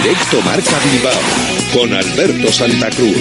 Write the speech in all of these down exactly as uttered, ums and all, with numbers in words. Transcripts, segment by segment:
Directo Marca Bilbao con Alberto Santa Cruz.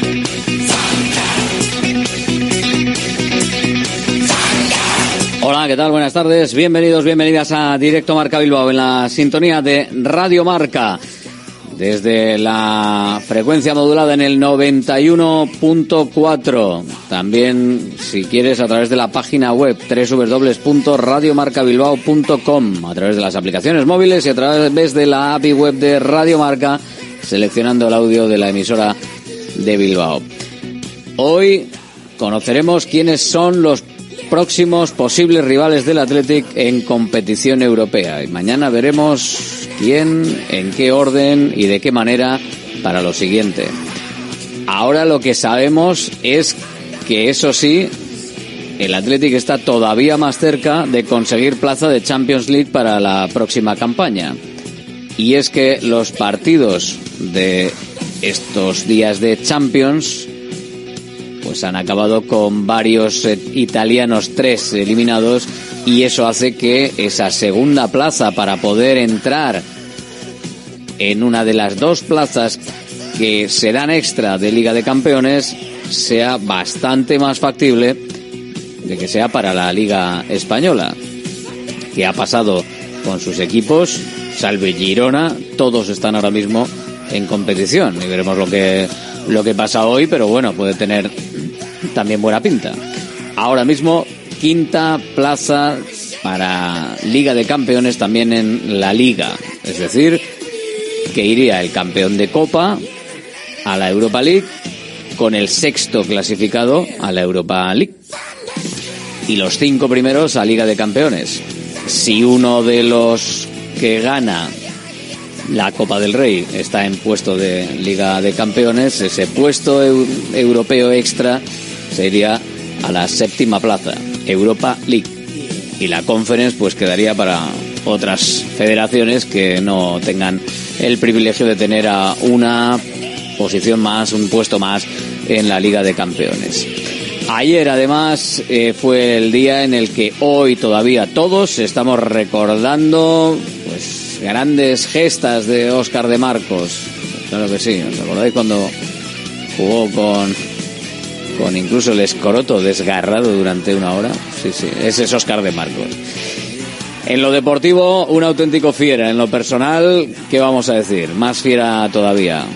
Hola, ¿qué tal? Buenas tardes. Bienvenidos, bienvenidas a Directo Marca Bilbao en la sintonía de Radio Marca. Desde la frecuencia modulada en el noventa y uno punto cuatro. También, si quieres, a través de la página web doble u doble u doble u punto radio marca bilbao punto com, a través de las aplicaciones móviles y a través de la A P I web de Radio Marca, seleccionando el audio de la emisora de Bilbao. Hoy conoceremos quiénes son los próximos posibles rivales del Athletic en competición europea. Y mañana veremos quién, en qué orden y de qué manera para lo siguiente. Ahora lo que sabemos es que, eso sí, el Athletic está todavía más cerca de conseguir plaza de Champions League para la próxima campaña. Y es que los partidos de estos días de Champions pues han acabado con varios eh, italianos, tres eliminados, y eso hace que esa segunda plaza para poder entrar en una de las dos plazas que serán extra de Liga de Campeones sea bastante más factible de que sea para la Liga Española, que ha pasado con sus equipos, salve Girona, todos están ahora mismo en competición, y veremos lo que lo que pasa hoy, pero bueno, puede tener también buena pinta. Ahora mismo, quinta plaza para Liga de Campeones también en la Liga. Es decir, que iría el campeón de Copa a la Europa League con el sexto clasificado a la Europa League. Y los cinco primeros a Liga de Campeones. Si uno de los que gana la Copa del Rey está en puesto de Liga de Campeones, ese puesto eu- europeo extra se iría a la séptima plaza, Europa League. Y la Conference pues quedaría para otras federaciones que no tengan el privilegio de tener a una posición más, un puesto más en la Liga de Campeones. Ayer además eh, fue el día en el que hoy todavía todos estamos recordando pues grandes gestas de Óscar de Marcos. Claro que sí, ¿os acordáis cuando jugó con con incluso el escroto desgarrado durante una hora? Sí, sí, ese es Óscar de Marcos. En lo deportivo, un auténtico fiera. En lo personal, ¿qué vamos a decir? Más fiera todavía.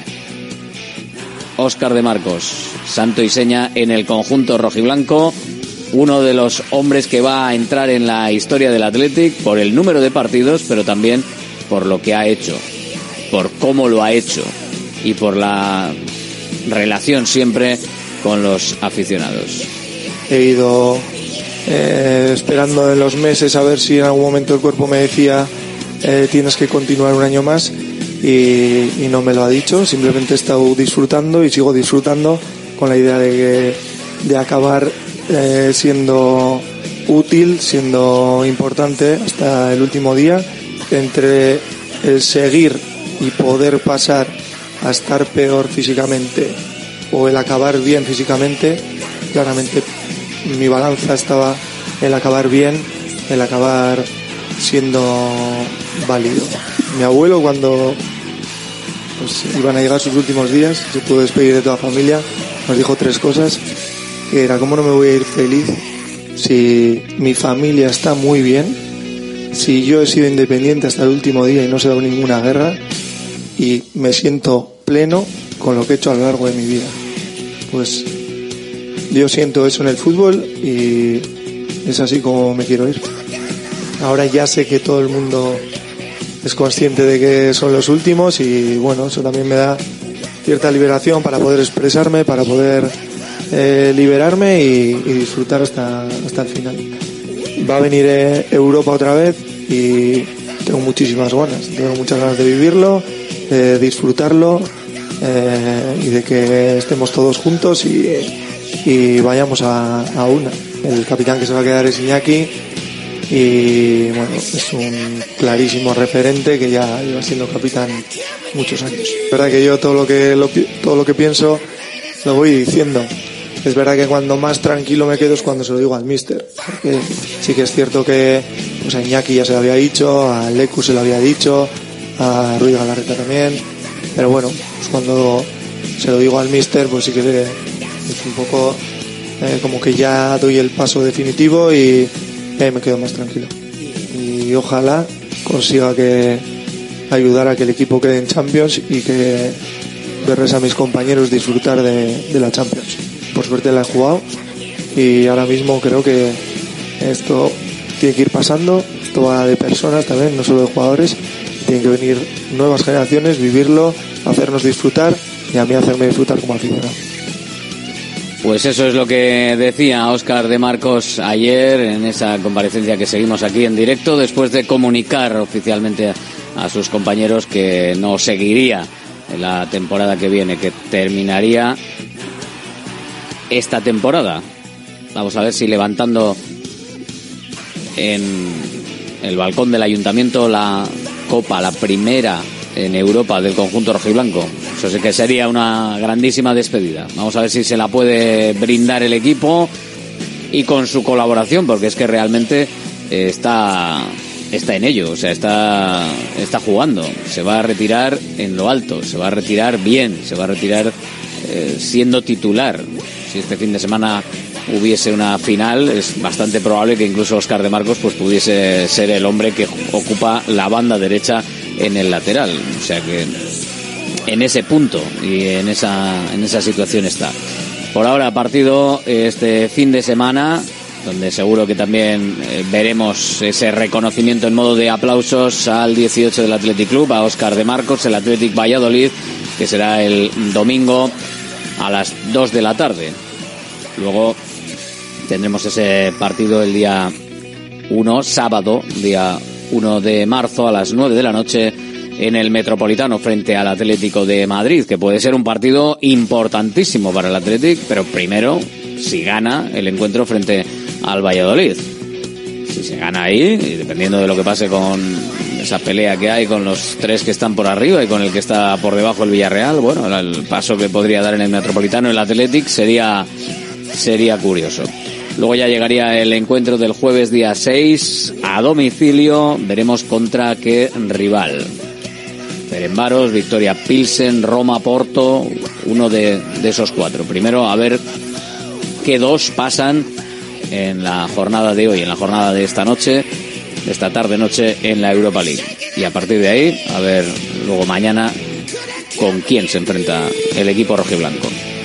Óscar de Marcos, santo y seña en el conjunto rojiblanco, uno de los hombres que va a entrar en la historia del Athletic por el número de partidos, pero también por lo que ha hecho, por cómo lo ha hecho y por la relación siempre con los aficionados. He ido eh, esperando en los meses a ver si en algún momento el cuerpo me decía eh, tienes que continuar un año más, y, y no me lo ha dicho. Simplemente he estado disfrutando y sigo disfrutando con la idea de, que, de acabar eh, siendo útil, siendo importante hasta el último día. Entre el seguir y poder pasar a estar peor físicamente o el acabar bien físicamente, claramente mi balanza estaba el acabar bien, el acabar siendo válido. Mi abuelo, cuando pues, iban a llegar sus últimos días, se pudo despedir de toda la familia, nos dijo tres cosas, que era: ¿cómo no me voy a ir feliz si mi familia está muy bien, si yo he sido independiente hasta el último día y no se ha dado ninguna guerra, y me siento pleno con lo que he hecho a lo largo de mi vida? Pues yo siento eso en el fútbol y es así como me quiero ir. Ahora ya sé que todo el mundo es consciente de que son los últimos, y bueno, eso también me da cierta liberación para poder expresarme, para poder eh, liberarme y, y disfrutar hasta, hasta el final. Va a venir eh, Europa otra vez y tengo muchísimas ganas, tengo muchas ganas de vivirlo, de disfrutarlo eh, y de que estemos todos juntos y, y vayamos a, a una. El capitán que se va a quedar es Iñaki, y bueno, es un clarísimo referente que ya lleva siendo capitán muchos años. Es verdad que yo todo lo que lo, todo lo que pienso lo voy diciendo. Es verdad que cuando más tranquilo me quedo es cuando se lo digo al míster, porque sí que es cierto que pues a Iñaki ya se lo había dicho, a Lecu se lo había dicho, a Ruiz Galarreta también, pero bueno, pues cuando se lo digo al míster, pues sí que le, es un poco eh, como que ya doy el paso definitivo y eh, me quedo más tranquilo. Y ojalá consiga que ayudar a que el equipo quede en Champions y que verles a mis compañeros disfrutar de, de la Champions. Por suerte la he jugado y ahora mismo creo que esto tiene que ir pasando, esto va de personas también, no solo de jugadores, tienen que venir nuevas generaciones, vivirlo, hacernos disfrutar y a mí hacerme disfrutar como aficionado. Pues eso es lo que decía Óscar de Marcos ayer en esa comparecencia que seguimos aquí en directo, después de comunicar oficialmente a, a sus compañeros que no seguiría en la temporada que viene, que terminaría esta temporada. Vamos a ver si levantando en el balcón del ayuntamiento la copa, la primera en Europa del conjunto rojiblanco. Eso sí que sería una grandísima despedida. Vamos a ver si se la puede brindar el equipo y con su colaboración, porque es que realmente está está en ello, o sea, está está jugando. Se va a retirar en lo alto, se va a retirar bien, se va a retirar eh, siendo titular. Si este fin de semana hubiese una final, es bastante probable que incluso Óscar de Marcos pues pudiese ser el hombre que ocupa la banda derecha en el lateral. O sea que en ese punto y en esa en esa situación está. Por ahora partido este fin de semana, donde seguro que también eh, veremos ese reconocimiento en modo de aplausos al dieciocho del Athletic Club, a Óscar de Marcos, el Athletic Valladolid, que será el domingo a las dos de la tarde. Luego tendremos ese partido el día uno, sábado, día uno de marzo a las nueve de la noche en el Metropolitano frente al Atlético de Madrid, que puede ser un partido importantísimo para el Athletic, pero primero si gana el encuentro frente al Valladolid. Si se gana ahí, y dependiendo de lo que pase con esa pelea que hay con los tres que están por arriba y con el que está por debajo el Villarreal, bueno, el paso que podría dar en el Metropolitano el Athletic sería sería curioso. Luego ya llegaría el encuentro del jueves día seis a domicilio, veremos contra qué rival. Ferencváros, Victoria Pilsen, Roma, Porto, uno de, de esos cuatro. Primero a ver qué dos pasan en la jornada de hoy, en la jornada de esta noche, de esta tarde-noche en la Europa League. Y a partir de ahí, a ver luego mañana con quién se enfrenta el equipo rojiblanco.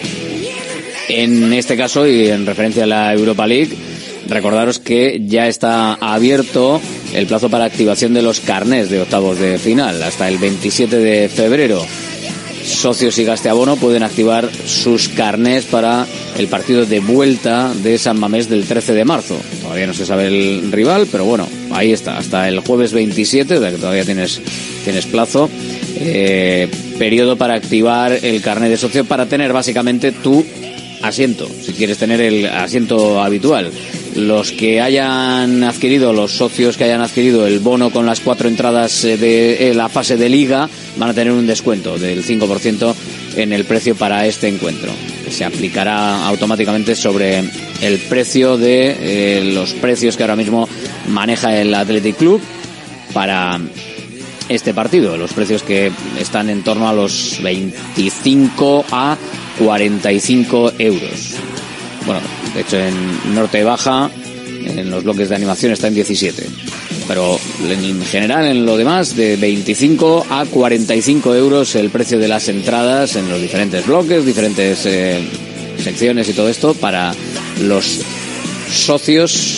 En este caso, y en referencia a la Europa League, recordaros que ya está abierto el plazo para activación de los carnés de octavos de final hasta el veintisiete de febrero. Socios y Gasteabono pueden activar sus carnés para el partido de vuelta de San Mamés del trece de marzo. Todavía no se sabe el rival, pero bueno, ahí está, hasta el jueves veintisiete, de que todavía tienes, tienes plazo, eh, periodo para activar el carné de socio para tener básicamente tu asiento, si quieres tener el asiento habitual. Los que hayan adquirido, los socios que hayan adquirido el bono con las cuatro entradas de la fase de liga van a tener un descuento del cinco por ciento en el precio para este encuentro. Se aplicará automáticamente sobre el precio de eh, los precios que ahora mismo maneja el Athletic Club para este partido. Los precios que están en torno a los veinticinco a cuarenta y cinco euros. Bueno, de hecho en Norte Baja, en los bloques de animación está en diecisiete. Pero en general, en lo demás, de veinticinco a cuarenta y cinco euros el precio de las entradas en los diferentes bloques, diferentes eh, secciones y todo esto para los socios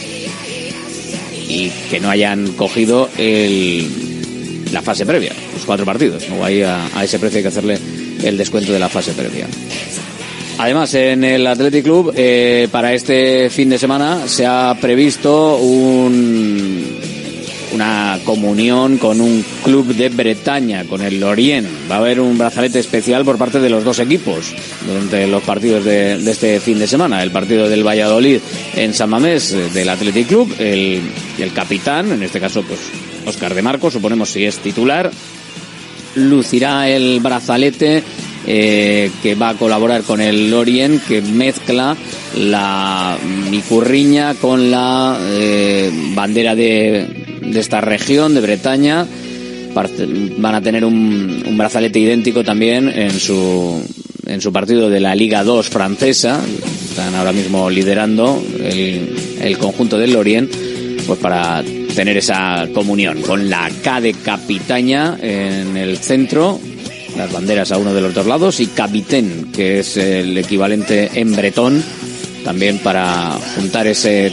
y que no hayan cogido el, la fase previa, los cuatro partidos. ¿No? Ahí a, a ese precio hay que hacerle el descuento de la fase previa. Además, en el Athletic Club, eh, para este fin de semana se ha previsto un, una comunión con un club de Bretaña, con el Lorient. Va a haber un brazalete especial por parte de los dos equipos durante los partidos de, de este fin de semana. El partido del Valladolid en San Mamés, del Athletic Club, el, el capitán, en este caso, pues Óscar de Marcos, suponemos si es titular, lucirá el brazalete eh, que va a colaborar con el Lorient, que mezcla la micurriña con la eh, bandera de, de esta región de Bretaña, van a tener un, un brazalete idéntico también en su en su partido de la Liga dos francesa. Están ahora mismo liderando el, el conjunto del Lorient, pues para tener esa comunión con la K de Capitaña en el centro, las banderas a uno de los dos lados, y Capitaine, que es el equivalente en bretón, también para juntar ese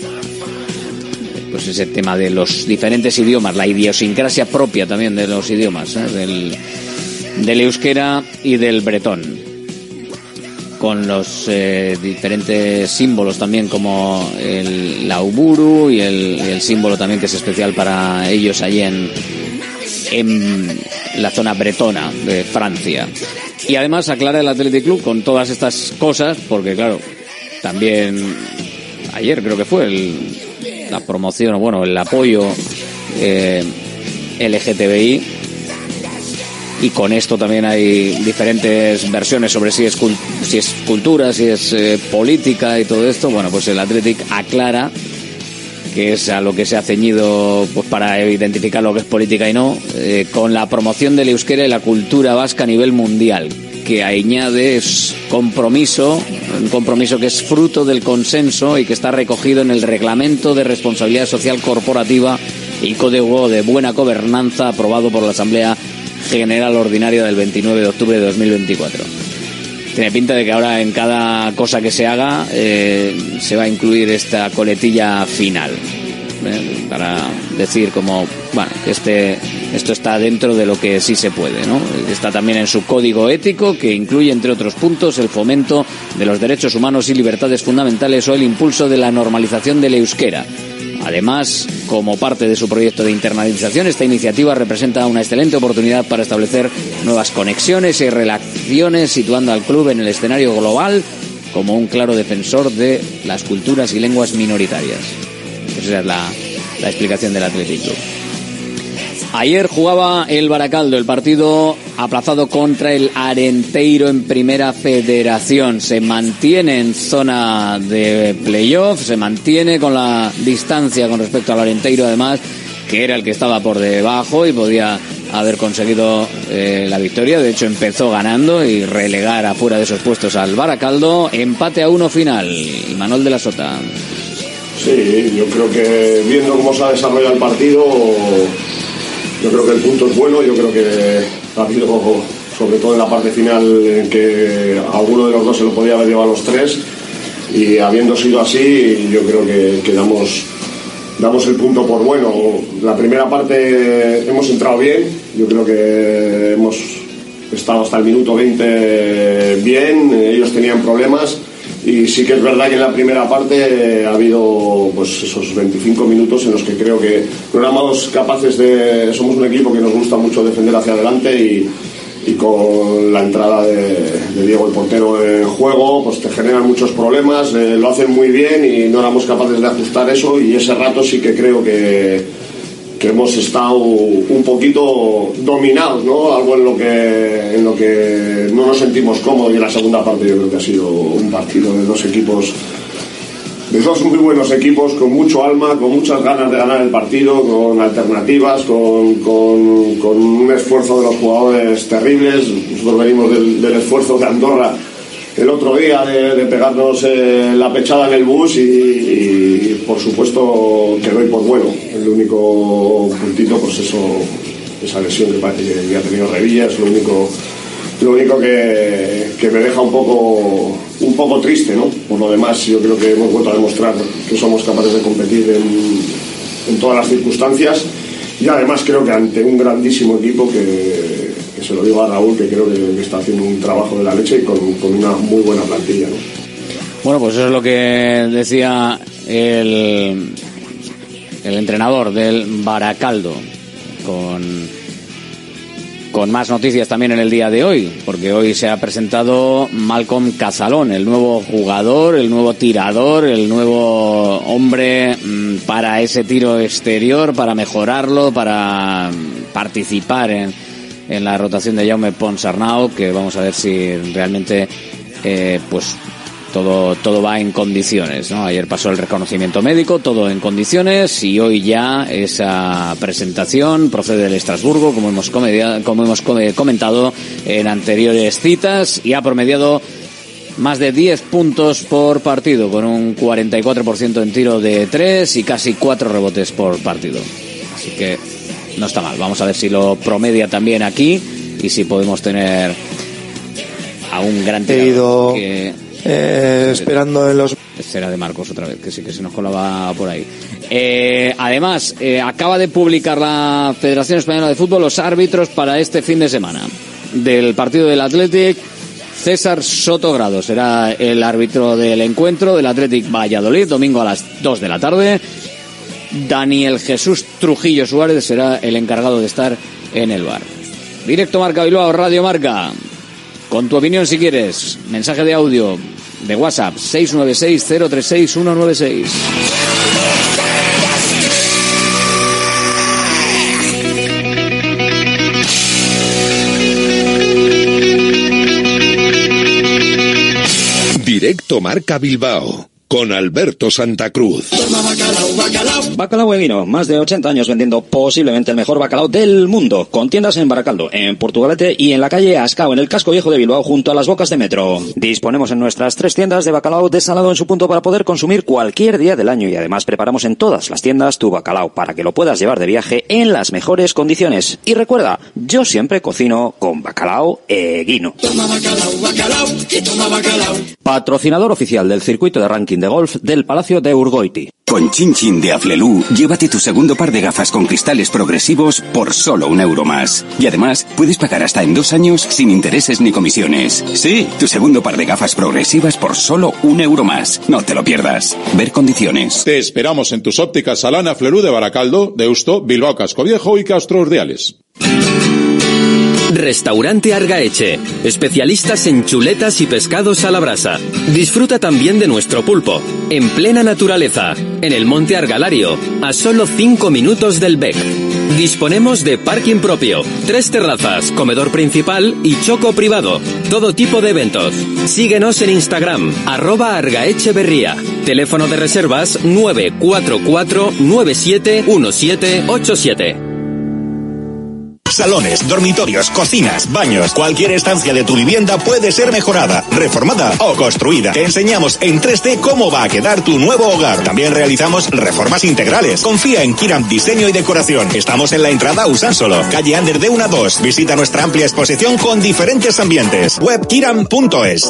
pues ese tema de los diferentes idiomas, la idiosincrasia propia también de los idiomas, ¿eh? del, del euskera y del bretón, con los eh, diferentes símbolos también, como el la uburu y el, el símbolo también que es especial para ellos allí en, en la zona bretona de Francia. Y además aclara el Athletic Club con todas estas cosas, porque claro, también ayer creo que fue el, la promoción, bueno, el apoyo eh, L G T B I, y con esto también hay diferentes versiones sobre si es, cult- si es cultura, si es eh, política y todo esto. Bueno, pues el Athletic aclara que es a lo que se ha ceñido, pues para identificar lo que es política y no, eh, con la promoción del euskera y la cultura vasca a nivel mundial, que añade es compromiso, un compromiso que es fruto del consenso y que está recogido en el Reglamento de Responsabilidad Social Corporativa y Código de Buena Gobernanza aprobado por la Asamblea General Ordinaria del veintinueve de octubre de dos mil veinticuatro. Tiene pinta de que ahora en cada cosa que se haga eh, se va a incluir esta coletilla final, ¿eh? Para decir como, bueno, que este, esto está dentro de lo que sí se puede, ¿no? Está también en su código ético, que incluye, entre otros puntos, el fomento de los derechos humanos y libertades fundamentales o el impulso de la normalización del euskera. Además, como parte de su proyecto de internalización, esta iniciativa representa una excelente oportunidad para establecer nuevas conexiones y relaciones, situando al club en el escenario global como un claro defensor de las culturas y lenguas minoritarias. Esa es la, la explicación del Athletic Club. Ayer jugaba el Baracaldo, el partido aplazado contra el Arenteiro en Primera Federación. Se mantiene en zona de playoff, se mantiene con la distancia con respecto al Arenteiro, además, que era el que estaba por debajo y podía haber conseguido eh, la victoria. De hecho, empezó ganando y relegar afuera de esos puestos al Baracaldo. Empate a uno final. Imanol de la Sota. Sí, yo creo que viendo cómo se ha desarrollado el partido, yo creo que el punto es bueno. Yo creo que ha habido, sobre todo en la parte final, en que alguno de los dos se lo podía haber llevado a los tres, y habiendo sido así, yo creo que, que damos, damos el punto por bueno. La primera parte hemos entrado bien, yo creo que hemos estado hasta el minuto veinte bien, ellos tenían problemas. Y sí que es verdad que en la primera parte ha habido pues esos veinticinco minutos en los que creo que no éramos capaces de... Somos un equipo que nos gusta mucho defender hacia adelante, y, y con la entrada de, de Diego, el portero, en juego, pues te generan muchos problemas, eh, lo hacen muy bien y no éramos capaces de ajustar eso, y ese rato sí que creo que... que hemos estado un poquito dominados, ¿no? Algo en lo que en lo que no nos sentimos cómodos, y en la segunda parte yo creo que ha sido un partido de dos equipos, de dos muy buenos equipos, con mucho alma, con muchas ganas de ganar el partido, con alternativas, con, con, con un esfuerzo de los jugadores terribles. Nosotros venimos del, del esfuerzo de Andorra el otro día de, de pegarnos eh, la pechada en el bus, y, y por supuesto que doy por bueno. El único puntito, pues eso, esa lesión que parece que ha tenido Revilla, es lo único, lo único que, que me deja un poco, un poco triste, ¿no? Por lo demás, yo creo que hemos vuelto a demostrar que somos capaces de competir en, en todas las circunstancias, y además creo que ante un grandísimo equipo que, que se lo digo a Raúl, que creo que, que está haciendo un trabajo de la leche, y con, con una muy buena plantilla, ¿no? Bueno, pues eso es lo que decía el, el entrenador del Baracaldo, con, con más noticias también en el día de hoy, porque hoy se ha presentado Malcolm Cazalón, el nuevo jugador, el nuevo tirador, el nuevo hombre mmm, para ese tiro exterior, para mejorarlo, para participar en, en la rotación de Jaume Ponsarnau, que vamos a ver si realmente eh, pues todo todo va en condiciones, ¿no? Ayer pasó el reconocimiento médico, todo en condiciones, y hoy ya esa presentación procede del Estrasburgo, como hemos comedia, como hemos comentado en anteriores citas, y ha promediado más de diez puntos por partido, con un cuarenta y cuatro por ciento en tiro de tres y casi cuatro rebotes por partido. Así que no está mal. Vamos a ver si lo promedia también aquí y si podemos tener a un gran tirador que... eh, esperando en los... Será de Marcos otra vez, que sí que se nos colaba por ahí. Eh, además, eh, acaba de publicar la Federación Española de Fútbol los árbitros para este fin de semana del partido del Athletic. César Sotogrado será el árbitro del encuentro del Athletic Valladolid, domingo a las dos de la tarde. Daniel Jesús Trujillo Suárez será el encargado de estar en el bar. Directo Marca Bilbao, Radio Marca. Con tu opinión si quieres. Mensaje de audio de WhatsApp seis nueve seis cero tres seis uno nueve seis. Directo Marca Bilbao, con Alberto Santa Cruz. Bacalao y vino, más de ochenta años vendiendo posiblemente el mejor bacalao del mundo, con tiendas en Baracaldo, en Portugalete y en la calle Ascao, en el casco viejo de Bilbao, junto a las bocas de metro. Disponemos en nuestras tres tiendas de bacalao desalado en su punto para poder consumir cualquier día del año, y además preparamos en todas las tiendas tu bacalao para que lo puedas llevar de viaje en las mejores condiciones. Y recuerda, yo siempre cocino con bacalao e guino. Toma bacalao, bacalao, y toma bacalao. Patrocinador oficial del circuito de ranking de golf del Palacio de Urgoiti. Con Chin Chin de Aflelu, llévate tu segundo par de gafas con cristales progresivos por solo un euro más. Y además, puedes pagar hasta en dos años sin intereses ni comisiones. Sí, tu segundo par de gafas progresivas por solo un euro más. No te lo pierdas. Ver condiciones. Te esperamos en tus ópticas Alana Aflelu de Baracaldo, Deusto, Bilbao Casco Viejo y Castro Urdiales. Restaurante Argaeche, especialistas en chuletas y pescados a la brasa. Disfruta también de nuestro pulpo, en plena naturaleza, en el Monte Argalario, a solo cinco minutos del Bec. Disponemos de parking propio, tres terrazas, comedor principal y choco privado. Todo tipo de eventos. Síguenos en Instagram, arroba Argaecheverría. Teléfono de reservas nueve cuatro cuatro nueve siete uno siete ocho siete. Salones, dormitorios, cocinas, baños. Cualquier estancia de tu vivienda puede ser mejorada, reformada o construida. Te enseñamos en tres D cómo va a quedar tu nuevo hogar. También realizamos reformas integrales. Confía en Kiram Diseño y Decoración. Estamos en la entrada Usánsolo, calle Ander de uno a dos. Visita nuestra amplia exposición con diferentes ambientes. web kiram punto es.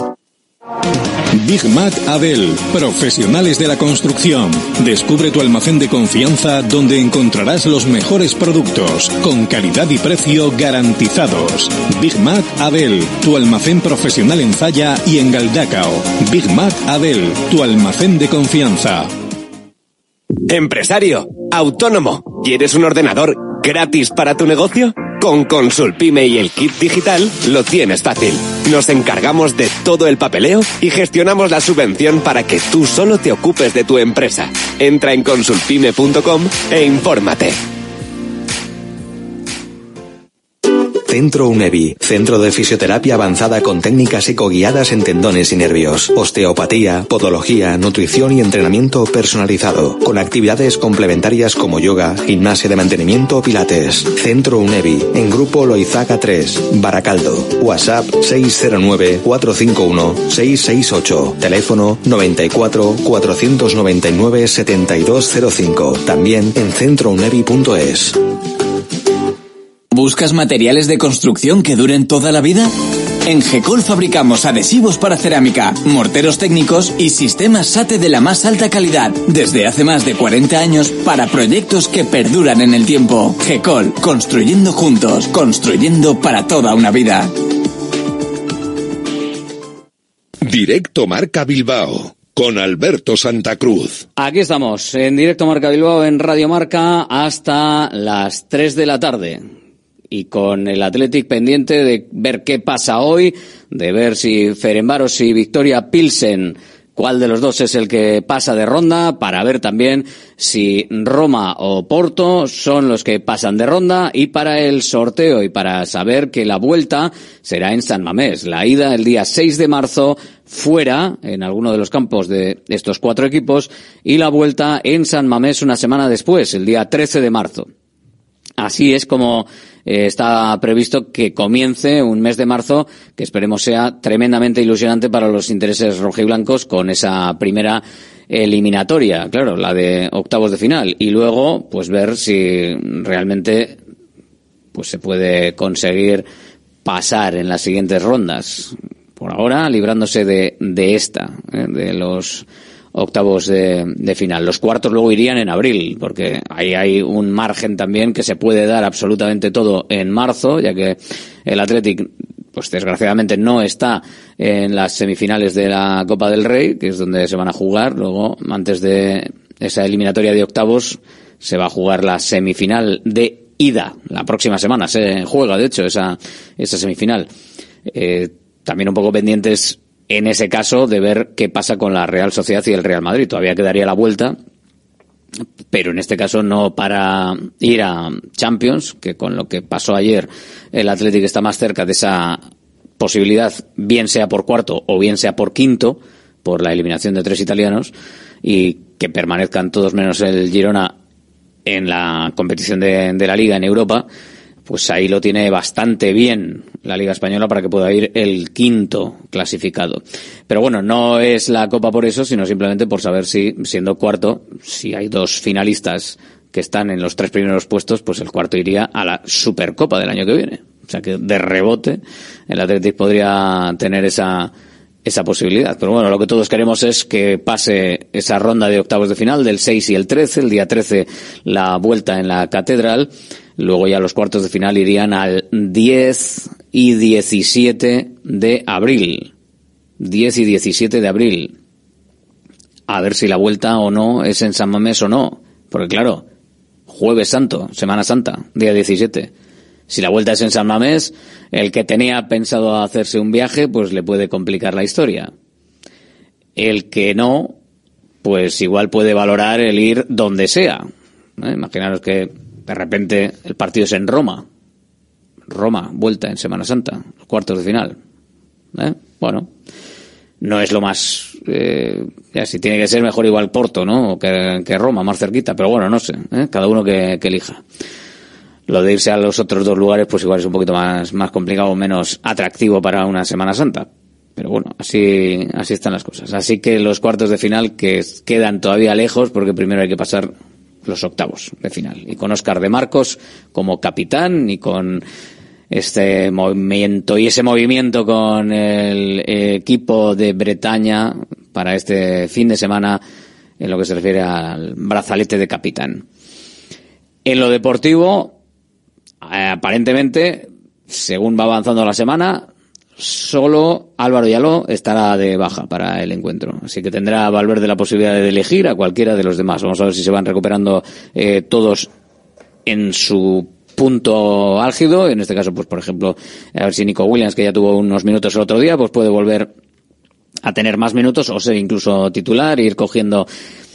Big Mac Adel, profesionales de la construcción. Descubre tu almacén de confianza donde encontrarás los mejores productos, con calidad y precio garantizados. Big Mac Adel, tu almacén profesional en Zalla y en Galdacao. Big Mac Adel, tu almacén de confianza. Empresario, autónomo, ¿quieres un ordenador gratis para tu negocio? Con Consulpime y el kit digital lo tienes fácil. Nos encargamos de todo el papeleo y gestionamos la subvención para que tú solo te ocupes de tu empresa. Entra en consulpime punto com e infórmate. Centro UNEVI, centro de fisioterapia avanzada con técnicas ecoguiadas en tendones y nervios, osteopatía, podología, nutrición y entrenamiento personalizado, con actividades complementarias como yoga, gimnasia de mantenimiento o pilates. Centro UNEVI, en Grupo Loizaga tres, Baracaldo. WhatsApp seis cero nueve cuatro cinco uno seis seis ocho, teléfono noventa y cuatro cuatrocientos noventa y nueve setenta y dos cero cinco, también en centro unevi punto es. ¿Buscas materiales de construcción que duren toda la vida? En Gecol fabricamos adhesivos para cerámica, morteros técnicos y sistemas SATE de la más alta calidad, desde hace más de cuarenta años para proyectos que perduran en el tiempo. Gecol, construyendo juntos, construyendo para toda una vida. Directo Marca Bilbao, con Alberto Santa Cruz. Aquí estamos, en Directo Marca Bilbao, en Radio Marca, hasta las tres de la tarde. Y con el Athletic pendiente de ver qué pasa hoy, de ver si Ferencváros y Victoria Pilsen cuál de los dos es el que pasa de ronda, para ver también si Roma o Porto son los que pasan de ronda, y para el sorteo y para saber que la vuelta será en San Mamés. La ida el día seis de marzo fuera en alguno de los campos de estos cuatro equipos, y la vuelta en San Mamés una semana después, el día trece de marzo. Así es como eh, está previsto que comience un mes de marzo que esperemos sea tremendamente ilusionante para los intereses rojiblancos, con esa primera eliminatoria, claro, la de octavos de final, y luego pues ver si realmente pues se puede conseguir pasar en las siguientes rondas. Por ahora librándose de, de esta, eh, de los octavos de, de final. Los cuartos luego irían en abril, porque ahí hay un margen también que se puede dar absolutamente todo en marzo, ya que el Athletic, pues desgraciadamente no está en las semifinales de la Copa del Rey, que es donde se van a jugar. Luego, antes de esa eliminatoria de octavos, se va a jugar la semifinal de ida. La próxima semana se juega, de hecho, esa, esa semifinal. Eh, también un poco pendientes en ese caso de ver qué pasa con la Real Sociedad y el Real Madrid. Todavía quedaría la vuelta, pero en este caso no para ir a Champions, que con lo que pasó ayer el Athletic está más cerca de esa posibilidad, bien sea por cuarto o bien sea por quinto, por la eliminación de tres italianos, y que permanezcan todos menos el Girona en la competición de, de la Liga en Europa. Pues ahí lo tiene bastante bien la Liga Española para que pueda ir el quinto clasificado. Pero bueno, no es la Copa por eso, sino simplemente por saber si, siendo cuarto, si hay dos finalistas que están en los tres primeros puestos, pues el cuarto iría a la Supercopa del año que viene. O sea que de rebote el Athletic podría tener esa esa posibilidad. Pero bueno, lo que todos queremos es que pase esa ronda de octavos de final del seis y el trece. El día trece la vuelta en la Catedral. Luego ya los cuartos de final irían al diez y diecisiete de abril. diez y diecisiete de abril. A ver si la vuelta o no es en San Mamés o no. Porque claro, Jueves Santo, Semana Santa, día diecisiete. Si la vuelta es en San Mamés, el que tenía pensado hacerse un viaje, pues le puede complicar la historia. El que no, pues igual puede valorar el ir donde sea. ¿Eh? Imaginaros que de repente el partido es en Roma. Roma, vuelta en Semana Santa, cuartos de final. ¿Eh? Bueno, no es lo más... Eh, ya si tiene que ser mejor igual Porto, ¿no? Que, que Roma, más cerquita. Pero bueno, no sé. ¿eh? Cada uno que, que elija. Lo de irse a los otros dos lugares, pues igual es un poquito más, más complicado, menos atractivo para una Semana Santa. Pero bueno, así, así están las cosas. Así que los cuartos de final que quedan todavía lejos, porque primero hay que pasar los octavos de final. Y con Óscar de Marcos como capitán, y con este movimiento y ese movimiento con el equipo de Bretaña para este fin de semana en lo que se refiere al brazalete de capitán. En lo deportivo, eh, aparentemente, según va avanzando la semana, solo Álvaro Yaló estará de baja para el encuentro. Así que tendrá Valverde la posibilidad de elegir a cualquiera de los demás. Vamos a ver si se van recuperando eh, todos en su punto álgido. En este caso, pues por ejemplo, a ver si Nico Williams, que ya tuvo unos minutos el otro día, pues puede volver a tener más minutos o ser incluso titular, ir cogiendo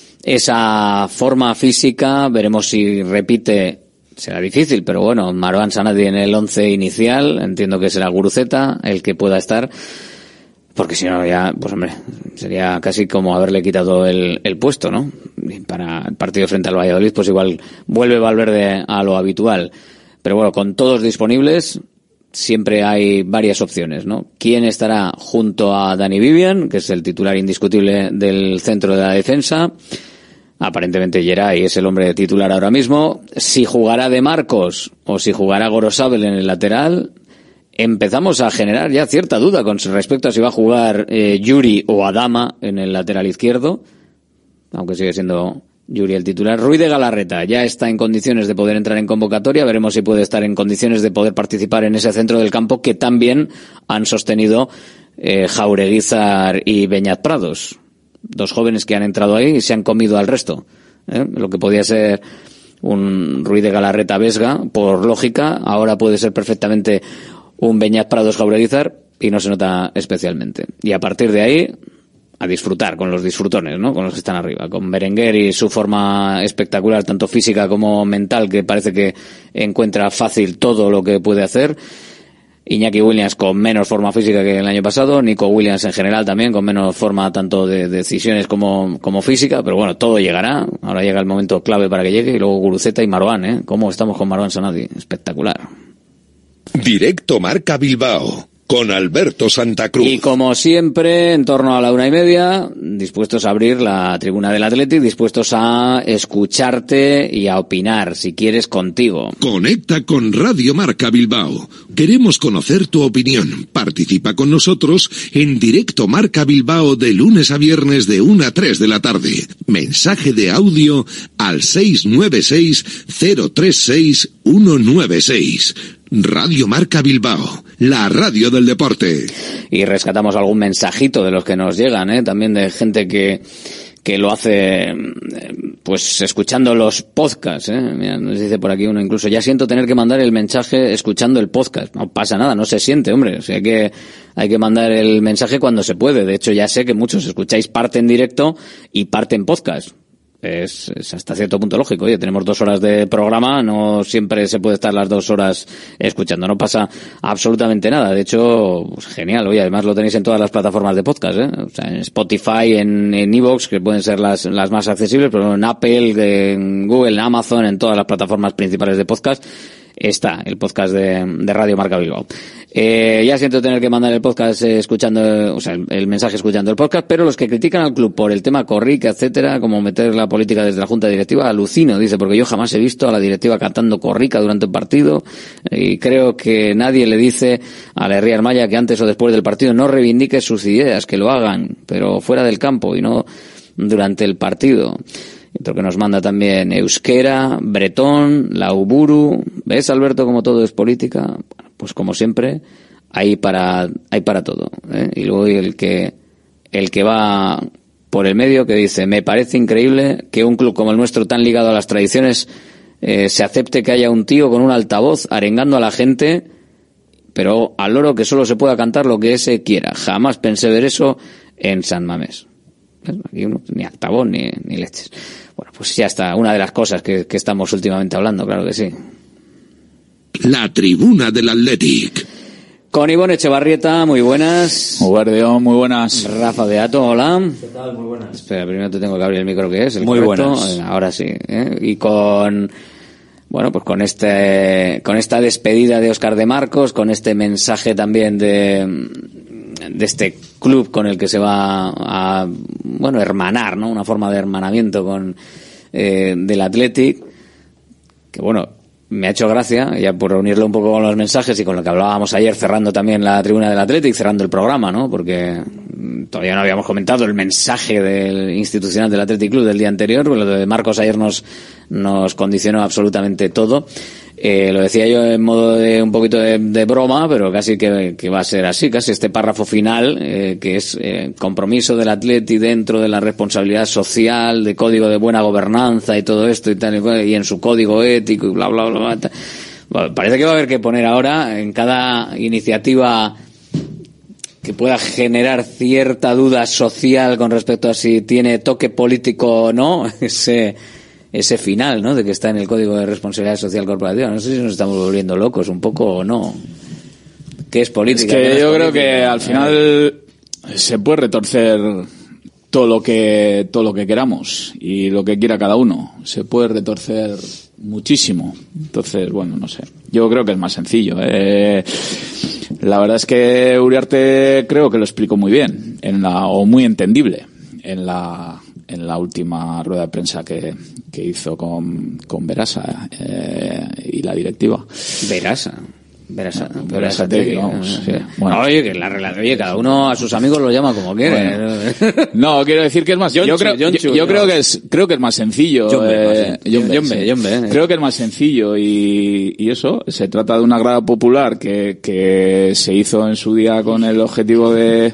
esa forma física. Veremos si repite. Será difícil, pero bueno, Marwan Sanadi en el once inicial, entiendo que será Guruceta el que pueda estar, porque si no ya, pues hombre, sería casi como haberle quitado el, el puesto, ¿no? Y para el partido frente al Valladolid, pues igual vuelve Valverde a lo habitual. Pero bueno, con todos disponibles, siempre hay varias opciones, ¿no? ¿Quién estará junto a Dani Vivian, que es el titular indiscutible del centro de la defensa? Aparentemente Geray es el hombre titular ahora mismo. Si jugará De Marcos o si jugará Gorosabel en el lateral, empezamos a generar ya cierta duda con respecto a si va a jugar eh, Yuri o Adama en el lateral izquierdo, aunque sigue siendo Yuri el titular. Ruiz de Galarreta ya está en condiciones de poder entrar en convocatoria. Veremos si puede estar en condiciones de poder participar en ese centro del campo que también han sostenido eh, Jaureguizar y Beñat Prados. Dos jóvenes que han entrado ahí y se han comido al resto. ¿eh? Lo que podía ser un Ruiz de Galarreta Vesga, por lógica, ahora puede ser perfectamente un Beñat Prados Jaureguizar y no se nota especialmente. Y a partir de ahí, a disfrutar con los disfrutones, ¿no? Con los que están arriba, con Berenguer y su forma espectacular, tanto física como mental, que parece que encuentra fácil todo lo que puede hacer. Iñaki Williams con menos forma física que el año pasado, Nico Williams en general también con menos forma tanto de decisiones como, como física, pero bueno, todo llegará. Ahora llega el momento clave para que llegue, y luego Guruceta y Marwan, ¿eh? ¿Cómo estamos con Marwan Sanadi? Espectacular. Directo Marca Bilbao, con Alberto Santa Cruz. Y como siempre, en torno a la una y media, dispuestos a abrir la tribuna del Athletic, dispuestos a escucharte y a opinar, si quieres, contigo. Conecta con Radio Marca Bilbao. Queremos conocer tu opinión. Participa con nosotros en Directo Marca Bilbao de lunes a viernes de una a tres de la tarde. Mensaje de audio al seis nueve seis, cero tres seis, uno nueve seis. Radio Marca Bilbao, la radio del deporte. Y rescatamos algún mensajito de los que nos llegan, ¿eh? También de gente que que lo hace pues escuchando los podcasts, ¿eh? Mira, nos dice por aquí uno incluso, ya siento tener que mandar el mensaje escuchando el podcast. No pasa nada, no se siente, hombre. O sea, hay que, hay que mandar el mensaje cuando se puede. De hecho, ya sé que muchos escucháis parte en directo y parte en podcast. Es, es hasta cierto punto lógico. Oye, tenemos dos horas de programa, no siempre se puede estar las dos horas escuchando, no pasa absolutamente nada. De hecho, pues genial. Oye, además lo tenéis en todas las plataformas de podcast, ¿eh? O sea, en Spotify, en, en iVoox, que pueden ser las, las más accesibles, pero en Apple, en Google, en Amazon, en todas las plataformas principales de podcast está el podcast de, de Radio Marca Bilbao. Eh, ya siento tener que mandar el podcast eh, escuchando, o sea, el, el mensaje escuchando el podcast, pero los que critican al club por el tema Corrica, etcétera, como meter la política desde la Junta Directiva, alucino, dice, porque yo jamás he visto a la directiva cantando Corrica durante un partido, y creo que nadie le dice a la Herria Armaya que antes o después del partido no reivindique sus ideas, que lo hagan, pero fuera del campo y no durante el partido. Otro que nos manda también Euskera, Bretón, Lauburu. ¿Ves, Alberto, como todo es política? Bueno, pues como siempre, hay para, hay para todo, ¿eh? Y luego el que, el que va por el medio, que dice, me parece increíble que un club como el nuestro, tan ligado a las tradiciones, eh, se acepte que haya un tío con un altavoz arengando a la gente, pero al loro que solo se pueda cantar lo que ese quiera. Jamás pensé ver eso en San Mamés. Aquí uno, ni altavoz ni, ni leches. Bueno, pues ya está, una de las cosas que, que estamos últimamente hablando, claro que sí. La tribuna del Athletic. Con Ivonne Echevarrieta, muy buenas. Guardión, muy buenas. Rafa Beato, hola. ¿Qué tal? Muy buenas. Espera, primero te tengo que abrir el micro, que es el muy correcto. Buenas. Ahora sí, ¿eh? Y con, bueno, pues con este, con esta despedida de Óscar de Marcos, con este mensaje también de, de este club con el que se va a, bueno, hermanar, ¿no? Una forma de hermanamiento con, eh, del Athletic, que bueno, me ha hecho gracia, ya por reunirlo un poco con los mensajes y con lo que hablábamos ayer, cerrando también la tribuna del Athletic, cerrando el programa, ¿no? Porque todavía no habíamos comentado el mensaje del institucional del Athletic Club del día anterior, lo de Marcos ayer nos, nos condicionó absolutamente todo. Eh, lo decía yo en modo de un poquito de, de broma, pero casi que, que va a ser así, casi este párrafo final, eh, que es eh, compromiso del Atleti dentro de la responsabilidad social, de código de buena gobernanza y todo esto y tal, y, y en su código ético y bla, bla, bla, bla. Tal. Bueno, parece que va a haber que poner ahora en cada iniciativa que pueda generar cierta duda social con respecto a si tiene toque político o no, ese ese final, ¿no? De que está en el Código de Responsabilidad Social Corporativa. No sé si nos estamos volviendo locos un poco o no. ¿Qué es política? Es que es yo política? creo que al final se puede retorcer todo lo que todo lo que queramos y lo que quiera cada uno. Se puede retorcer muchísimo. Entonces, bueno, no sé. Yo creo que es más sencillo. Eh, la verdad es que Uriarte creo que lo explicó muy bien, en la o muy entendible en la en la última rueda de prensa que, que hizo con, con Berasa eh, y la directiva. Berasa. Berasa, no, Berasa, Tegui, vamos, sí. Bueno. Oye, que la relación, oye, cada uno a sus amigos lo llama como quiere. Bueno. No, quiero decir que es más, yo creo, yo, yo creo que es, creo que es más sencillo. Yombe, eh, Yombe, Yombe, sí. Yombe, eh. Creo que es más sencillo y, y eso, se trata de una grada popular que, que se hizo en su día con el objetivo de,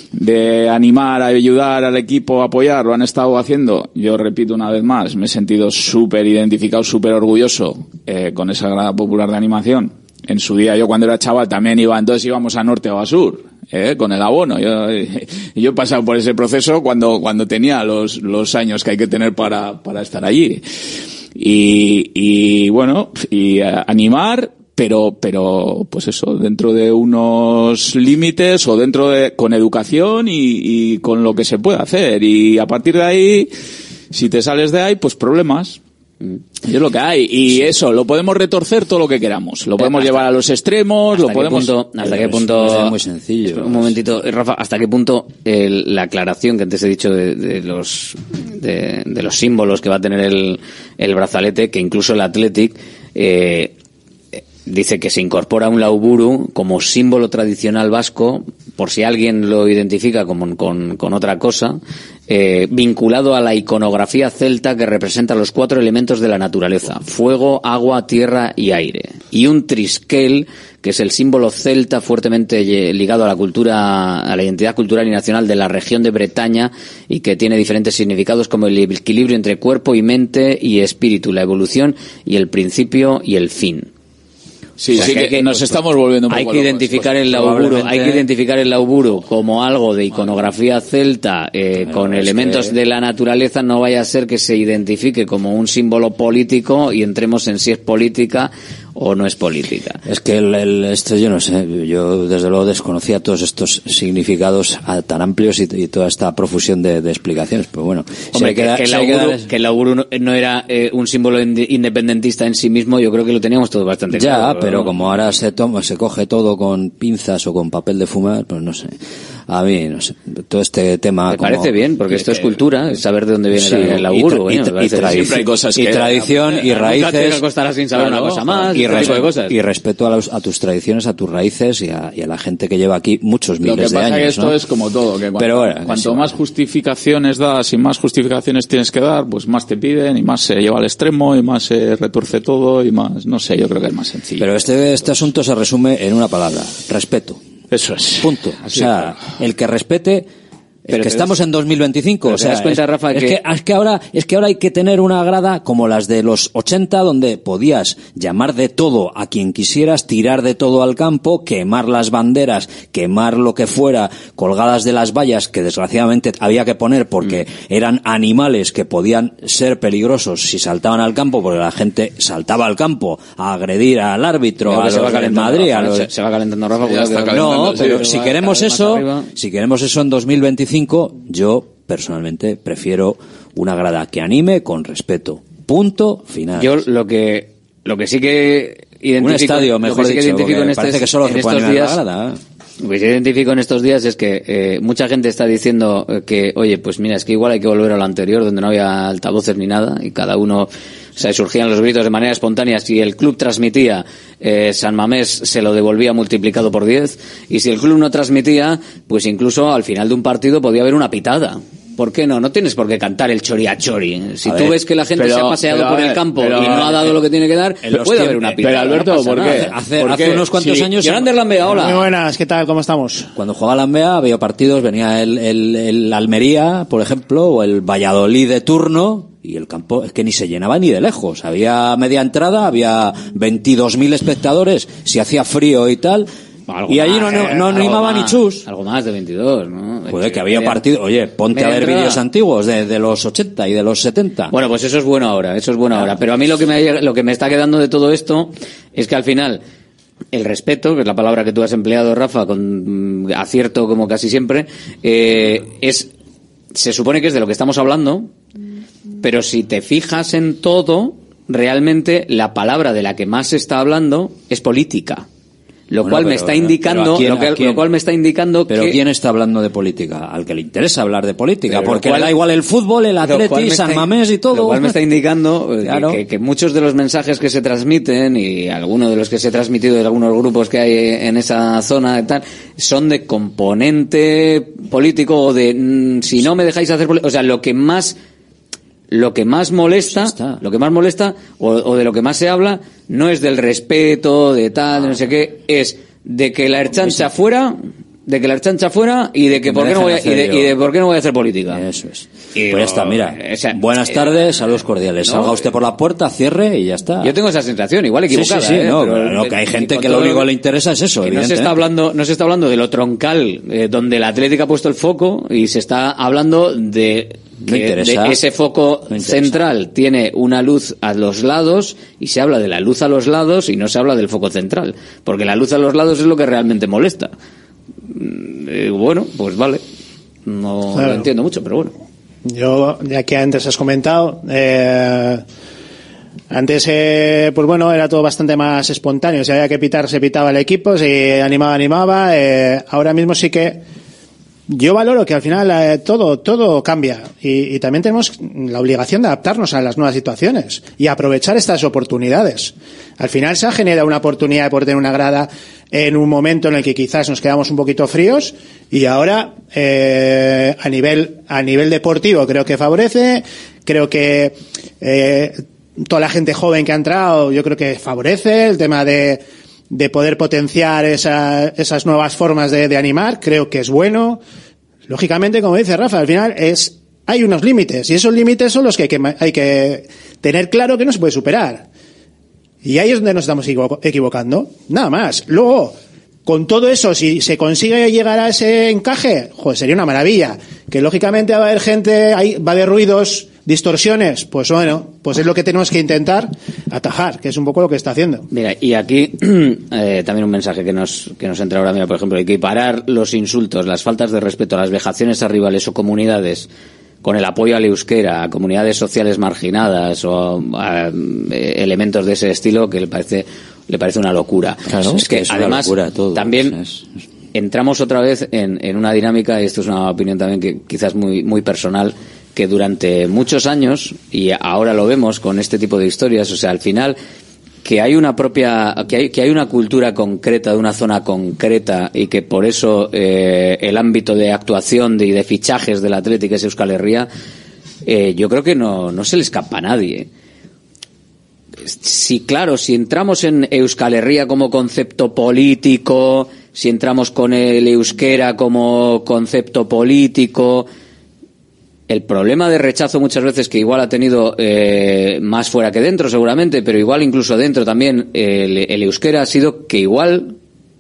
de animar, a ayudar al equipo, a apoyar, lo han estado haciendo. Yo repito una vez más, me he sentido súper identificado, súper orgulloso eh, con esa grada popular de animación. En su día, yo cuando era chaval también iba, entonces íbamos a norte o a sur. ¿eh? Con el abono. Yo, yo he pasado por ese proceso cuando, cuando tenía los, los años que hay que tener para, para estar allí. Y, y bueno, y animar, pero, pero, pues eso, dentro de unos límites o dentro de, con educación y, y con lo que se puede hacer. Y a partir de ahí, si te sales de ahí, pues problemas. Y es lo que hay. Y sí, eso, lo podemos retorcer todo lo que queramos. Lo podemos llevar a los extremos, lo podemos... Punto, ¿Hasta qué punto? Es muy sencillo. Un momentito, Rafa, ¿hasta qué punto el, la aclaración que antes he dicho de, de los de, de los símbolos que va a tener el, el brazalete, que incluso el Athletic eh, dice que se incorpora un lauburu como símbolo tradicional vasco, por si alguien lo identifica como, con, con otra cosa, eh, vinculado a la iconografía celta que representa los cuatro elementos de la naturaleza: fuego, agua, tierra y aire. Y un triskel, que es el símbolo celta fuertemente ligado a la cultura, a la identidad cultural y nacional de la región de Bretaña, y que tiene diferentes significados como el equilibrio entre cuerpo y mente y espíritu, la evolución y el principio y el fin. Sí, o sea, sí que, que nos pues, estamos volviendo un hay poco que identificar locos, el lauburu, hay que identificar el lauburu como algo de iconografía celta eh, bueno, con elementos que... de la naturaleza. No vaya a ser que se identifique como un símbolo político y entremos en si es política o no es política. Es que el, el este yo no sé, yo desde luego desconocía todos estos significados tan amplios y, y toda esta profusión de, de explicaciones, pero bueno. Hombre, si que, que, que, el lauburu, que el lauburu no, no era eh, un símbolo independentista en sí mismo, yo creo que lo teníamos todo bastante ya, claro. Pero como ahora se toma, se coge todo con pinzas o con papel de fumar, pues no sé. A mí, no sé, todo este tema... Me como, parece bien, porque esto es cultura, es saber de dónde viene sí, el lauburu. Y, tra- y, tra- y, tra- hay cosas y que, tradición y raíces... Nunca costará sin saber claro, una cosa más, y, este res- tipo de cosas. y respeto a, los, a tus tradiciones, a tus raíces y a, y a la gente que lleva aquí muchos miles de años. Lo que pasa es que esto ¿no? es como todo, que cuanto, Pero bueno, cuanto sí, más vale. justificaciones das y más justificaciones tienes que dar, pues más te piden y más se lleva al extremo y más se retuerce todo y más, no sé, yo creo que es más sencillo. Pero este, este asunto se resume en una palabra: respeto. Eso es. Punto. Así o sea, es. el que respete... Es pero que estamos das, en dos mil veinticinco, o sea, te das cuenta, es, Rafa, es que... que es que ahora es que ahora hay que tener una grada como las de los ochenta, donde podías llamar de todo a quien quisieras, tirar de todo al campo, quemar las banderas, quemar lo que fuera, colgadas de las vallas que desgraciadamente había que poner porque mm. eran animales que podían ser peligrosos si saltaban al campo, porque la gente saltaba al campo a agredir al árbitro, a se, los va del Madrid, a los... se, se va calentando Rafa, ya está calentando, no, sí, pero si va, queremos eso, si queremos eso en dos mil veinticinco, yo personalmente prefiero una grada que anime con respeto. Punto final. Yo lo que lo que sí que identifico, un estadio, mejor sí que dicho, identifico en parece estos, que solo en se puede estos animar días, la grada. Lo que sí identifico en estos días es que eh, mucha gente está diciendo que, oye, pues mira, es que igual hay que volver a lo anterior, donde no había altavoces ni nada, y cada uno, o sea, surgían los gritos de manera espontánea. Si el club transmitía, eh, San Mamés se lo devolvía multiplicado por diez, y si el club no transmitía, pues incluso al final de un partido podía haber una pitada. ¿Por qué no? No tienes por qué cantar el chori a chori. Si a tú ver, ves que la gente pero, se ha paseado pero, por ver, el campo pero, y no ha dado lo que tiene que dar, puede haber una pitada. Pero Alberto, no ¿por qué? Hace, ¿Por hace qué? unos cuantos sí. años... Yonander Lambea, hola. Muy buenas, ¿qué tal? ¿Cómo estamos? Cuando jugaba Lambea había partidos, venía el, el, el Almería, por ejemplo, o el Valladolid de turno, y el campo es que ni se llenaba ni de lejos. Había media entrada, había veintidós mil espectadores, si hacía frío y tal... Algo y allí más, no, no, no eh, animaba ni chus. Algo más de veintidós, ¿no? Joder, que había partido. Oye, ponte a ver vídeos antiguos de, de los ochenta y de los setenta. Bueno, pues eso es bueno ahora, eso es bueno ahora. Pero a mí lo que me, lo que me está quedando de todo esto es que al final el respeto, que es la palabra que tú has empleado, Rafa, con mm, acierto como casi siempre, eh, es, se supone que es de lo que estamos hablando, pero si te fijas en todo, realmente la palabra de la que más se está hablando es política. Lo bueno, cual pero, me está indicando, quién, lo, que, lo cual me está indicando pero que... ¿quién está hablando de política? Al que le interesa hablar de política, pero porque cual, le da igual el fútbol, el Atleti, San Mamés y todo. Lo cual me está indicando claro. que, que, que muchos de los mensajes que se transmiten, y algunos de los que se ha transmitido de algunos grupos que hay en esa zona y tal, son de componente político o de mmm, si no me dejáis hacer política. O sea, lo que más... Lo que más molesta, lo que más molesta, o, o de lo que más se habla, no es del respeto, de tal, de no sé qué, es de que la Erchancha fuera, de que la Erchancha fuera y de que por qué no voy a, y de, y de por qué no voy a hacer política. Eso es. Pues ya está, mira. O sea, buenas tardes, saludos cordiales. No, Salga usted por la puerta, cierre y ya está. Yo tengo esa sensación, igual equivocada. Sí, sí, sí, ¿eh? no, pero, no, que hay gente que lo único que le interesa es eso. Que no se está hablando, no se está hablando de lo troncal, eh, donde el Atlético ha puesto el foco, y se está hablando de que no de ese foco no central tiene una luz a los lados, y se habla de la luz a los lados y no se habla del foco central, porque la luz a los lados es lo que realmente molesta. Eh, bueno, pues vale. No claro. lo entiendo mucho, pero bueno. Yo, ya que antes has comentado, eh, antes, eh, pues bueno, era todo bastante más espontáneo. Si había que pitar, se pitaba el equipo, si animaba, animaba. Eh, ahora mismo sí que yo valoro que al final eh, todo todo cambia y, y también tenemos la obligación de adaptarnos a las nuevas situaciones y aprovechar estas oportunidades. Al final se ha generado una oportunidad de poder tener una grada en un momento en el que quizás nos quedamos un poquito fríos, y ahora eh, a nivel a nivel deportivo creo que favorece, creo que eh, toda la gente joven que ha entrado yo creo que favorece el tema de de poder potenciar esa, esas nuevas formas de, de animar, creo que es bueno. Lógicamente, como dice Rafa, al final es hay unos límites, y esos límites son los que hay que, hay que tener claro que no se puede superar. Y ahí es donde nos estamos equivocando, nada más. Luego, con todo eso, si se consigue llegar a ese encaje, joder, sería una maravilla. Que lógicamente va a haber gente, va a haber ruidos, distorsiones, pues bueno, pues es lo que tenemos que intentar atajar, que es un poco lo que está haciendo. Mira, y aquí eh, también un mensaje que nos que nos entra ahora mismo, por ejemplo, equiparar los insultos, las faltas de respeto, las vejaciones a rivales o comunidades con el apoyo al euskera, a comunidades sociales marginadas o a, eh, elementos de ese estilo, que le parece le parece una locura. Claro, es que es además locura todo, también es, es... entramos otra vez en, en una dinámica, y esto es una opinión también que quizás muy muy personal, que durante muchos años, y ahora lo vemos con este tipo de historias, o sea, al final que hay una propia que hay que hay una cultura concreta de una zona concreta, y que por eso eh, el ámbito de actuación de, y de fichajes del Athletic es Euskal Herria, eh, yo creo que no no se le escapa a nadie. Sí, claro, si entramos en Euskal Herria como concepto político, si entramos con el euskera como concepto político, el problema de rechazo muchas veces, que igual ha tenido eh, más fuera que dentro seguramente, pero igual incluso dentro también, el, el euskera ha sido que igual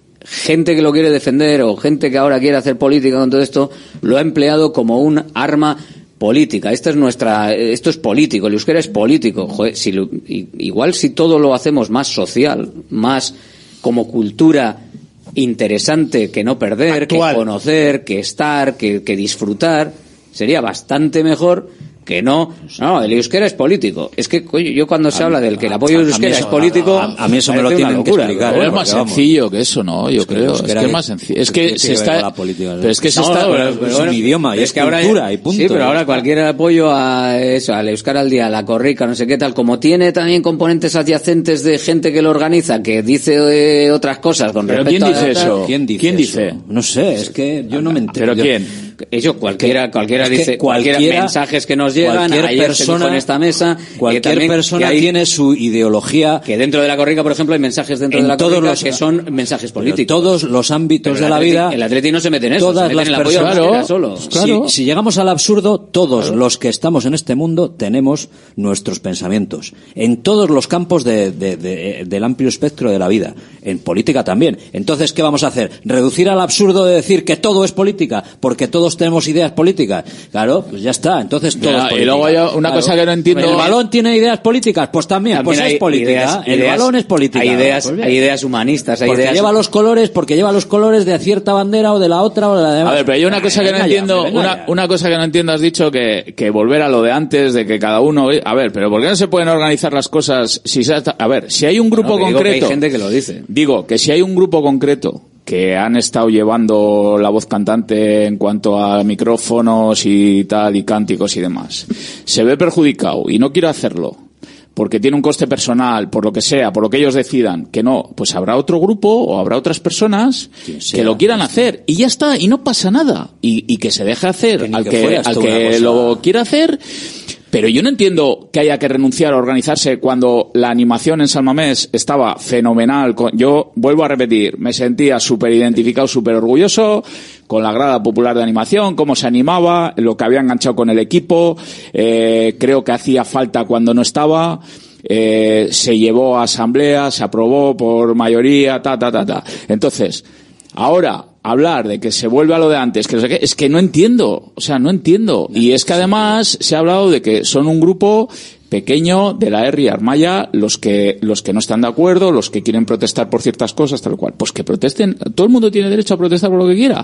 gente que lo quiere defender o gente que ahora quiere hacer política con todo esto lo ha empleado como un arma política. Esta es nuestra, esto es político, el euskera es político. Joder, si lo, igual si todo lo hacemos más social, más como cultura interesante que no perder, actual, que conocer, que estar, que, que disfrutar, sería bastante mejor que no, no, el euskera es político. Es que, coño, yo cuando se a habla del que el apoyo del euskera eso, es político, a, a, a mí eso me lo tienen que explicar. Pero es más sencillo vamos. que eso, ¿no? Yo es creo. Es que es más sencillo. Es que se está, pero es que se no, está, no, pero, pero, es bueno, un idioma y es, es que cultura ahora, y punto. Sí, pero ahora cualquier apoyo a eso, al euskara al día, a la corrica, no sé qué tal, como tiene también componentes adyacentes de gente que lo organiza, que dice eh, otras cosas con pero respecto ¿quién dice a eso? ¿Quién dice? ¿Quién dice? Eso? No sé, es que yo no me entero. ¿Pero quién? Eso cualquiera cualquiera es que dice cualquiera, cualquiera mensajes que nos llegan, cualquier ayer persona se dijo en esta mesa, cualquier que también, persona que hay, tiene su ideología, que dentro de la corrica, por ejemplo, hay mensajes dentro de la corrica los, que son mensajes políticos. Todos los ámbitos pero de la Atleti, vida, el Atleti no se mete en eso, todas se mete las en el apoyo personas, claro, solo. Claro. Si, si llegamos al absurdo, todos claro. los que estamos en este mundo tenemos nuestros pensamientos en todos los campos de, de, de, del amplio espectro de la vida, en política también. Entonces, ¿qué vamos a hacer? ¿Reducir al absurdo de decir que todo es política porque todos tenemos ideas políticas? Claro, pues ya está. Entonces todo ya, es política. Y luego hay una claro. cosa que no entiendo. ¿El balón tiene ideas políticas? Pues también, también pues hay es política. Ideas, el ideas, balón es política. Hay ideas, pues hay ideas humanistas, hay porque ideas. lleva los colores, porque lleva los colores de cierta bandera o de la otra o de la demás. A ver, pero hay una cosa que no entiendo, una, una cosa que no entiendo, has dicho que, que volver a lo de antes, de que cada uno, a ver, pero ¿por qué no se pueden organizar las cosas si se, a ver, si hay un grupo bueno, concreto. Digo que hay gente que lo dice. Digo que si hay un grupo concreto que han estado llevando la voz cantante en cuanto a micrófonos y tal, y cánticos y demás, se ve perjudicado y no quiere hacerlo porque tiene un coste personal, por lo que sea, por lo que ellos decidan, que no, pues habrá otro grupo o habrá otras personas que lo quieran hacer y ya está, y no pasa nada, y, y que se deje hacer al que, al que lo quiera hacer. Pero yo no entiendo que haya que renunciar a organizarse cuando la animación en San Mamés estaba fenomenal. Yo vuelvo a repetir, me sentía súper identificado, súper orgulloso con la grada popular de animación, cómo se animaba, lo que había enganchado con el equipo. Eh, creo que hacía falta cuando no estaba. Eh, se llevó a asamblea, se aprobó por mayoría, ta, ta, ta, ta. Entonces, ahora hablar de que se vuelve a lo de antes, que no sé qué, es que no entiendo, o sea, no entiendo. Y es que además se ha hablado de que son un grupo pequeño de la Herri Armaya los que los que no están de acuerdo, los que quieren protestar por ciertas cosas, tal cual. Pues que protesten, todo el mundo tiene derecho a protestar por lo que quiera.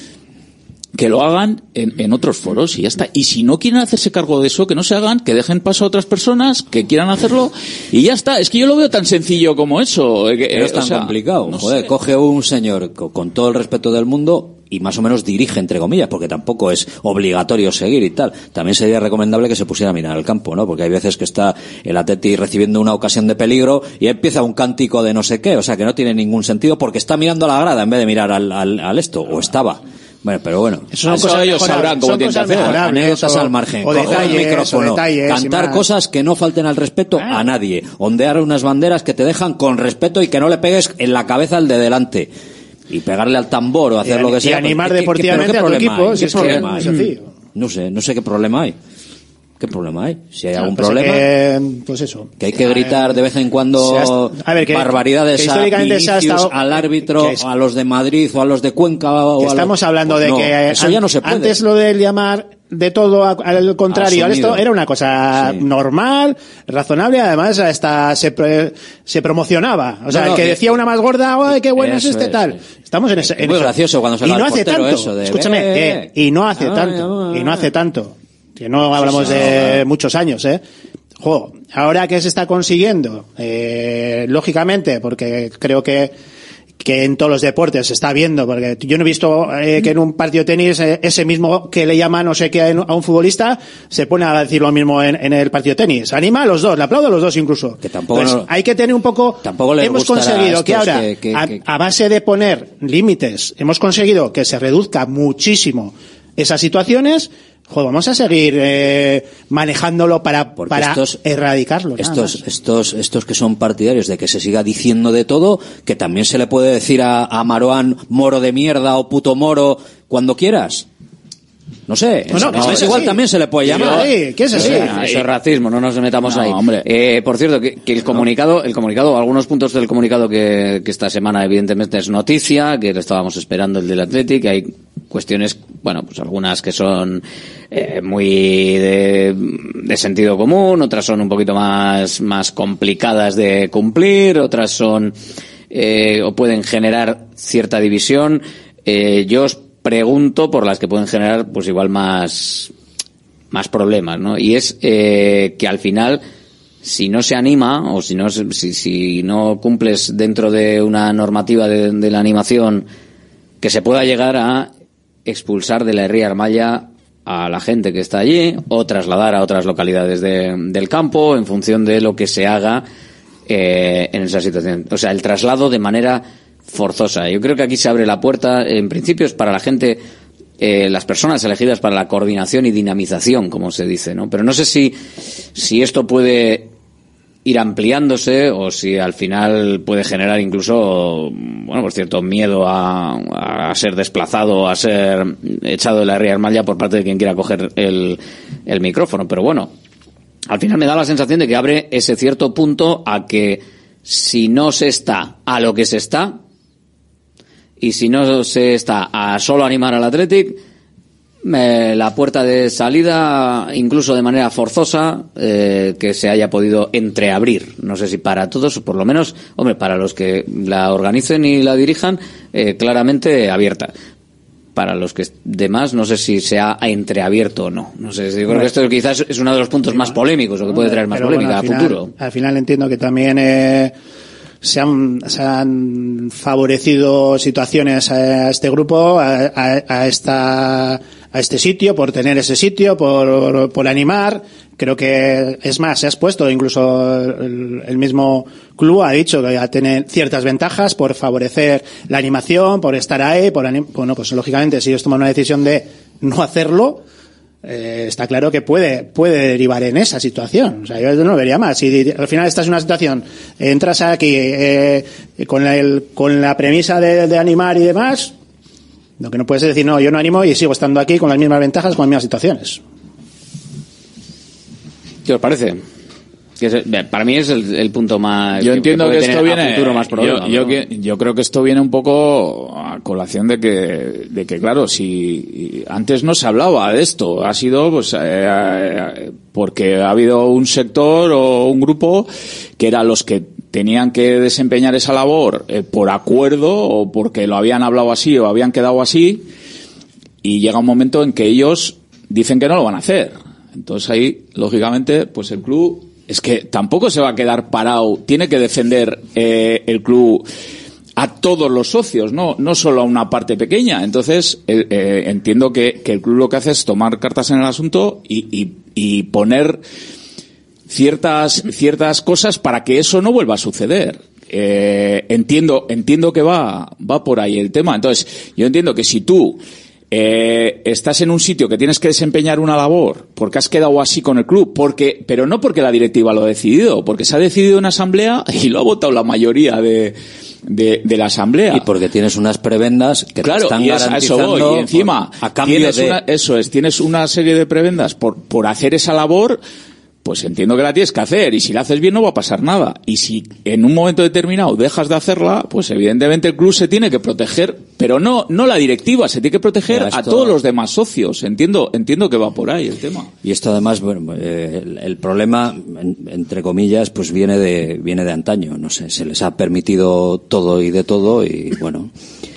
Que lo hagan en, en otros foros y ya está. Y si no quieren hacerse cargo de eso, que no se hagan, que dejen paso a otras personas que quieran hacerlo y ya está. Es que yo lo veo tan sencillo como eso. Que, Pero es tan o sea, complicado. No Joder, sé. coge un señor con, con todo el respeto del mundo y más o menos dirige, entre comillas, porque tampoco es obligatorio seguir y tal. También sería recomendable que se pusiera a mirar el campo, ¿no? Porque hay veces que está el Atleti recibiendo una ocasión de peligro y empieza un cántico de no sé qué, o sea, que no tiene ningún sentido porque está mirando a la grada en vez de mirar al, al, al esto, o estaba. Bueno, pero bueno. Eso son cosas ellos sabrán cómo tienen que hacer. Anécdotas al margen. O Coger detalles, el micrófono. o detalles, cantar cosas que no falten al respeto ah. a nadie. Ondear unas banderas que te dejan con respeto y que no le pegues en la cabeza al de delante. Y pegarle al tambor o hacer y, lo que sea. Y animar ¿Qué, deportivamente qué, a tu equipo. ¿Qué Si es problema que hay? No sé, no sé qué problema hay. ¿Qué problema hay? Si hay Claro, algún pues problema. Que, pues eso. Que hay que gritar de vez en cuando a ver, que, barbaridades que a históricamente se ha Vinicius, estado, al árbitro, es, a los de Madrid o a los de Cuenca. O que a estamos los, hablando pues de no, que eso ya no se puede. Antes lo del llamar de todo al contrario, Asumido. esto era una cosa sí. normal, razonable, además hasta se pre, se promocionaba, o sea, no, no, el que, que decía una más gorda, ¡ay, qué bueno es este es, tal! Sí. Estamos en ese, es muy eso. gracioso cuando se y no hace tanto, eso de, escúchame, eh, eh, y no hace ah, tanto, ah, y no hace tanto, que no hablamos sí, sí, de no, muchos años, eh. Jo, ahora que se está consiguiendo, eh, lógicamente, porque creo que que en todos los deportes se está viendo, porque yo no he visto eh, que en un partido de tenis eh, ese mismo que le llama no sé qué a un futbolista se pone a decir lo mismo en, en el partido de tenis. Anima a los dos, le aplaudo a los dos incluso. Que tampoco pues no, hay que tener un poco... Tampoco les hemos conseguido que ahora, que, que, a, que... a base de poner límites, hemos conseguido que se reduzca muchísimo esas situaciones. Joder, vamos a seguir eh, manejándolo para, para estos, erradicarlo. Estos, estos, estos que son partidarios de que se siga diciendo de todo, que también se le puede decir a, a Maroán moro de mierda o puto moro cuando quieras. No sé, no, no, no, es igual también se le puede llamar. Sí, ¿qué es así? Eso, eso es racismo, no nos metamos no, ahí. Hombre. Eh, por cierto, que, que el comunicado, el comunicado, algunos puntos del comunicado que, que esta semana evidentemente es noticia, que lo estábamos esperando el del Athletic, hay cuestiones, bueno, pues algunas que son eh, muy de, de sentido común, otras son un poquito más, más complicadas de cumplir, otras son eh, o pueden generar cierta división. Eh, yo os pregunto por las que pueden generar pues igual más más problemas, ¿no? Y es eh, que al final si no se anima o si no si, si no cumples dentro de una normativa de, de la animación, que se pueda llegar a expulsar de la Herri Armaya a la gente que está allí o trasladar a otras localidades de, del campo en función de lo que se haga eh, en esa situación. O sea, el traslado de manera forzosa. Yo creo que aquí se abre la puerta, en principio es para la gente, eh, las personas elegidas para la coordinación y dinamización, como se dice, ¿no? Pero no sé si, si esto puede ir ampliándose o si al final puede generar incluso, bueno, por cierto, miedo a, a ser desplazado, a ser echado de la Herri Armaya por parte de quien quiera coger el, el micrófono. Pero bueno, al final me da la sensación de que abre ese cierto punto a que si no se está a lo que se está, y si no se está a solo animar al Athletic, eh, la puerta de salida, incluso de manera forzosa, eh, que se haya podido entreabrir. No sé si para todos, o por lo menos, hombre, para los que la organicen y la dirijan, eh, claramente abierta. Para los que demás, no sé si se ha entreabierto o no. No sé, yo creo que esto quizás es uno de los puntos más polémicos, o que puede traer más Pero polémica bueno, a final, futuro. Al final entiendo que también eh, se, han, se han favorecido situaciones a este grupo, a, a, a esta a este sitio, por tener ese sitio, por, por animar. Creo que, es más, se ha expuesto, incluso el, el mismo club ha dicho que ya tiene ciertas ventajas por favorecer la animación, por estar ahí, por anim- bueno, pues lógicamente si ellos toman una decisión de no hacerlo, eh, está claro que puede puede derivar en esa situación. O sea, yo no lo vería más. Si al final esta es una situación, entras aquí eh, con, la, el, con la premisa de, de animar y demás, lo que no puedes es decir, no, yo no animo y sigo estando aquí con las mismas ventajas, con las mismas situaciones. ¿Qué os parece? Que es, para mí es el, el punto más. Yo entiendo que, que esto viene. Más problema, yo, yo, ¿no? que, yo creo que esto viene un poco a colación de que, de que claro, si antes no se hablaba de esto, ha sido pues eh, porque ha habido un sector o un grupo que eran los que tenían que desempeñar esa labor eh, por acuerdo o porque lo habían hablado así o habían quedado así, y llega un momento en que ellos dicen que no lo van a hacer. Entonces ahí, lógicamente, pues el club es que tampoco se va a quedar parado, tiene que defender eh, el club a todos los socios, no no solo a una parte pequeña. Entonces eh, eh, entiendo que, que el club lo que hace es tomar cartas en el asunto y, y, y poner ciertas ciertas cosas para que eso no vuelva a suceder. Eh, entiendo entiendo que va va por ahí el tema. Entonces yo entiendo que si tú Eh, estás en un sitio que tienes que desempeñar una labor porque has quedado así con el club, porque, pero no porque la directiva lo ha decidido, porque se ha decidido en asamblea y lo ha votado la mayoría de, de, de la asamblea. Y porque tienes unas prebendas que claro, te están y es, garantizando. A eso voy. Y encima, a cambio tienes de... una, eso es, tienes una serie de prebendas por, por hacer esa labor. Pues entiendo que la tienes que hacer, y si la haces bien no va a pasar nada. Y si en un momento determinado dejas de hacerla, pues evidentemente el club se tiene que proteger, pero no no la directiva, se tiene que proteger esto... a todos los demás socios. Entiendo entiendo que va por ahí el tema. Y esto además, bueno, eh, el, el problema, en, entre comillas, pues viene de viene de antaño. No sé, se les ha permitido todo y de todo, y bueno...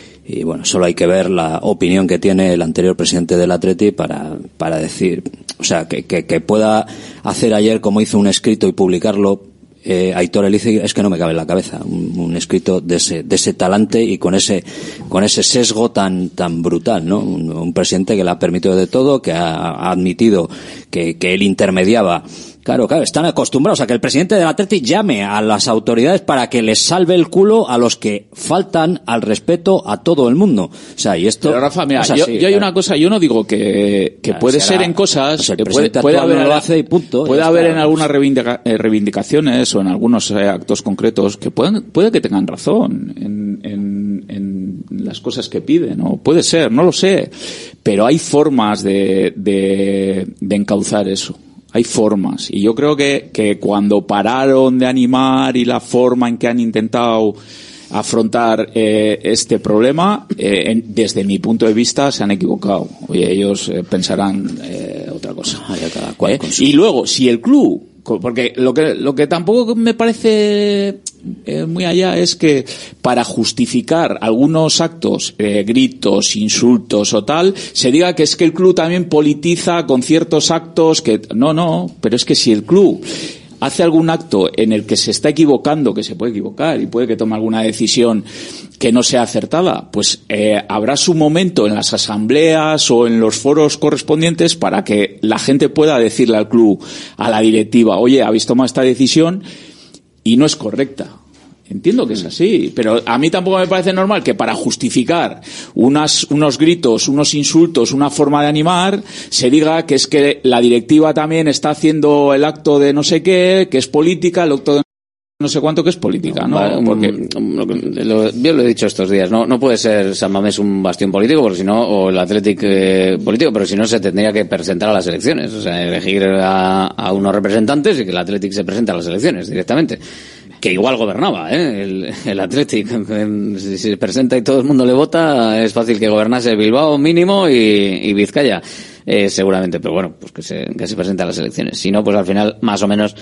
Y bueno, solo hay que ver la opinión que tiene el anterior presidente del Atleti para, para decir, o sea, que, que, que pueda hacer ayer, como hizo un escrito y publicarlo, eh, Aitor Elízegui, es que no me cabe en la cabeza, un, un escrito de ese, de ese talante y con ese, con ese sesgo tan, tan brutal, ¿no? Un, un presidente que le ha permitido de todo, que ha, ha admitido que, que él intermediaba. Claro, claro, están acostumbrados a que el presidente del Atleti llame a las autoridades para que les salve el culo a los que faltan al respeto a todo el mundo. O sea, y esto... Pero Rafa, mira, o sea, yo, sí, yo claro. hay una cosa, yo no digo que, que Claro, puede será, ser en cosas, pues el que puede, presidente puede actual haber, no lo hace y punto, puede ya haber está. en algunas reivindica, eh, reivindicaciones o en algunos eh, actos concretos que pueden, puede que tengan razón en, en, en las cosas que piden, ¿no? Puede ser, no lo sé, pero hay formas de, de, de encauzar eso. Hay formas, y yo creo que, que cuando pararon de animar y la forma en que han intentado afrontar eh, este problema, eh, en, desde mi punto de vista se han equivocado. Oye, ellos eh, pensarán eh, otra cosa. Cada cual ¿Eh? con su... Y luego, si el club, porque lo que lo que tampoco me parece eh, muy allá es que para justificar algunos actos, eh, gritos, insultos o tal, se diga que es que el club también politiza con ciertos actos que no, no, pero es que si el club hace algún acto en el que se está equivocando, que se puede equivocar y puede que tome alguna decisión que no sea acertada, pues eh, habrá su momento en las asambleas o en los foros correspondientes para que la gente pueda decirle al club, a la directiva, oye, habéis tomado esta decisión y no es correcta. Entiendo que es así, pero a mí tampoco me parece normal que para justificar unas, unos gritos, unos insultos, una forma de animar, se diga que es que la directiva también está haciendo el acto de no sé qué, que es política, el acto de no sé cuánto que es política, ¿no? Vale, porque lo, yo lo he dicho estos días, no no puede ser San Mamés un bastión político, porque si no, o el Athletic eh, político, pero si no se tendría que presentar a las elecciones, o sea, elegir a, a unos representantes y que el Athletic se presente a las elecciones directamente. Que igual gobernaba, ¿eh? El, el Athletic, si se presenta y todo el mundo le vota, es fácil que gobernase Bilbao mínimo y, y Vizcaya, eh, seguramente, pero bueno, pues que se, que se presente a las elecciones. Si no, pues al final, más o menos,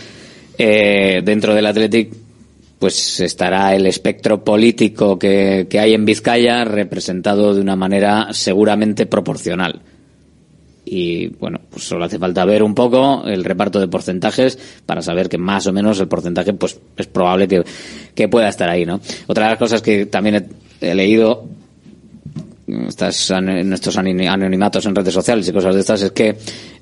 eh, dentro del Athletic, pues estará el espectro político que, que hay en Vizcaya representado de una manera seguramente proporcional. Y bueno, pues solo hace falta ver un poco el reparto de porcentajes para saber que más o menos el porcentaje pues es probable que, que pueda estar ahí, ¿no? Otra de las cosas que también he, he leído estas, nuestros anonimatos en redes sociales y cosas de estas es que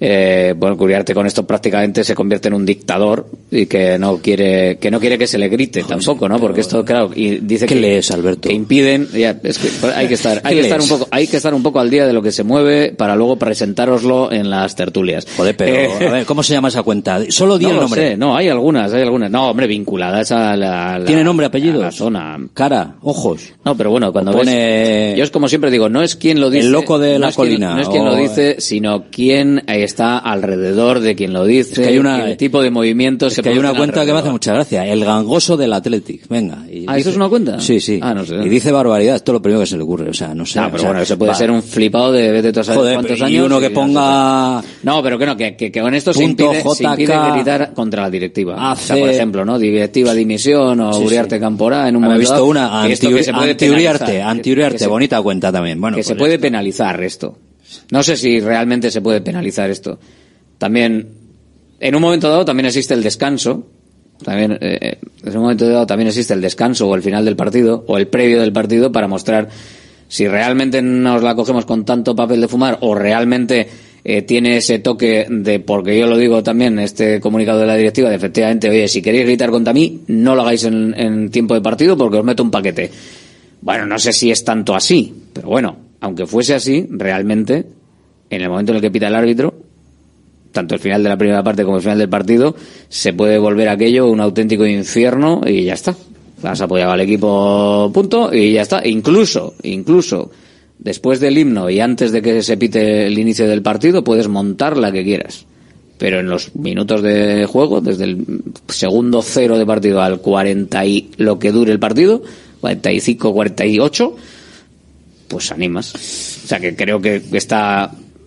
eh, bueno, Uriarte con esto prácticamente se convierte en un dictador y que no quiere que no quiere que se le grite José, tampoco, ¿no? Porque esto, claro, y dice ¿qué que lees, Alberto? Que impiden, ya, es que hay que estar, hay que estar un poco, hay que estar un poco al día de lo que se mueve para luego presentároslo en las tertulias. Joder, pero Eh, a ver, ¿cómo se llama esa cuenta? Solo di no el lo nombre. sé, no, hay algunas, hay algunas. No, hombre, vinculadas a la, la ¿Tiene nombre, apellido? a la zona. Cara, ojos. No, pero bueno, cuando pone... ves, yo es como siempre digo, no es quien lo dice, el loco de no la es quien- colina. no es quien o- lo dice, sino quien está alrededor de quien lo dice, Es que hay una- y el tipo de movimientos Es que hay una cuenta que me hace mucha gracia. El gangoso del Athletic. Venga. Y ¿Ah, dice- eso es una cuenta? Sí, sí. Ah, no sé. Y dice barbaridad. Esto es lo primero que se le ocurre. O sea, no sé. No, pero o sea, bueno, eso puede va. ser un flipado de vete tú a saber Joder, cuántos y años. uno que ponga... No, pero que no, que, que, que con esto se Punto impide, se J K impide gritar contra la directiva. A C. O sea, por ejemplo, ¿no? Directiva dimisión o Sí, Uriarte sí. Camporá en un He momento visto dado, una que esto anti, que se puede anti-Uriarte, penalizar, anti-Uriarte, que se- bonita cuenta también. Bueno, que se pues puede penalizar esto. No sé si realmente se puede penalizar esto. También, en un momento dado también existe el descanso. También, eh, en un momento dado también existe el descanso o el final del partido o el previo del partido para mostrar si realmente nos la cogemos con tanto papel de fumar o realmente eh, tiene ese toque de, porque yo lo digo también, este comunicado de la directiva, de efectivamente, oye, si queréis gritar contra mí, no lo hagáis en, en tiempo de partido porque os meto un paquete. Bueno, no sé si es tanto así, pero bueno, aunque fuese así, realmente, en el momento en el que pita el árbitro, tanto el final de la primera parte como el final del partido, se puede volver aquello un auténtico infierno y ya está. Has apoyado al equipo, punto, y ya está. E incluso, incluso, después del himno y antes de que se pite el inicio del partido, puedes montar la que quieras. Pero en los minutos de juego, desde el segundo cero de partido al cuarenta y lo que dure el partido, cuarenta y cinco, cuarenta y ocho, pues animas. O sea que creo que está...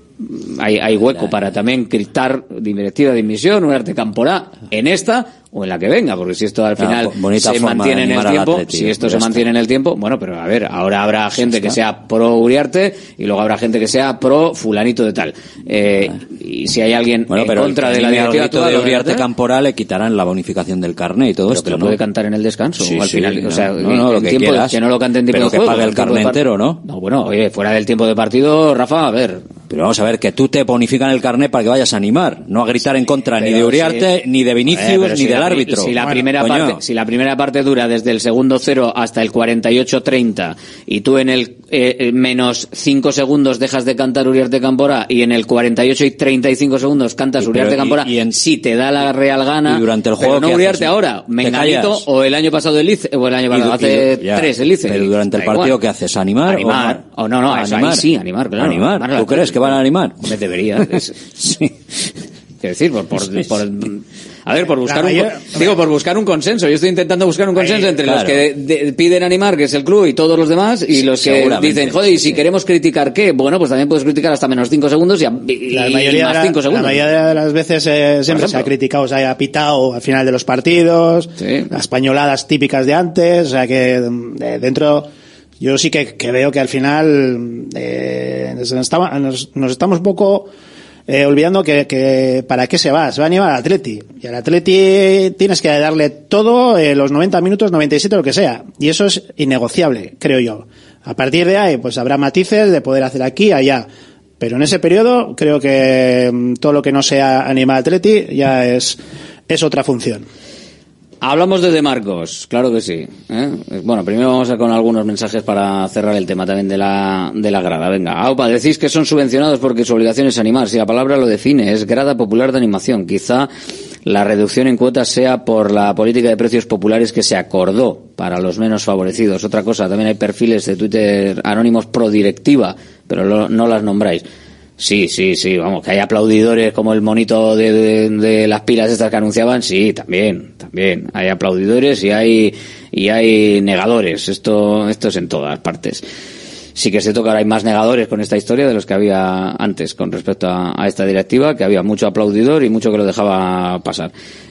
Hay, hay hueco para también gritar directiva de dimisión, un arte Camporá en esta o en la que venga, porque si esto al final Ah, se mantiene en el tiempo, si esto se mantiene en el tiempo, bueno, pero a ver, ahora habrá gente que sea pro Uriarte y luego habrá gente que sea pro fulanito de tal. Eh, y si hay alguien Bueno, en pero contra el de la que anime al directiva grito actual, de o de Uriarte la- Camporá le quitarán la bonificación del carné y todo pero esto, que lo ¿no? puede cantar en el descanso Sí, o al sí, final, no, o sea, no, no, lo en que tiempo, quieras, que no lo cante en tiempo pero de que juego, pague el en tiempo carné de par- entero, ¿no? No, bueno, oye, fuera del tiempo de partido, Rafa, a ver. Pero vamos a ver, que tú te bonifican el carné para que vayas a animar, no a gritar en contra ni de Pero Uriarte, sí. ni de Vinicius, Eh, pero ni si del la, árbitro. Si la, Bueno, primera coño. parte, si la primera parte dura desde el segundo cero hasta el cuarenta y ocho treinta y tú en el eh, menos cinco segundos dejas de cantar Uriarte Camporá y en el cuarenta y ocho y treinta y cinco segundos cantas Y Uriarte pero- Camporá, y- y en- si te da la real gana, y durante el pero juego, no ¿qué Uriarte haces? ahora, ¿Te Menganito callas? o el año pasado el Lice, o el año Y pasado, du- hace y du- ya, tres el Lice. pero durante el Da partido, igual. ¿qué haces? ¿Animar? o Animar. no? O no, no, eso ahí animar. sí, animar, claro. Animar. Animar a la ¿Tú crees gente. que van a animar? Hombre, debería. Es- Sí. Quiero decir, por, por, por- a ver, por buscar La un, mayor- co- digo, por buscar un consenso. Yo estoy intentando buscar un consenso entre claro. los que de- de- piden animar, que es el club, y todos los demás, y los que seguramente, dicen, joder, y si queremos criticar, ¿qué? Bueno, pues también puedes criticar hasta menos cinco segundos y, a- y- La y mayoría, más de la, cinco la segundos. mayoría de las veces eh, siempre se ha criticado, o sea, se ha pitado al final de los partidos, las pañoladas típicas de antes, o sea que eh, dentro yo sí que, que veo que al final eh, nos, estaba- nos, nos estamos un poco eh, olvidando que, que para qué se va, se va a animar al Atleti, y al Atleti tienes que darle todo, eh, los noventa minutos, noventa y siete, lo que sea, y eso es innegociable, creo yo. A partir de ahí, pues habrá matices de poder hacer aquí, allá. Pero en ese periodo creo que mm, todo lo que no sea animar al Atleti ya es, es otra función. Hablamos de De Marcos, claro que sí. ¿eh? Bueno, primero vamos a con algunos mensajes para cerrar el tema también de la, de la grada. Venga, Aupa, decís que son subvencionados porque su obligación es animar. Si la palabra lo define, es grada popular de animación. Quizá la reducción en cuotas sea por la política de precios populares que se acordó para los menos favorecidos. Otra cosa, también hay perfiles de Twitter anónimos pro directiva, pero lo, no las nombráis. Sí, sí, sí, vamos, que hay aplaudidores como el monito de, de, de las pilas estas que anunciaban, sí, también, también, hay aplaudidores y hay, y hay negadores, esto, esto es en todas partes. Sí que se toca, ahora hay más negadores con esta historia de los que había antes con respecto a, a esta directiva, que había mucho aplaudidor y mucho que lo dejaba pasar.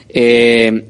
Eh,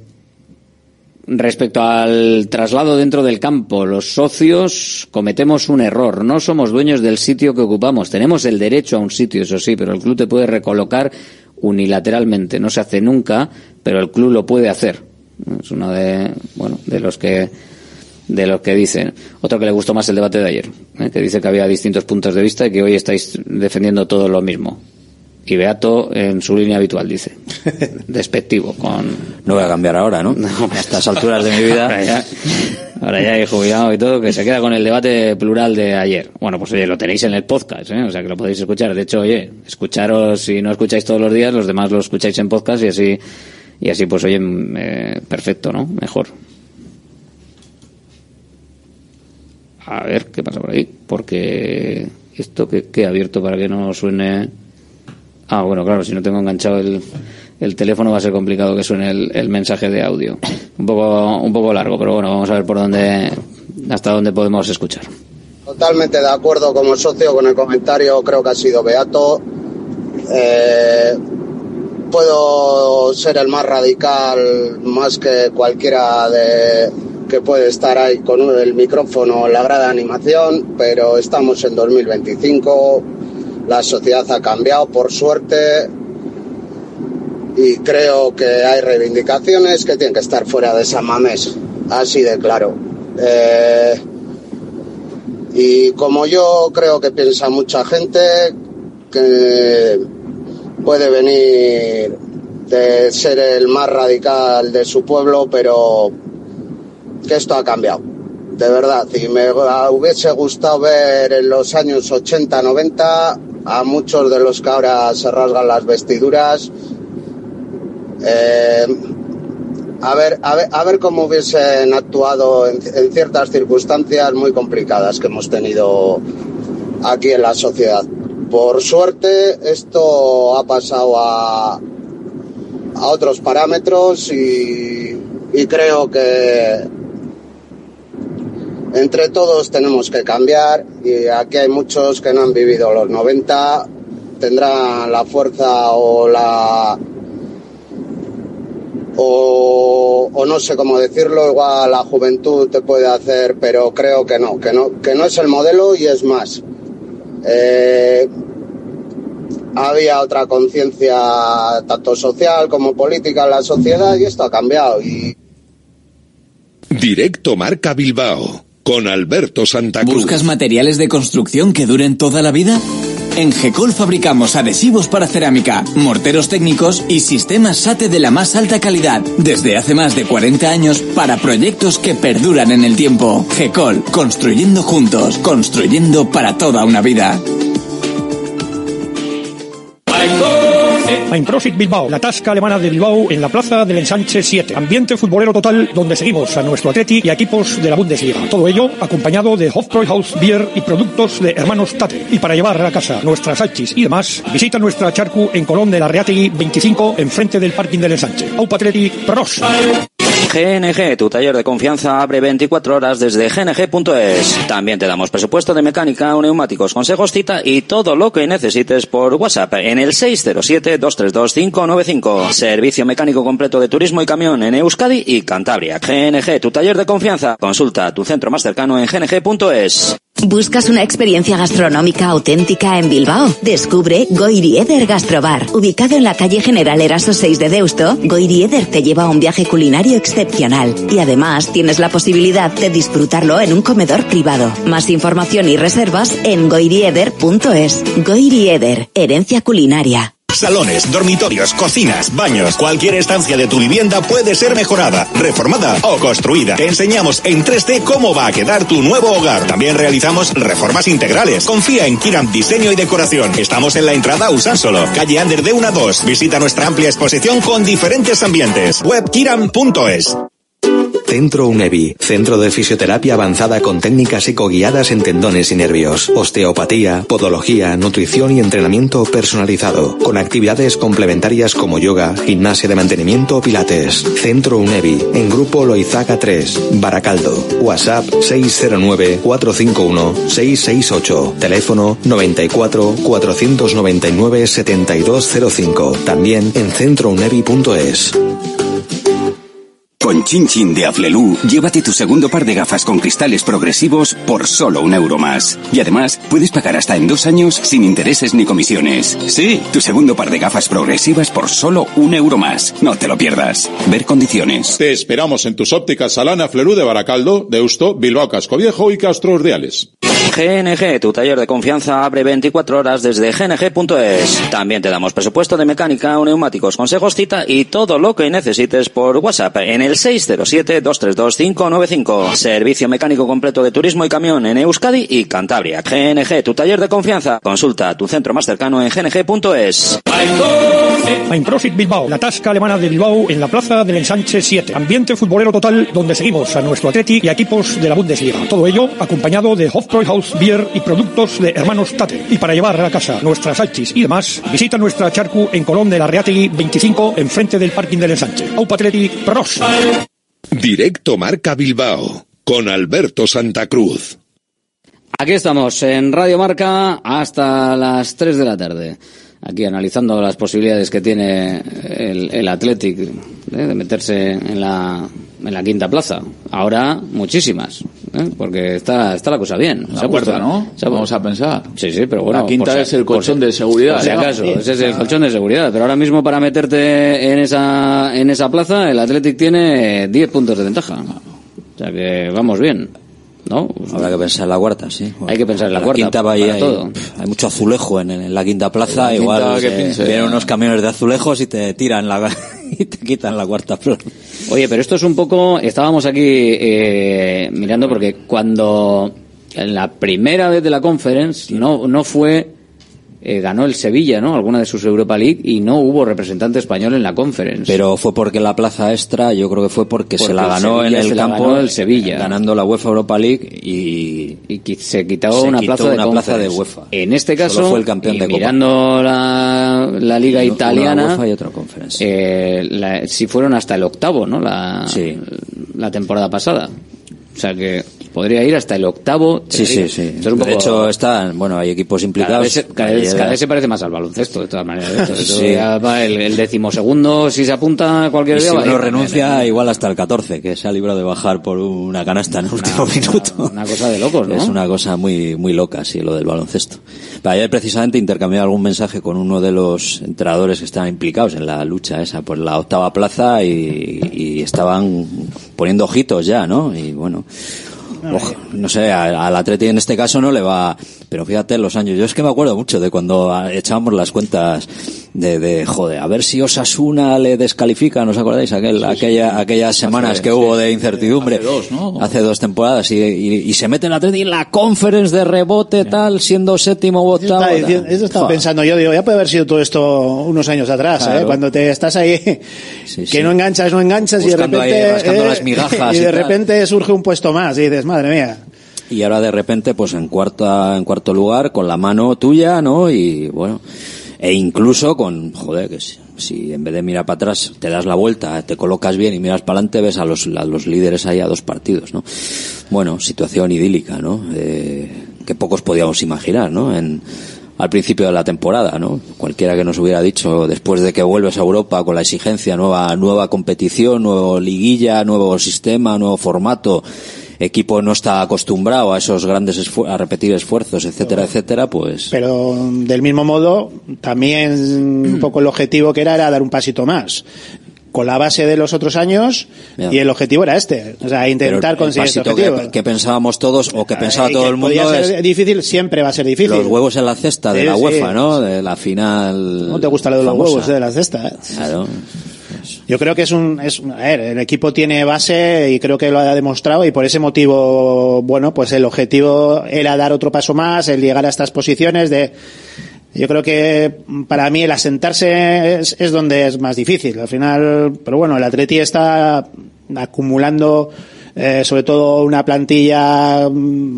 Respecto al traslado dentro del campo, los socios cometemos un error. No somos dueños del sitio que ocupamos. Tenemos el derecho a un sitio, eso sí, pero el club te puede recolocar unilateralmente. No se hace nunca, pero el club lo puede hacer. Es uno de, bueno, de los que, de los que dicen. Otro que le gustó más el debate de ayer, ¿eh? Que dice que había distintos puntos de vista y que hoy estáis defendiendo todo lo mismo. Y Beato en su línea habitual, dice. Despectivo, con... No voy a cambiar ahora, ¿no? no a estas alturas de mi vida. Ahora ya, ahora ya he jubilado y todo, que se queda con el debate plural de ayer. Bueno, pues oye, lo tenéis en el podcast, ¿eh? O sea que lo podéis escuchar. De hecho, oye, escucharos, si no escucháis todos los días, los demás lo escucháis en podcast y así, y así pues oye, eh, perfecto, ¿no? Mejor. A ver, ¿qué pasa por ahí? Porque esto que queda abierto para que no suene... Ah, bueno, claro, si no tengo enganchado el, el teléfono va a ser complicado que suene el, el mensaje de audio. Un poco, un poco largo, pero bueno, vamos a ver por dónde, hasta dónde podemos escuchar. Totalmente de acuerdo como socio con el comentario, creo que ha sido Beato. Eh, puedo ser el más radical, más que cualquiera de que puede estar ahí con el micrófono en la grada de animación, pero estamos en dos mil veinticinco. La sociedad ha cambiado, por suerte, y creo que hay reivindicaciones que tienen que estar fuera de San Mamés, así de claro. Eh, y como yo creo que piensa mucha gente que puede venir de ser el más radical de su pueblo, pero que esto ha cambiado. De verdad, y me hubiese gustado ver en los años ochenta, noventa a muchos de los que ahora se rasgan las vestiduras, eh, a ver, a ver, a ver cómo hubiesen actuado en, en ciertas circunstancias muy complicadas que hemos tenido aquí en la sociedad. Por suerte, esto ha pasado a, a otros parámetros y, y creo que entre todos tenemos que cambiar, y aquí hay muchos que no han vivido los noventa, tendrán la fuerza o la o, o no sé cómo decirlo, igual la juventud te puede hacer, pero creo que no, que no, que no es el modelo, y es más. Eh, había otra conciencia tanto social como política en la sociedad y esto ha cambiado. Y Directo Marca Bilbao con Alberto Santa Cruz. ¿Buscas materiales de construcción que duren toda la vida? En Gecol fabricamos adhesivos para cerámica, morteros técnicos y sistemas SATE de la más alta calidad, desde hace más de cuarenta años para proyectos que perduran en el tiempo. Gecol, construyendo juntos, construyendo para toda una vida. Einprosit Bilbao, la tasca alemana de Bilbao en la plaza del Ensanche siete. Ambiente futbolero total donde seguimos a nuestro Atleti y a equipos de la Bundesliga. Todo ello acompañado de Hofbräuhaus Beer y productos de Hermanos Tate. Y para llevar a casa nuestras salchis y demás, visita nuestra charcu en Colón de la Reategui veinticinco, enfrente del parking del Ensanche. Aupa Atleti, pros. G N G, tu taller de confianza, abre veinticuatro horas desde g n g punto es. También te damos presupuesto de mecánica, neumáticos, consejos, cita y todo lo que necesites por WhatsApp en el seis cero siete, dos tres dos, cinco nueve cinco. Servicio mecánico completo de turismo y camión en Euskadi y Cantabria. G N G, tu taller de confianza. Consulta tu centro más cercano en g n g punto es. ¿Buscas una experiencia gastronómica auténtica en Bilbao? Descubre Goiri Eder Gastrobar. Ubicado en la calle General Eraso seis de Deusto, Goiri Eder te lleva a un viaje culinario excepcional. Y además tienes la posibilidad de disfrutarlo en un comedor privado. Más información y reservas en goirieder punto es. Goiri Eder, herencia culinaria. Salones, dormitorios, cocinas, baños, cualquier estancia de tu vivienda puede ser mejorada, reformada o construida. Te enseñamos en tres D cómo va a quedar tu nuevo hogar. También realizamos reformas integrales. Confía en Kiram Diseño y Decoración. Estamos en la entrada Usánsolo, calle Ander de uno a dos. Visita nuestra amplia exposición con diferentes ambientes. web kiram punto es. Centro UNEVI, centro de fisioterapia avanzada con técnicas ecoguiadas en tendones y nervios, osteopatía, podología, nutrición y entrenamiento personalizado, con actividades complementarias como yoga, gimnasia de mantenimiento o pilates. Centro UNEVI, en Grupo Loizaga tres, Baracaldo. WhatsApp seis cero nueve, cuatro cinco uno, seis seis ocho. Teléfono noventa y cuatro, cuatrocientos noventa y nueve, setenta y dos cero cinco. También en centro unevi punto es. Con Chin Chin de Aflelu, llévate tu segundo par de gafas con cristales progresivos por solo un euro más. Y además, puedes pagar hasta en dos años sin intereses ni comisiones. Sí, tu segundo par de gafas progresivas por solo un euro más. No te lo pierdas. Ver condiciones. Te esperamos en tus ópticas Salana Aflelu de Baracaldo, Deusto, Bilbao Casco Viejo y Castro Urdiales. G N G, tu taller de confianza, abre veinticuatro horas desde g n g punto es. También te damos presupuesto de mecánica o neumáticos, consejos, cita y todo lo que necesites por WhatsApp en el seis cero siete, dos tres dos, cinco nueve cinco. Servicio mecánico completo de turismo y camión en Euskadi y Cantabria. G N G, tu taller de confianza. Consulta tu centro más cercano en g n g punto es. Mainprosit Bilbao, la tasca alemana de Bilbao en la plaza del Ensanche siete. Ambiente futbolero total donde seguimos a nuestro Atleti y a equipos de la Bundesliga. Todo ello acompañado de Hofbräuhaus Beer y productos de Hermanos Tate. Y para llevar a casa nuestras salchis y demás, visita nuestra charcu en Colón de la Reategui veinticinco, enfrente del parking del Ensanche. Aupa Atleti, pros. Directo Marca Bilbao, con Alberto Santa Cruz. Aquí estamos en Radio Marca hasta las tres de la tarde. Aquí analizando las posibilidades que tiene el, el Athletic, ¿eh? de meterse en la, en la quinta plaza. Ahora, muchísimas, ¿eh? porque está, está la cosa bien. La cuarta, ¿no? Se ha, Vamos a pensar. Sí, sí, pero bueno. La quinta por, es el colchón de seguridad. Por si acaso, ese es el colchón de seguridad. Pero ahora mismo para meterte en esa, en esa plaza, el Athletic tiene diez puntos de ventaja. O sea que vamos bien. ¿No? Habrá que pensar en la cuarta, sí. Bueno, hay que pensar en la, la cuarta. Quinta va para hay, todo. Hay mucho azulejo en, en la quinta plaza. La igual quinta se, vienen unos camiones de azulejos y te tiran la y te quitan la cuarta plaza. Oye, pero esto es un poco. Estábamos aquí eh, mirando porque cuando en la primera vez de la Conference no no fue. Eh, ganó el Sevilla, ¿no? Alguna de sus Europa League y no hubo representante español en la Conference. Pero fue porque la plaza extra, yo creo que fue porque, porque se la ganó el en el se campo ganó el Sevilla, ganando la UEFA Europa League y, y se quitó se una, quitó plaza, una de plaza de UEFA. En este caso, solo fue el campeón y de Copa. mirando la, la Liga y Italiana, una UEFA y otra Conference. Eh, la, si fueron hasta el octavo, ¿no? La, sí. la temporada pasada. O sea que podría ir hasta el octavo. Sí, sí, sí. Esto es un poco... De hecho, están, bueno, hay equipos implicados. Cada vez, cada, vez, cada vez se parece más al baloncesto, de todas maneras. Sí. Ya va el, el decimosegundo, si se apunta cualquier y día. Si va uno ir, renuncia, en, en, igual hasta el catorce, que se ha librado de bajar por una canasta en el último una, minuto. Una, una cosa de locos, ¿no? Es una cosa muy, muy loca, sí, lo del baloncesto. Pero ayer precisamente intercambié algún mensaje con uno de los entrenadores que estaban implicados en la lucha esa por la octava plaza y, y estaban poniendo ojitos ya, ¿no? Y bueno. Ojo, no sé, al Atleti en este caso no le va, pero fíjate los años. Yo es que me acuerdo mucho de cuando echábamos las cuentas de, de joder, a ver si Osasuna le descalifica, ¿no os acordáis? Aquel, sí, aquella, sí. Aquellas semanas hace, que sí, hubo de incertidumbre. Hace dos, ¿no? Hace dos temporadas y, y, y se mete el Atleti en la Conference de rebote, sí. tal, siendo séptimo o octavo. Eso estaba, eso estaba pensando yo, digo, ya puede haber sido todo esto unos años atrás, claro. ¿eh? Cuando te estás ahí, sí, que sí. no enganchas, no enganchas buscando y de repente, ahí, rascando eh, las migajas y, y de y repente surge un puesto más y dices, madre mía. Y ahora de repente, pues en cuarta, en cuarto lugar, con la mano tuya, ¿no? Y bueno, e incluso con, joder, que si, si en vez de mirar para atrás te das la vuelta, te colocas bien y miras para adelante, ves a los, a los líderes ahí a dos partidos, ¿no? Bueno, situación idílica, ¿no? Eh, que pocos podíamos imaginar, ¿no? En, al principio de la temporada, ¿no? Cualquiera que nos hubiera dicho, después de que vuelves a Europa con la exigencia, nueva, nueva competición, nuevo liguilla, nuevo sistema, nuevo formato, equipo no está acostumbrado a esos grandes esfu- a repetir esfuerzos, etcétera, etcétera, pues. Pero del mismo modo, también un poco el objetivo que era era dar un pasito más. Con la base de los otros años, yeah. y el objetivo era este, o sea, intentar Pero conseguir ese objetivo. Que, que pensábamos todos, o que pensaba eh, todo que el mundo ser es difícil, siempre va a ser difícil. Los huevos en la cesta de sí, la UEFA, sí. ¿no? De la final. ¿No te gusta lo de famosa. Los huevos de la cesta? ¿eh? Claro. Yo creo que es un, es, a ver, el equipo tiene base y creo que lo ha demostrado y por ese motivo, bueno, pues el objetivo era dar otro paso más, el llegar a estas posiciones de, yo creo que para mí el asentarse es, es donde es más difícil. Al final, pero bueno, el Atleti está acumulando eh, sobre todo una plantilla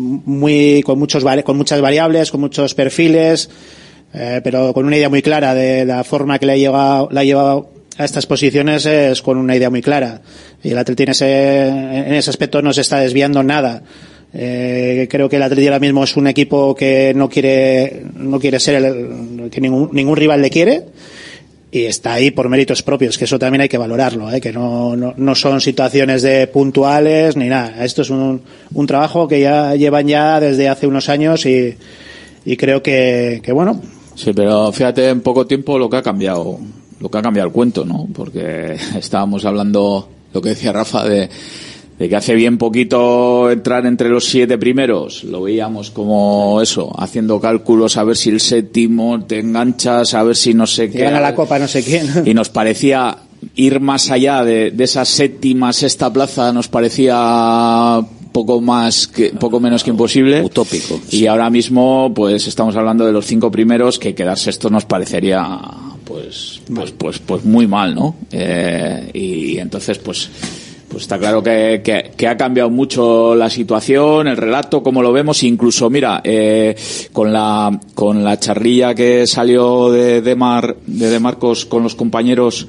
muy con muchos con muchas variables, con muchos perfiles, eh, pero con una idea muy clara de la forma que le ha llevado, le ha llevado a estas posiciones es con una idea muy clara. Y el Atleti en ese, en ese aspecto no se está desviando nada. Eh, creo que el Atleti ahora mismo es un equipo que no quiere no quiere ser el, que ningún, ningún rival le quiere y está ahí por méritos propios, que eso también hay que valorarlo, ¿eh? Que no, no, no son situaciones de puntuales ni nada. Esto es un, un trabajo que ya llevan ya desde hace unos años y, y creo que, que bueno. Sí, pero fíjate en poco tiempo lo que ha cambiado, lo que ha cambiado el cuento, ¿no? Porque estábamos hablando, lo que decía Rafa, de de que hace bien poquito entrar entre los siete primeros, lo veíamos como eso, haciendo cálculos a ver si el séptimo te enganchas, a ver si no sé qué. Gana la copa no sé quién. Y nos parecía ir más allá de, de esa séptima, sexta plaza, nos parecía poco más que, poco menos que imposible. Utópico. Y ahora mismo, pues estamos hablando de los cinco primeros, que quedar sexto nos parecería, pues, pues, pues, pues muy mal, ¿no? Eh, y entonces, pues, Pues está claro que, que, que ha cambiado mucho la situación, el relato, como lo vemos, incluso, mira, eh, con la con la charrilla que salió de de, Mar, de, de Marcos con los compañeros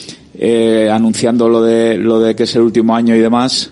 eh, anunciando lo de lo de que es el último año y demás,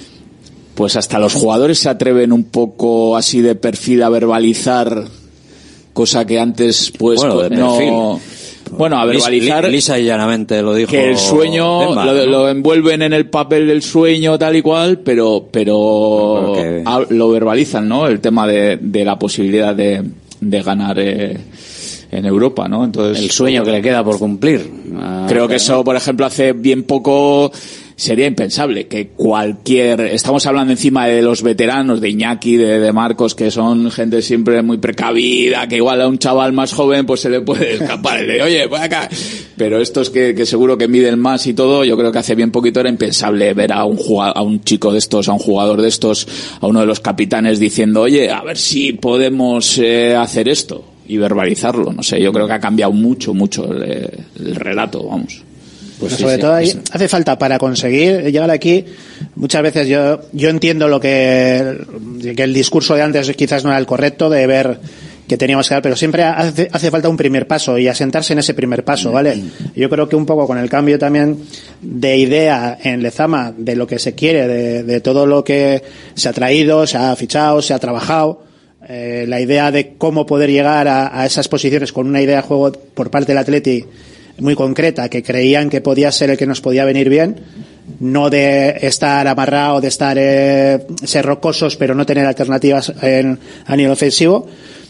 pues hasta los jugadores se atreven un poco así de perfil a verbalizar, cosa que antes pues bueno, de no... perfil. Bueno, a verbalizar lisa y llanamente lo dijo que el sueño Demba, lo, ¿no? lo envuelven en el papel del sueño tal y cual, pero pero que... a, lo verbalizan, ¿no? El tema de, de la posibilidad de, de ganar eh, en Europa, ¿no? Entonces el sueño que le queda por cumplir. Creo que eso, por ejemplo, hace bien poco sería impensable que cualquier, estamos hablando encima de los veteranos, de Iñaki, de, de Marcos, que son gente siempre muy precavida, que igual a un chaval más joven pues se le puede escapar, de oye, voy acá. Pero estos que, que seguro que miden más y todo, yo creo que hace bien poquito era impensable ver a un jugador, a un chico de estos, a un jugador de estos, a uno de los capitanes diciendo, oye, a ver si podemos eh, hacer esto y verbalizarlo. No sé, yo creo que ha cambiado mucho, mucho el, el relato, vamos. Pues sobre sí, todo ahí hace falta para conseguir llegar aquí. Muchas veces yo yo entiendo lo que que el discurso de antes quizás no era el correcto, de ver que teníamos que dar, pero siempre hace, hace falta un primer paso y asentarse en ese primer paso, ¿vale? Yo creo que un poco con el cambio también de idea en Lezama, de lo que se quiere, de, de todo lo que se ha traído, se ha fichado, se ha trabajado, eh, la idea de cómo poder llegar a, a esas posiciones con una idea de juego por parte del Atleti muy concreta, que creían que podía ser el que nos podía venir bien, no de estar amarrado, de estar eh, ser rocosos pero no tener alternativas en, a nivel ofensivo.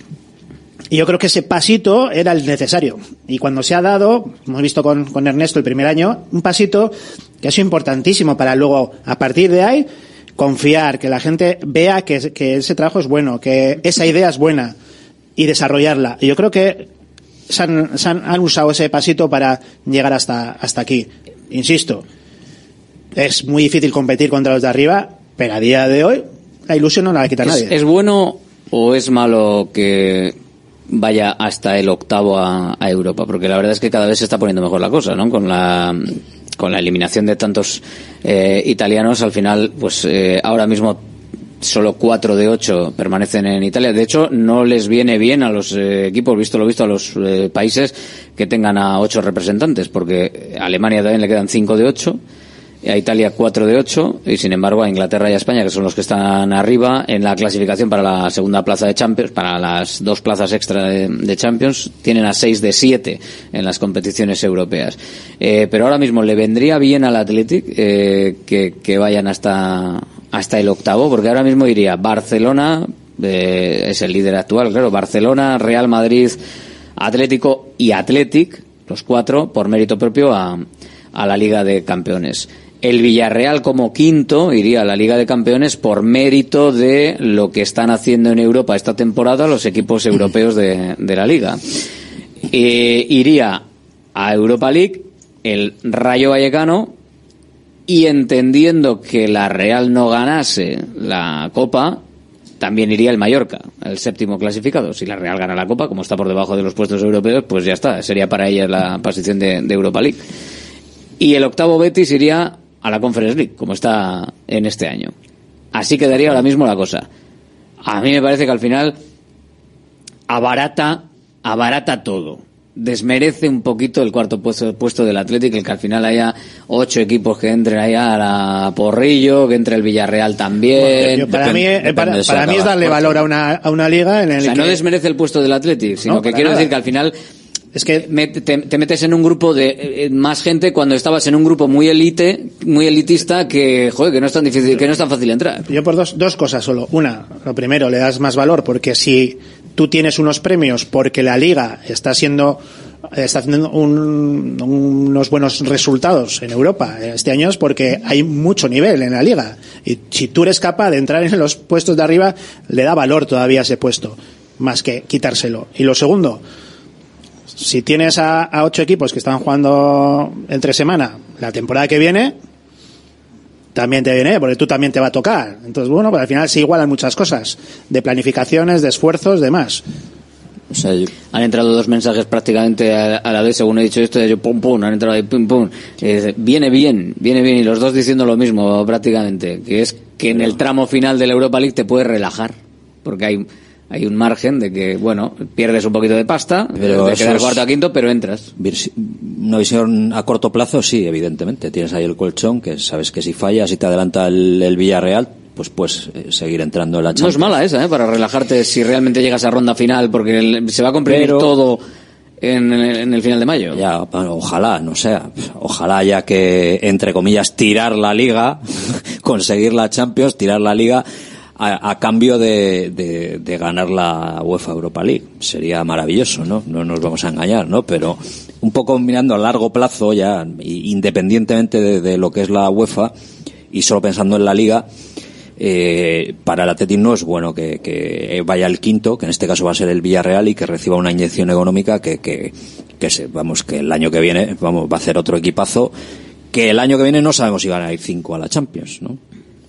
Y yo creo que ese pasito era el necesario, y cuando se ha dado, hemos visto con, con Ernesto el primer año, un pasito que ha sido importantísimo para luego, a partir de ahí, confiar, que la gente vea que, que ese trabajo es bueno, que esa idea es buena, y desarrollarla. Y yo creo que Se han, se han, han usado ese pasito para llegar hasta, hasta aquí. Insisto, es muy difícil competir contra los de arriba, pero a día de hoy la ilusión no la quita nadie. ¿Es, ¿Es bueno o es malo que vaya hasta el octavo a, a Europa? Porque la verdad es que cada vez se está poniendo mejor la cosa, ¿no? Con la, con la eliminación de tantos eh, italianos, al final, pues eh, ahora mismo solo cuatro de ocho permanecen en Italia. De hecho, no les viene bien a los eh, equipos, visto lo visto, a los eh, países que tengan a ocho representantes, porque a Alemania también le quedan cinco de ocho, a Italia cuatro de ocho, y sin embargo a Inglaterra y a España, que son los que están arriba en la clasificación para la segunda plaza de Champions, para las dos plazas extra de, de Champions, tienen a seis de siete en las competiciones europeas. Eh, pero ahora mismo le vendría bien al Athletic eh, que, que vayan hasta hasta el octavo, porque ahora mismo iría Barcelona, eh, es el líder actual, claro, Barcelona, Real Madrid, Atlético y Athletic, los cuatro, por mérito propio, a, a la Liga de Campeones. El Villarreal como quinto iría a la Liga de Campeones por mérito de lo que están haciendo en Europa esta temporada los equipos europeos de, de la Liga. Eh, iría a Europa League el Rayo Vallecano, y entendiendo que la Real no ganase la Copa, también iría el Mallorca, el séptimo clasificado. Si la Real gana la Copa, como está por debajo de los puestos europeos, pues ya está, sería para ella la posición de, de Europa League. Y el octavo Betis iría a la Conference League, como está en este año. Así quedaría ahora mismo la cosa. A mí me parece que al final abarata, abarata todo. Desmerece un poquito el cuarto puesto, puesto del Atlético, el que al final haya ocho equipos que entren ahí a la Porrillo, que entre el Villarreal también. Bueno, yo, para Depende, mí, eh, para, para mí es darle valor a una, a una liga en el o sea, que... no desmerece el puesto del Atlético, sino no, que quiero nada. decir que al final Es que te, te metes en un grupo de eh, más gente cuando estabas en un grupo muy elite, muy elitista, que joder, que no es tan difícil, que no es tan fácil entrar. Yo por dos, dos cosas solo. Una, lo primero, le das más valor porque si tú tienes unos premios porque la liga está siendo está haciendo un, unos buenos resultados en Europa este año, es porque hay mucho nivel en la liga, y si tú eres capaz de entrar en los puestos de arriba, le da valor todavía a ese puesto, más que quitárselo. Y lo segundo, si tienes a, a ocho equipos que están jugando entre semana la temporada que viene, también te viene, porque tú también te va a tocar. Entonces, bueno, pues al final se igualan muchas cosas, de planificaciones, de esfuerzos, demás. O sea, yo... Han entrado dos mensajes prácticamente a, a la vez, según he dicho esto, de yo pum pum, han entrado ahí pum pum. Eh, viene bien, viene bien, y los dos diciendo lo mismo prácticamente, que es que en el tramo final de la Europa League te puedes relajar, porque hay hay un margen de que, bueno, pierdes un poquito de pasta, pero de quedar cuarto a quinto, pero entras. Una visión a corto plazo, sí, evidentemente. Tienes ahí el colchón, que sabes que si fallas y te adelanta el, el Villarreal, pues puedes eh, seguir entrando en la Champions. No es mala esa, ¿eh? Para relajarte si realmente llegas a ronda final, porque el, se va a comprimir pero... todo en, en el final de mayo. Ya, bueno, ojalá, no sea, ojalá ya que, entre comillas, tirar la Liga, conseguir la Champions, tirar la Liga, A, a cambio de, de, de ganar la UEFA Europa League. Sería maravilloso, ¿no? No nos vamos a engañar, ¿no? Pero un poco mirando a largo plazo ya, independientemente de, de lo que es la UEFA, y solo pensando en la Liga, eh, para el Athletic no es bueno que, que vaya el quinto, que en este caso va a ser el Villarreal, y que reciba una inyección económica que, que, que se, vamos, que el año que viene, vamos, va a hacer otro equipazo, que el año que viene no sabemos si van a ir cinco a la Champions, ¿no?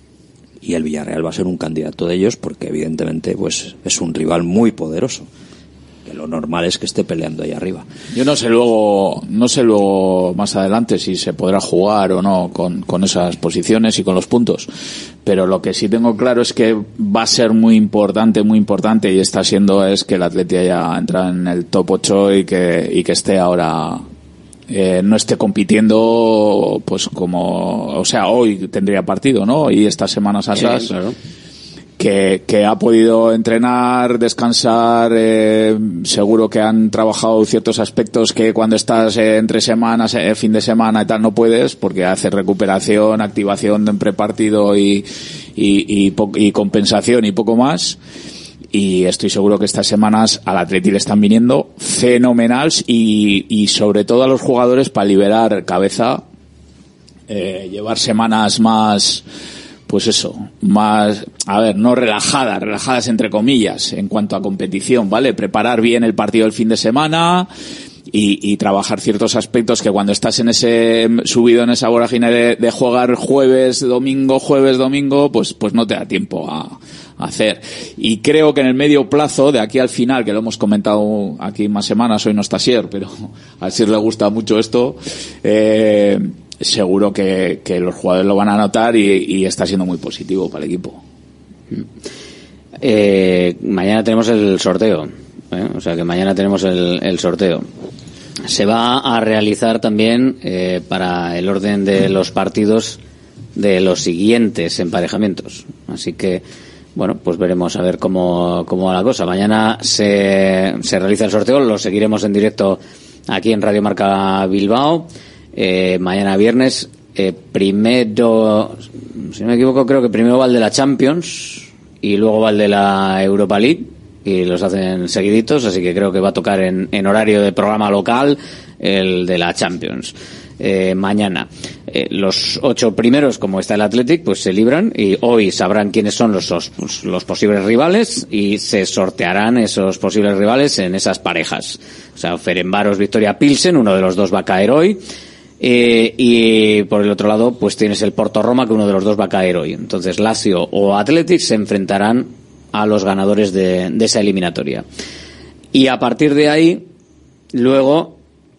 Y el Villarreal va a ser un candidato de ellos, porque evidentemente pues es un rival muy poderoso, que lo normal es que esté peleando ahí arriba. Yo no sé luego no sé luego más adelante si se podrá jugar o no con, con esas posiciones y con los puntos, pero lo que sí tengo claro es que va a ser muy importante, muy importante, y está siendo, es que el Atleti haya entrado en el top ocho y que, y que esté ahora... Eh, no esté compitiendo pues como, o sea, hoy tendría partido, ¿no? Y estas semanas atrás, sí, claro, que, que ha podido entrenar, descansar, eh, seguro que han trabajado ciertos aspectos que cuando estás eh, entre semanas, eh, fin de semana y tal, no puedes, porque haces recuperación, activación de prepartido y, y, y, y compensación y poco más. Y estoy seguro que estas semanas al Atleti le están viniendo fenomenales, y, y sobre todo a los jugadores para liberar cabeza, eh, llevar semanas más, pues eso, más, a ver, no relajadas, relajadas entre comillas, en cuanto a competición, ¿vale? Preparar bien el partido del fin de semana y, y trabajar ciertos aspectos que cuando estás en ese subido, en esa vorágine de, de jugar jueves, domingo, jueves, domingo, pues, pues no te da tiempo a hacer. Y creo que en el medio plazo, de aquí al final, que lo hemos comentado aquí más semanas, hoy no está Sier, pero a Sier le gusta mucho esto, eh, seguro que, que los jugadores lo van a notar, y, y está siendo muy positivo para el equipo. Eh, mañana tenemos el sorteo, ¿eh? O sea que mañana tenemos el, el sorteo. Se va a realizar también, eh, para el orden de los partidos, de los siguientes emparejamientos. Así que, bueno, pues veremos a ver cómo, cómo va la cosa. Mañana se, se realiza el sorteo, lo seguiremos en directo aquí en Radio Marca Bilbao. Eh, mañana viernes, eh, primero, si no me equivoco, creo que primero va el de la Champions y luego va el de la Europa League, y los hacen seguiditos, así que creo que va a tocar en, en horario de programa local el de la Champions. Eh, mañana eh, los ocho primeros, como está el Athletic, pues se libran, y hoy sabrán quiénes son los, los, los posibles rivales, y se sortearán esos posibles rivales en esas parejas. O sea, Ferencváros, Victoria Pilsen, uno de los dos va a caer hoy, eh, y por el otro lado pues tienes el Porto Roma, que uno de los dos va a caer hoy. Entonces Lazio o Athletic se enfrentarán a los ganadores de, de esa eliminatoria, y a partir de ahí luego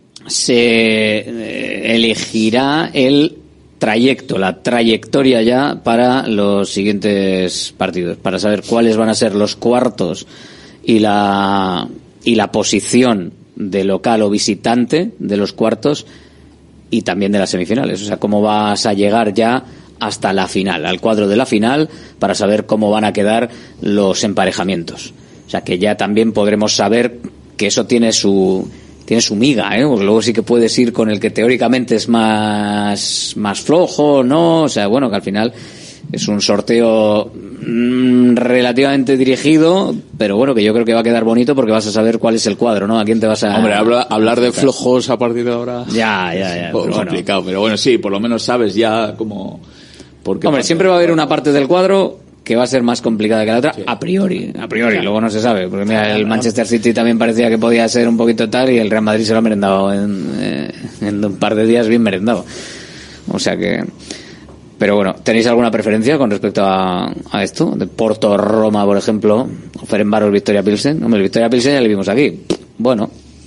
se elegirá el trayecto, la trayectoria ya para los siguientes partidos, para saber cuáles van a ser los cuartos y la y la posición de local o visitante de los cuartos, y también de las semifinales. O sea, cómo vas a llegar ya hasta la final, al cuadro de la final, para saber cómo van a quedar los emparejamientos. O sea, que ya también podremos saber que eso tiene su tiene su miga, ¿eh? Porque luego sí que puedes ir con el que teóricamente es más, más flojo, ¿no? O sea, bueno, que al final es un sorteo mmm, relativamente dirigido, pero bueno, que yo creo que va a quedar bonito porque vas a saber cuál es el cuadro, ¿no? A quién te vas a... Hombre, habla, hablar de flojos a partir de ahora... Ya, ya, ya. Pero complicado, bueno. Pero bueno, sí, por lo menos sabes ya cómo... Hombre, siempre va a haber una parte del cuadro que va a ser más complicada que la otra, sí. a priori, a priori, luego no se sabe, porque mira, el Manchester City también parecía que podía ser un poquito tal y el Real Madrid se lo ha merendado en, eh, en un par de días bien merendado. O sea que... Pero bueno, ¿tenéis alguna preferencia con respecto a, a esto? De Porto, Roma, por ejemplo, Ferencváros, Victoria Pilsen. Hombre, el Victoria Pilsen ya lo vimos aquí. Bueno,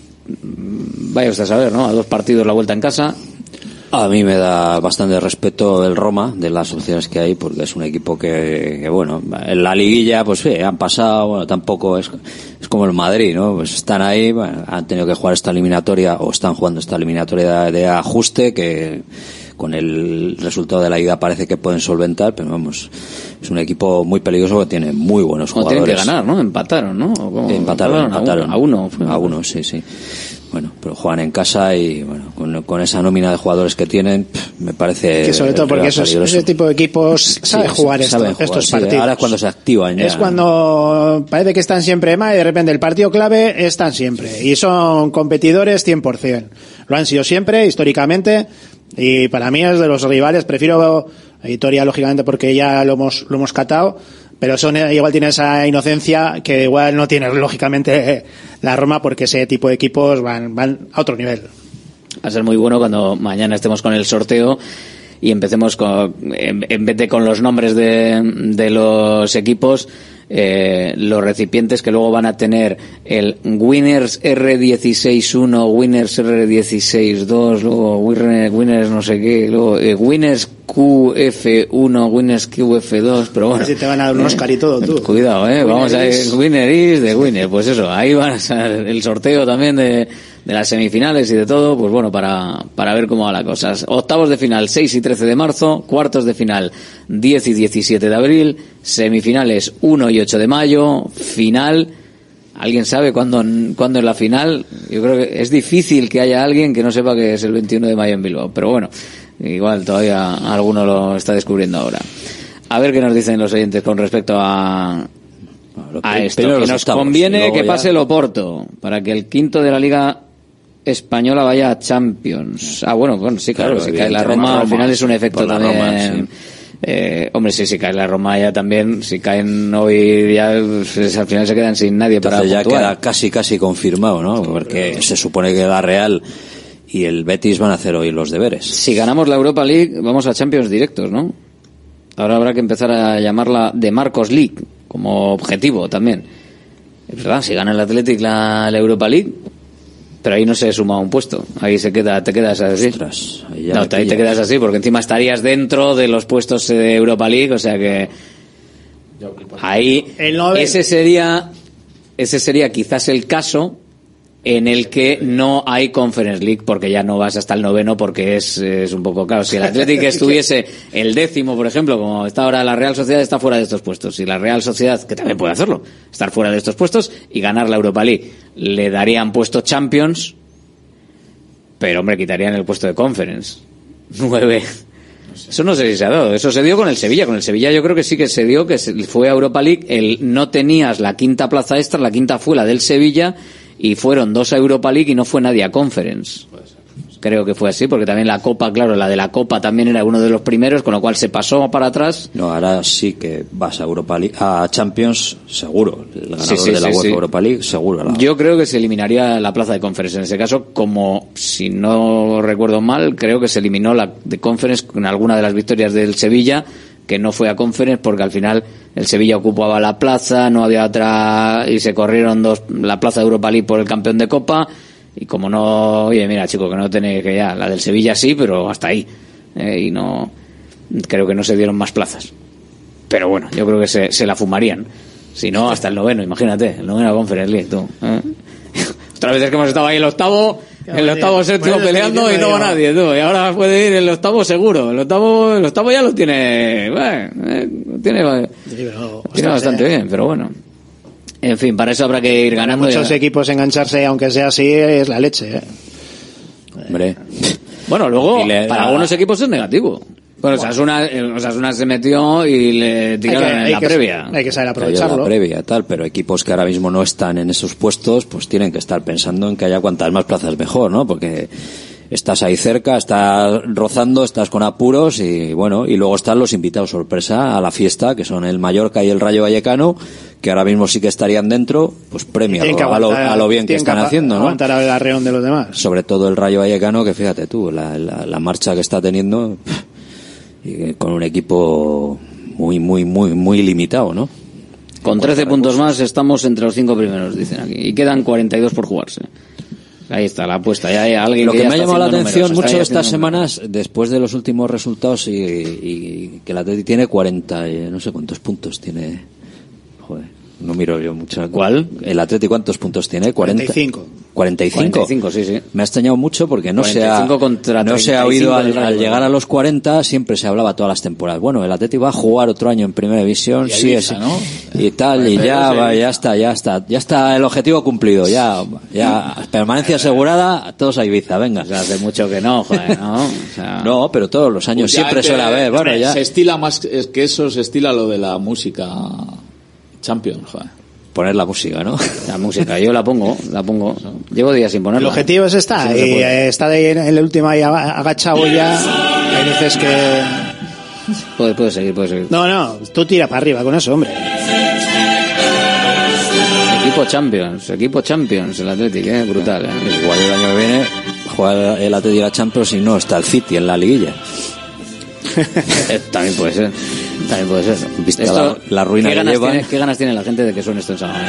vaya usted a saber, ¿no? A dos partidos la vuelta en casa. A mí me da bastante respeto el Roma, de las opciones que hay, porque es un equipo que, que bueno, en la liguilla, pues sí, han pasado, bueno, tampoco es, es como el Madrid, ¿no? Pues están ahí, bueno, han tenido que jugar esta eliminatoria, o están jugando esta eliminatoria de, de ajuste, que con el resultado de la ida parece que pueden solventar, pero vamos, es un equipo muy peligroso que tiene muy buenos jugadores. O tienen que ganar, ¿no? Empataron, ¿no? ¿Cómo? Empataron, empataron. A uno. A uno, a uno, sí, sí. Bueno, pero juegan en casa y bueno, con, con esa nómina de jugadores que tienen, pff, me parece que sobre todo porque esos, ese tipo de equipos saben sí, jugar, esto, jugar estos sí, partidos. Ahora es cuando se activan ya. Es cuando parece que están siempre mal y de repente el partido clave están siempre y son competidores cien por ciento. Lo han sido siempre, históricamente, y para mí es de los rivales. Prefiero a Vitoria, lógicamente, porque ya lo hemos lo hemos catado. Pero son, igual tiene esa inocencia que igual no tiene, lógicamente, la Roma, porque ese tipo de equipos van, van a otro nivel. Va a ser muy bueno cuando mañana estemos con el sorteo y empecemos con, en, en vez de con los nombres de, de los equipos, eh, los recipientes que luego van a tener el Winners R dieciséis uno, Winners R dieciséis dos, luego Winners no sé qué, luego eh, Winners Q F uno, Winners Q F dos, pero bueno. Así te van a dar un Oscar y todo, tú. Cuidado, eh, vamos a ver, Winner is de Winner, pues eso, ahí van a ser el sorteo también de, de las semifinales y de todo, pues bueno, para, para ver cómo va la cosa. Octavos de final, seis y trece de marzo, cuartos de final, diez y diecisiete de abril, semifinales, uno y ocho de mayo, final. ¿Alguien sabe cuándo, cuándo es la final? Yo creo que es difícil que haya alguien que no sepa que es el veintiuno de mayo en Bilbao, pero bueno, igual todavía alguno lo está descubriendo ahora. A ver qué nos dicen los oyentes con respecto a, a esto. Que nos conviene que pase el Oporto para que el quinto de la Liga Española vaya a Champions. Ah, bueno, bueno, sí, claro, claro si cae la Roma, Roma, al final es un efecto también. Roma, sí. Eh, hombre, sí, si cae la Roma ya también, si caen hoy ya, pues, al final se quedan sin nadie. Entonces para ya puntuar. Queda casi casi confirmado, ¿no? Porque se supone que la Real y el Betis van a hacer hoy los deberes. Si ganamos la Europa League, vamos a Champions directos, ¿no? Ahora habrá que empezar a llamarla de Marcos League, como objetivo también. Es verdad, si gana el Athletic la, la Europa League, pero ahí no se suma un puesto. Ahí se queda, te quedas así. Ostras, ahí no, ahí te quedas así, porque encima estarías dentro de los puestos de Europa League, o sea que ahí ese sería, ese sería quizás el caso en el que no hay Conference League, porque ya no vas hasta el noveno, porque es, es un poco claro. Si el Athletic estuviese el décimo, por ejemplo, como está ahora la Real Sociedad, está fuera de estos puestos. Si la Real Sociedad, que también puede hacerlo, estar fuera de estos puestos y ganar la Europa League, le darían puesto Champions, pero hombre, quitarían el puesto de Conference. Nueve. Eso no sé si se ha dado. Eso se dio con el Sevilla. Con el Sevilla yo creo que sí que se dio, que fue a Europa League. El, no tenías la quinta plaza extra, la quinta fue la del Sevilla, y fueron dos a Europa League y no fue nadie a Conference. Creo que fue así, porque también la Copa, claro, la de la Copa también era uno de los primeros, con lo cual se pasó para atrás. No, ahora sí que vas a Europa League, a Champions, seguro. El ganador sí, sí, de la sí, UEFA sí. Europa League, seguro. La... Yo creo que se eliminaría la plaza de Conference en ese caso, como, si no recuerdo mal, creo que se eliminó la de Conference con alguna de las victorias del Sevilla, que no fue a Conference porque al final el Sevilla ocupaba la plaza, no había otra, y se corrieron dos, la plaza de Europa League por el campeón de Copa, y como no, oye, mira, chico, que no tenéis que ya, la del Sevilla sí, pero hasta ahí, eh, y no, creo que no se dieron más plazas, pero bueno, yo creo que se, se la fumarían, si no, hasta el noveno, imagínate, el noveno Conference League, tú, ¿eh? Otras veces que hemos estado ahí en el octavo, el octavo séptimo peleando y no va nadie, tú. Y ahora puede ir el octavo seguro. El octavo, el octavo ya lo tiene, bueno, eh, lo tiene, tiene bastante bien, pero bueno. En fin, para eso habrá que ir ganando. Para muchos ya. equipos engancharse, aunque sea así, es la leche. ¿eh? Hombre. Bueno, luego, le, para a, algunos equipos es negativo. Bueno, Osasuna, Osasuna se metió y le tiraron hay que, en hay la que, previa. Hay que saber aprovecharlo. La previa, tal, pero equipos que ahora mismo no están en esos puestos, pues tienen que estar pensando en que haya cuantas más plazas mejor, ¿no? Porque estás ahí cerca, estás rozando, estás con apuros y bueno, y luego están los invitados sorpresa a la fiesta, que son el Mallorca y el Rayo Vallecano, que ahora mismo sí que estarían dentro, pues premio a lo, a lo bien que están que haciendo, ¿no? Aguantar el arreón de los demás. Sobre todo el Rayo Vallecano, que fíjate tú, la, la, la marcha que está teniendo y con un equipo muy, muy, muy, muy limitado, ¿no? Con trece puntos más estamos entre los cinco primeros, dicen aquí, y quedan cuarenta y dos por jugarse. Ahí está la apuesta. Ya hay alguien Lo que, que me ha llamado la atención números, mucho estas números. semanas, después de los últimos resultados, y, y que el Atleti tiene cuarenta, y no sé cuántos puntos tiene. Joder, no miro yo mucho. ¿Cuál? El Atleti, ¿cuántos puntos tiene? cuarenta. cuarenta y cinco. cuarenta y cinco. cuarenta y cinco, sí, sí. Me ha extrañado mucho porque no se ha, contra no se ha treinta y cinco oído al, del Rayo, al llegar a los cuarenta, siempre se hablaba todas las temporadas. Bueno, el Atleti va a jugar otro año en Primera División, Y sí, Ibiza, sí, ¿no? y tal, Pues y ya, pero va, se- ya está, ya está, ya está el objetivo cumplido, ya, ya, permanencia asegurada, todos a Ibiza, venga. O sea, hace mucho que no, joder, ¿no? O sea, No, pero todos los años Pues ya siempre que- suele haber, bueno, hombre, ya. Se estila más es que eso, se estila lo de la música Champions, joder. Poner la música, ¿no? La música, yo la pongo, la pongo. Llevo días sin ponerla. El objetivo es esta, Sí, no se y puede. eh, está de ahí en el último ahí aga- agachado ya. Hay veces que... Puede, puede seguir, puede seguir. No, no, tú tira para arriba con eso, hombre. Equipo Champions, equipo Champions, el Athletic, ¿eh? Brutal, ¿eh? Igual el año que viene juega el Atleti la Champions y no está el City en la liguilla. Eh, También puede ser, también puede ser. Vista Esto, la- la ruina ¿qué que ganas, llevan? tiene, ¿Qué ganas tiene la gente de que suene esto en Salamanca?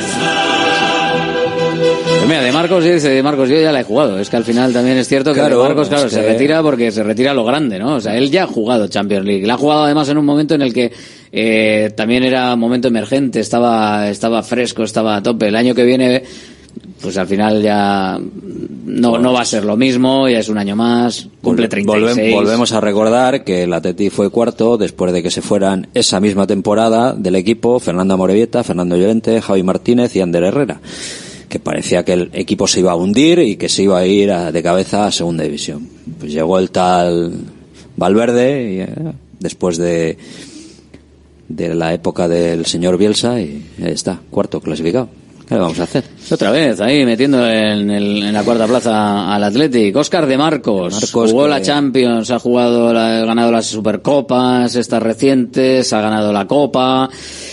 Pues mira, de Marcos dice, de Marcos yo ya la he jugado. Es que al final también es cierto que Claro, de Marcos, claro, es se que- retira porque se retira lo grande, ¿no? O sea, él ya ha jugado Champions League. La ha jugado además en un momento en el que eh, también era momento emergente, estaba, estaba fresco, estaba a tope. El año que viene, pues al final ya no, no va a ser lo mismo, ya es un año más, cumple treinta y seis. Volvem- volvemos a recordar que el Atleti fue cuarto después de que se fueran esa misma temporada del equipo Fernando Amorebieta, Fernando Llorente, Javi Martínez y Ander Herrera, que parecía que el equipo se iba a hundir y que se iba a ir a- de cabeza a segunda división. Pues llegó el tal Valverde y, eh, después de de la época del señor Bielsa y ahí está, cuarto clasificado. ¿Qué le vamos a hacer? Otra vez, ahí metiendo en, el, en la cuarta plaza al Athletic. Óscar de Marcos, Marcos jugó que- la Champions, ha jugado, la, ha ganado las Supercopas, estas recientes, ha ganado la Copa,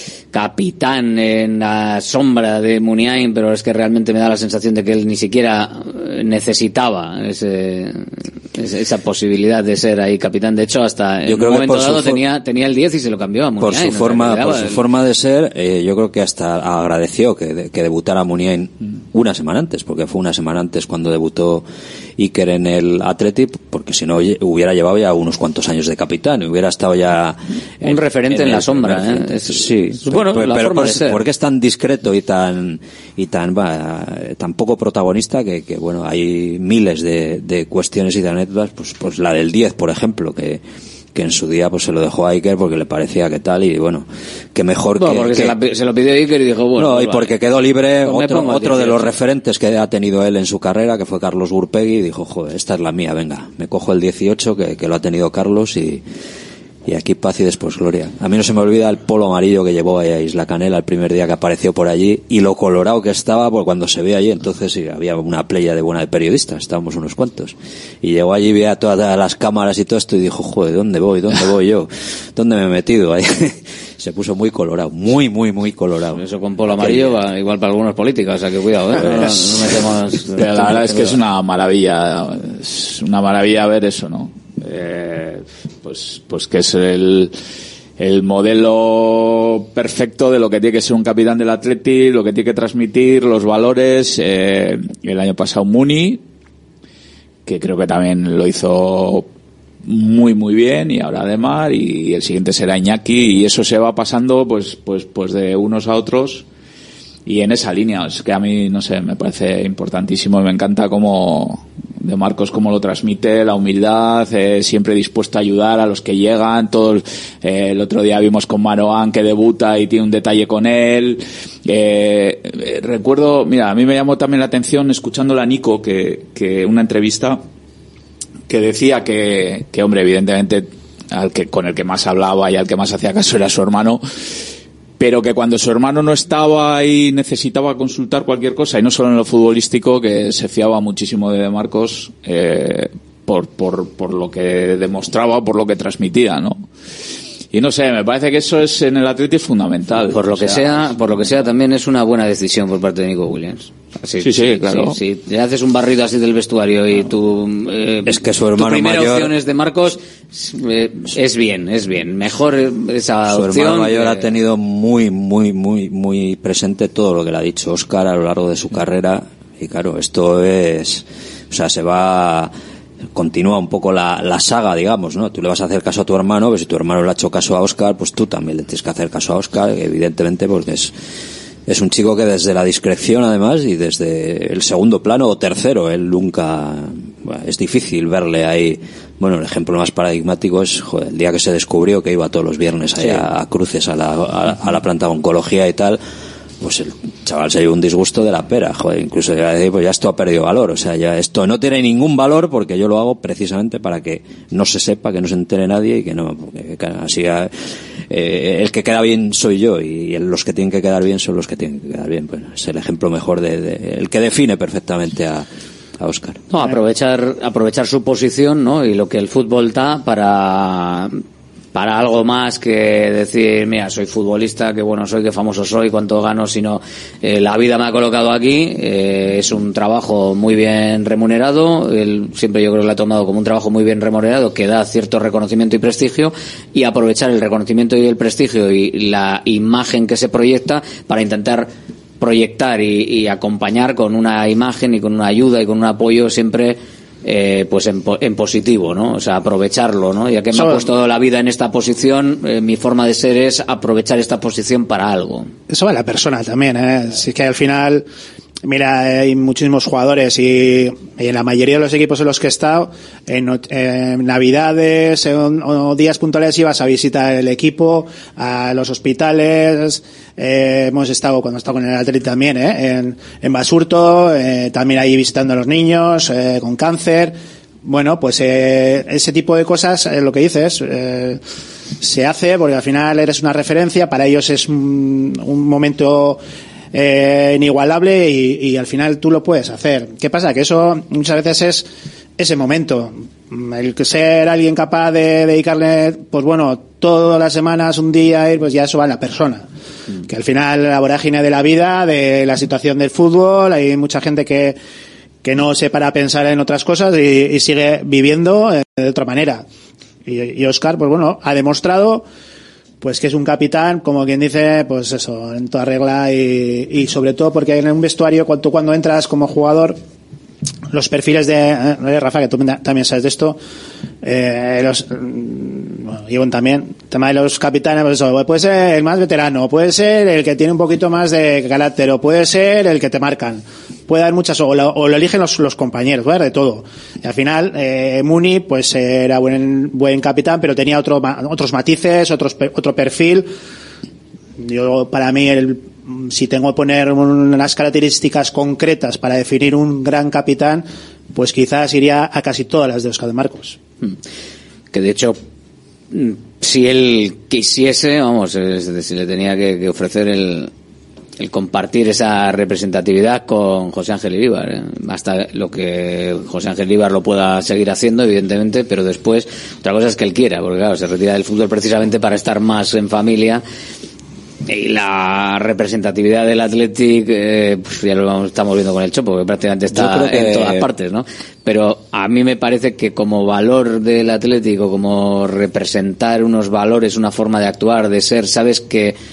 capitán en la sombra de Muniain, pero es que realmente me da la sensación de que él ni siquiera eh, necesitaba ese, ese- esa posibilidad de ser ahí capitán. De hecho, hasta en Yo un creo que momento por su dado for- tenía, tenía el diez y se lo cambió a Muniain. Por su o sea, forma, que le por daba su el- forma de ser, eh, yo creo que hasta agradeció que, de- que debutara Muniain una semana antes, porque fue una semana antes cuando debutó Iker en el Athletic, porque si no oye, hubiera llevado ya unos cuantos años de capitán y hubiera estado ya Un referente en la el sombra, primer ¿eh? frente. Es- sí, bueno, pero, la pero forma por, de ser. porque es tan discreto y tan y tan va, tan poco protagonista que, que bueno, hay miles de, de cuestiones y de anécdotas, pues pues la del diez, por ejemplo, que que en su día pues se lo dejó a Iker porque le parecía que tal y bueno, que mejor Bueno, que, porque que- se, la pi- se lo pidió Iker y dijo, bueno. no, pues y vale. porque quedó libre Pues me otro, pongo al otro de los dieciocho. referentes que ha tenido él en su carrera, que fue Carlos Gurpegui, y dijo, joder, esta es la mía, venga, me cojo el dieciocho que, que lo ha tenido Carlos y, y aquí paz y después gloria. A mí no se me olvida el polo amarillo que llevó a Isla Canela el primer día que apareció por allí y lo colorado que estaba por cuando se ve allí. Entonces sí, había una playa de buena de periodistas, estábamos unos cuantos. Y llegó allí, veía todas las cámaras y todo esto y dijo, joder, ¿dónde voy? ¿Dónde voy yo? ¿Dónde me he metido? Ahí se puso muy colorado, muy, muy, muy colorado. Eso con polo amarillo va igual para algunos políticos, o sea que cuidado, ¿eh? No, no metemos... Pero la verdad es que es una maravilla, es una maravilla ver eso, ¿no? Eh, pues, pues que es el, el modelo perfecto de lo que tiene que ser un capitán del Atleti, lo que tiene que transmitir, los valores. Eh, el año pasado Muni, que creo que también lo hizo muy muy bien, y ahora Ademar, y el siguiente será Iñaki, y eso se va pasando pues pues pues de unos a otros y en esa línea. Es que a mí, no sé, me parece importantísimo y me encanta cómo de Marcos, cómo lo transmite, la humildad, eh, siempre dispuesto a ayudar a los que llegan, todos, eh, el otro día vimos con Maroán que debuta y tiene un detalle con él, eh, eh, recuerdo, mira, a mí me llamó también la atención escuchándola a Nico, que, que una entrevista que decía que, que hombre, evidentemente, al que, con el que más hablaba y al que más hacía caso era su hermano, pero que cuando su hermano no estaba y necesitaba consultar cualquier cosa, y no solo en lo futbolístico, que se fiaba muchísimo de, de Marcos, eh, por, por, por lo que demostraba, por lo que transmitía, ¿no? Y no sé, me parece que eso es en el Atleti fundamental. Por lo que sea, sea, por lo que sea, también es una buena decisión por parte de Nico Williams. Sí, sí, sí, claro. Si sí, le haces un barrido así del vestuario y tu, eh, es que su hermano tu primera mayor, opción es de Marcos, eh, es bien, es bien. Mejor esa su opción. Su hermano mayor que... ha tenido muy, muy, muy, muy presente todo lo que le ha dicho Óscar a lo largo de su carrera. Y claro, esto es, o sea, se va, continúa un poco la, la saga, digamos, ¿no? Tú le vas a hacer caso a tu hermano, pero si tu hermano le ha hecho caso a Óscar, pues tú también le tienes que hacer caso a Óscar, evidentemente, porque es, es un chico que desde la discreción, además, y desde el segundo plano o tercero, él nunca, bueno, es difícil verle ahí. Bueno, el ejemplo más paradigmático es, joder, el día que se descubrió que iba todos los viernes ahí sí. a, a cruces a la, a, a la planta de oncología y tal, pues el chaval se llevó un disgusto de la pera, joder, incluso ya, pues ya esto ha perdido valor, o sea, ya esto no tiene ningún valor porque yo lo hago precisamente para que no se sepa, que no se entere nadie y que no, porque así eh, el que queda bien soy yo y los que tienen que quedar bien son los que tienen que quedar bien. Bueno, es el ejemplo mejor de, de el que define perfectamente a a Óscar. No, aprovechar aprovechar su posición, ¿no? Y lo que el fútbol da para para algo más que decir, mira, soy futbolista, qué bueno soy, qué famoso soy, cuánto gano, sino eh, la vida me ha colocado aquí, eh, es un trabajo muy bien remunerado, él siempre yo creo que lo ha tomado como un trabajo muy bien remunerado que da cierto reconocimiento y prestigio, y aprovechar el reconocimiento y el prestigio y la imagen que se proyecta para intentar proyectar y, y acompañar con una imagen y con una ayuda y con un apoyo siempre Eh, pues en, en positivo, ¿no? O sea, aprovecharlo, ¿no? Ya que me so, ha puesto la vida en esta posición, eh, mi forma de ser es aprovechar esta posición para algo. Eso va a la persona también, ¿eh? Si es que al final, mira, hay muchísimos jugadores y, y en la mayoría de los equipos en los que he estado, en, en Navidades en, o días puntuales ibas a visitar el equipo, a los hospitales, eh, hemos estado, cuando he estado con el Atleti también, eh, en, en Basurto, eh, también ahí visitando a los niños, eh, con cáncer. Bueno, pues eh, ese tipo de cosas, eh, lo que dices, eh, se hace porque al final eres una referencia, para ellos es un, un momento Eh, inigualable y, y al final tú lo puedes hacer. ¿Qué pasa? Que eso muchas veces es ese momento. El que ser alguien capaz de dedicarle, pues bueno, todas las semanas, un día, pues ya eso va en la persona. Mm. Que al final la vorágine de la vida, de la situación del fútbol, hay mucha gente que, que no se para a pensar en otras cosas y, y sigue viviendo de otra manera. Y, y Óscar, pues bueno, ha demostrado pues que es un capitán, como quien dice, pues eso, en toda regla y, y sobre todo porque en un vestuario, cuando, cuando entras como jugador, los perfiles de, eh, Rafa, que tú también sabes de esto, eh, los, bueno, Ivonne también, el tema de los capitanes, pues eso, puede ser el más veterano, puede ser el que tiene un poquito más de carácter, o puede ser el que te marcan, puede haber muchas, o lo, o lo eligen los, los compañeros, puede haber de todo. Y al final, eh, Muni, pues era buen, buen capitán, pero tenía otro, otros matices, otros, otro perfil. Yo, para mí, el, si tengo que poner unas características concretas para definir un gran capitán, pues quizás iría a casi todas las de Óscar de Marcos. Que de hecho, si él quisiese, vamos, si le tenía que, que ofrecer el, el compartir esa representatividad con José Ángel Iríbar, ¿eh? Hasta lo que José Ángel Iríbar lo pueda seguir haciendo, evidentemente, pero después, otra cosa es que él quiera, porque claro, se retira del fútbol precisamente para estar más en familia. Y la representatividad del Athletic, eh, pues ya lo estamos viendo con el Chopo, que prácticamente está que... en todas partes, ¿no? Pero a mí me parece que como valor del Athletic, o como representar unos valores, una forma de actuar, de ser, sabes que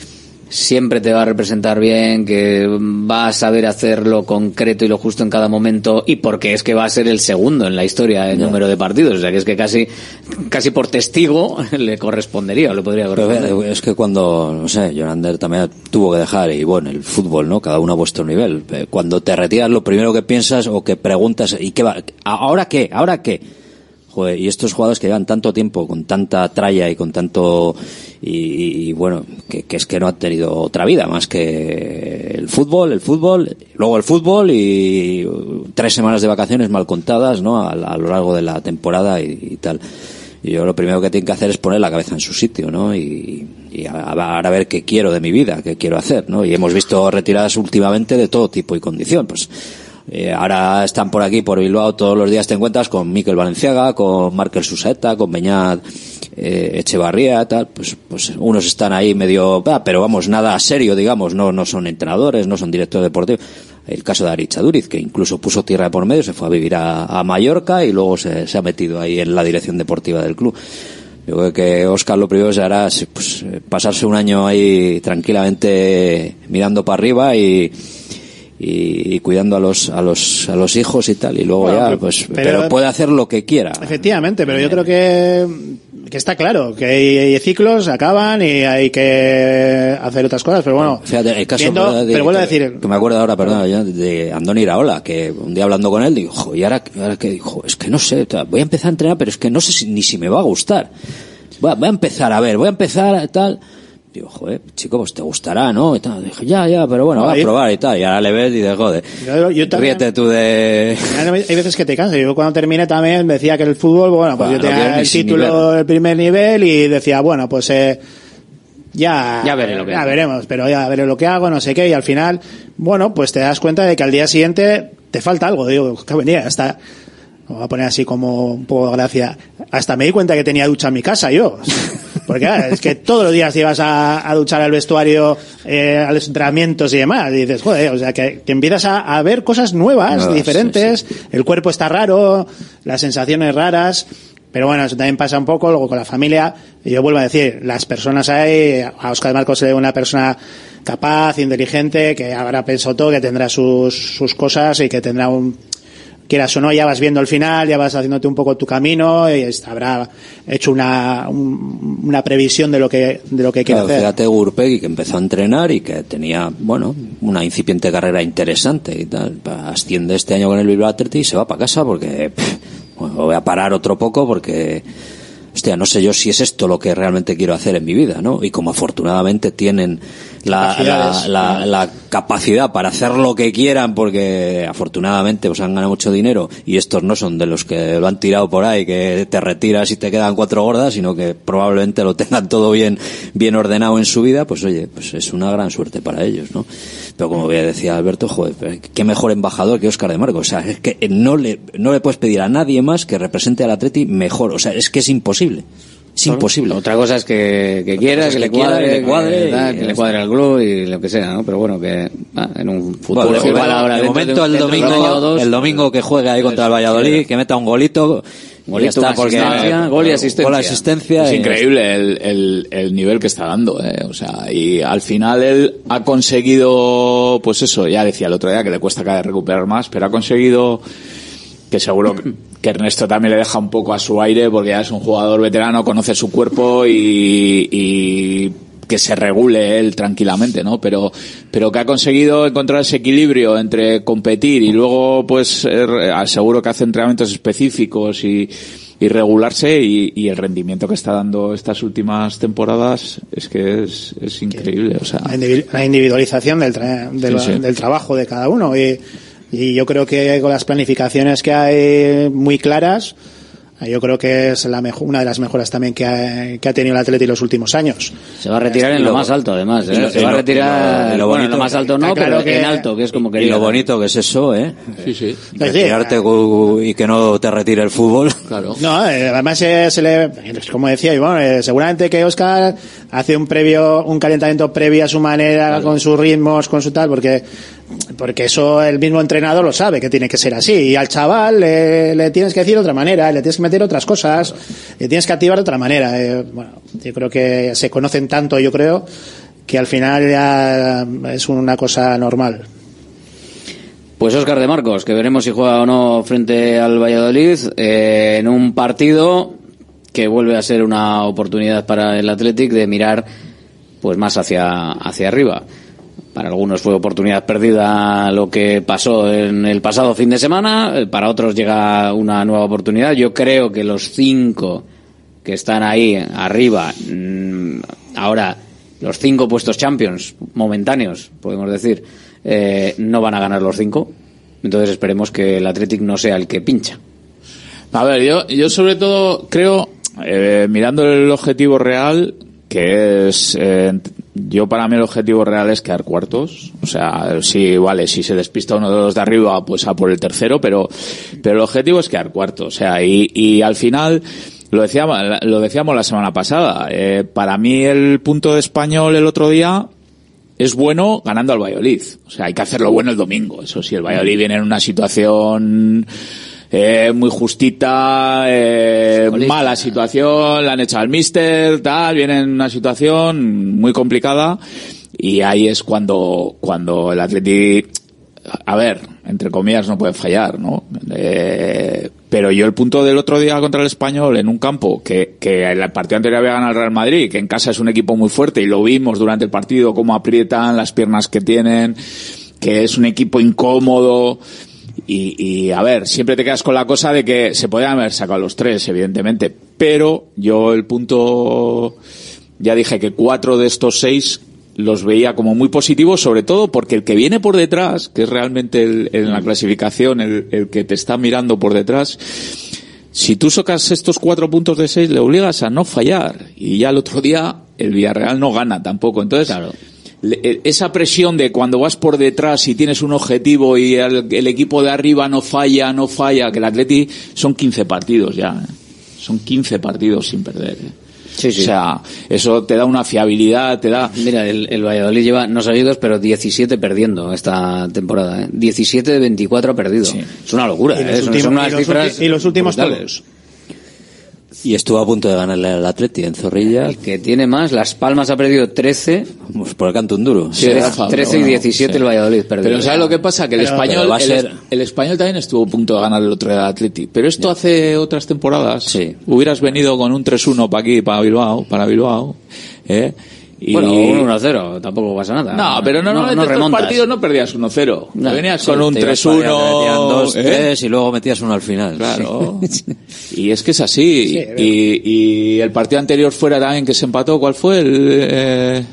siempre te va a representar bien, que va a saber hacer lo concreto y lo justo en cada momento, y porque es que va a ser el segundo en la historia en número de partidos, o sea que es que casi casi por testigo le correspondería, o le podría corresponder. Pero es que cuando, no sé, Jonander también tuvo que dejar, y bueno, el fútbol, ¿no? Cada uno a vuestro nivel. Cuando te retiras, lo primero que piensas o que preguntas, ¿y qué va? ¿Ahora qué? ¿Ahora qué? Joder, y estos jugadores que llevan tanto tiempo, con tanta tralla y con tanto... Y, y, y bueno, que, que es que no han tenido otra vida más que el fútbol, el fútbol, luego el fútbol y tres semanas de vacaciones mal contadas, ¿no? A, a lo largo de la temporada y, y tal. Y yo lo primero que tengo que hacer es poner la cabeza en su sitio, ¿no? Y, y ahora a ver qué quiero de mi vida, qué quiero hacer, ¿no? Y hemos visto retiradas últimamente de todo tipo y condición, pues... Eh, ahora están por aquí, por Bilbao, todos los días te encuentras con Mikel Valenciaga, con Markel Susaeta, con Beñat eh, Echevarría, tal, pues, pues unos están ahí medio, ah, pero vamos, nada serio, digamos, no, no son entrenadores, no son directores deportivos. El caso de Aritz Aduriz, que incluso puso tierra de por medio, se fue a vivir a, a Mallorca y luego se, se ha metido ahí en la dirección deportiva del club. Yo creo que Óscar lo primero se hará pues, pasarse un año ahí tranquilamente mirando para arriba y Y, y cuidando a los a los a los hijos y tal, y luego bueno, ya pues pero, pero puede hacer lo que quiera. Efectivamente, pero yo creo que que está claro que hay, hay ciclos, acaban y hay que hacer otras cosas, pero bueno, fíjate, el caso viendo, de, pero vuelvo que, a decir que me acuerdo ahora, perdón, ya, de Andoni Iraola, que un día hablando con él digo, jo, y ahora, ahora que dijo, es que no sé, voy a empezar a entrenar, pero es que no sé si, ni si me va a gustar. Voy a, voy a empezar a ver, voy a empezar tal. Digo, joder, chico, pues te gustará, ¿no? Y tal. Dije, ya, ya, pero bueno, no, va a probar y tal. Y ahora le ves y dices, joder, yo, yo también, ríete tú de... Hay veces que te cansas. Yo cuando terminé también decía que el fútbol, bueno, pues bueno, yo tenía el título del primer nivel y decía, bueno, pues eh, ya, ya, veré lo que ya veremos, pero ya veré lo que hago, no sé qué. Y al final, bueno, pues te das cuenta de que al día siguiente te falta algo. Digo, que venía hasta... Me voy a poner así como un poco de gracia. Hasta me di cuenta que tenía ducha en mi casa yo. Porque claro, es que todos los días ibas a, a duchar al vestuario, eh, a los entrenamientos y demás. Y dices, joder, o sea, que, que empiezas a, a ver cosas nuevas, nuevas diferentes. Sí, sí. El cuerpo está raro, las sensaciones raras. Pero bueno, eso también pasa un poco. Luego con la familia, y yo vuelvo a decir, las personas hay, a Óscar Marcos se le ve una persona capaz, inteligente, que habrá pensado todo, que tendrá sus, sus cosas y que tendrá un... quieras o no, ya vas viendo el final, ya vas haciéndote un poco tu camino y habrá hecho una un, una previsión de lo que de lo que quiere claro, hacer. Fíjate Gurpegui, que empezó a entrenar y que tenía, bueno, una incipiente carrera interesante y tal. Asciende este año con el Bilbao Athletic y se va para casa porque pff, bueno, voy a parar otro poco porque hostia, no sé yo si es esto lo que realmente quiero hacer en mi vida, ¿no? Y como afortunadamente tienen la, la, la, la capacidad para hacer lo que quieran, porque afortunadamente pues han ganado mucho dinero y estos no son de los que lo han tirado por ahí, que te retiras y te quedan cuatro gordas, sino que probablemente lo tengan todo bien, bien ordenado en su vida, pues oye, pues es una gran suerte para ellos, ¿no? Pero como bien decía Alberto, joder, qué mejor embajador que Óscar de Marcos, o sea, es que no le, no le puedes pedir a nadie más que represente al Atleti mejor, o sea, es que es imposible. Es imposible. Otra cosa es que, que quiera, que, que le cuadre, que le cuadre, que, que, que le cuadre al club y lo que sea, ¿no? Pero bueno, que ah, en un futuro bueno, igual bueno, ahora de momento de un, el domingo, dos, el domingo que juega ahí contra el Valladolid, que meta un golito, gol y está porque gol y asistencia. Gol asistencia. Es increíble el, el, el nivel que está dando, eh. O sea, y al final él ha conseguido, pues eso, ya decía el otro día que le cuesta cada vez recuperar más, pero ha conseguido que seguro que Ernesto también le deja un poco a su aire porque ya es un jugador veterano, conoce su cuerpo y, y que se regule él tranquilamente, ¿no? Pero, pero que ha conseguido encontrar ese equilibrio entre competir y luego, pues, seguro que hace entrenamientos específicos y, y regularse y, y el rendimiento que está dando estas últimas temporadas es que es, es increíble, o sea. La individualización del, tra- del, sí, sí. del trabajo de cada uno y, y yo creo que con las planificaciones que hay muy claras, yo creo que es la mejor, una de las mejoras también que ha, que ha tenido el Atleti en los últimos años. Se va a retirar en lo más alto, además. ¿eh? Se va a retirar, lo, lo bueno, en lo más alto no, claro, pero que en alto, que es como que... Y lo bonito que es eso, ¿eh? Sí, sí. Retirarte y que no te retire el fútbol. Claro. No, además se, se le... Como decía, y bueno, eh, seguramente que Óscar hace un previo, un calentamiento previo a su manera, claro, con sus ritmos, con su tal, porque... porque eso el mismo entrenador lo sabe que tiene que ser así y al chaval le, le tienes que decir de otra manera, le tienes que meter otras cosas, le tienes que activar de otra manera. Eh, bueno, yo creo que se conocen tanto, yo creo, que al final ya es una cosa normal. Pues Óscar de Marcos, que veremos si juega o no frente al Valladolid, eh, en un partido que vuelve a ser una oportunidad para el Athletic de mirar pues más hacia, hacia arriba. Para algunos fue oportunidad perdida lo que pasó en el pasado fin de semana, para otros llega una nueva oportunidad. Yo creo que los cinco que están ahí arriba, ahora los cinco puestos Champions momentáneos, podemos decir, eh, no van a ganar los cinco. Entonces esperemos que el Athletic no sea el que pincha. A ver, yo, yo sobre todo creo, eh, mirando el objetivo real, que es, eh, yo para mí el objetivo real es quedar cuartos. O sea, sí, vale, si se despista uno de los de arriba, pues a por el tercero, pero, pero el objetivo es quedar cuartos. O sea, y, y al final, lo decíamos, lo decíamos la semana pasada, eh, para mí el punto de Español el otro día es bueno ganando al Valladolid. O sea, hay que hacerlo bueno el domingo. Eso sí, el Valladolid viene en una situación eh, muy justita, eh, mala situación, la han echado al míster, tal, viene en una situación muy complicada, y ahí es cuando, cuando el Atleti, a ver, entre comillas, no puede fallar, ¿no? Eh, pero yo el punto del otro día contra el Español en un campo que, que el partido anterior había ganado el Real Madrid, que en casa es un equipo muy fuerte y lo vimos durante el partido, cómo aprietan, las piernas que tienen, que es un equipo incómodo. Y, y a ver, siempre te quedas con la cosa de que se podían haber sacado los tres, evidentemente, pero yo el punto, ya dije que cuatro de estos seis los veía como muy positivos, sobre todo porque el que viene por detrás, que es realmente el, en la clasificación el, el que te está mirando por detrás, si tú sacas estos cuatro puntos de seis, le obligas a no fallar, y ya el otro día el Villarreal no gana tampoco. Entonces, claro, esa presión de cuando vas por detrás y tienes un objetivo y el, el equipo de arriba no falla, no falla, que el Atleti son quince partidos ya, ¿eh? Son quince partidos sin perder, ¿eh? Sí, sí. O sea, eso te da una fiabilidad, te da... Mira, el, el Valladolid lleva, no seguidos, pero diecisiete perdiendo esta temporada, ¿eh? diecisiete de veinticuatro ha perdido. Sí. Es una locura, y los, ¿eh? últimos, son unas y los, cifras y los últimos brutales. todos. Y estuvo a punto de ganarle al Atleti en Zorrilla. El que tiene más, Las Palmas ha perdido trece. Pues por el canto un duro. Sí, trece, trece y diecisiete sí. El Valladolid perdió. Pero ¿sabes lo que pasa? Que el pero, español, pero el, ser... el español también estuvo a punto de ganar el otro día al Atleti. Pero esto yeah. hace otras temporadas. Sí. Hubieras venido con un tres uno para aquí, para Bilbao, para Bilbao, ¿eh? Y... Bueno, un uno cero, tampoco pasa nada. No, pero no, no, no, no estos remontas. Partidos no perdías uno cero. No, venías sí, con un tres uno. dos tres ¿eh? Y luego metías uno al final. Claro. Sí. Y es que es así. Sí, y, y el partido anterior fuera también que se empató, ¿cuál fue? El, eh,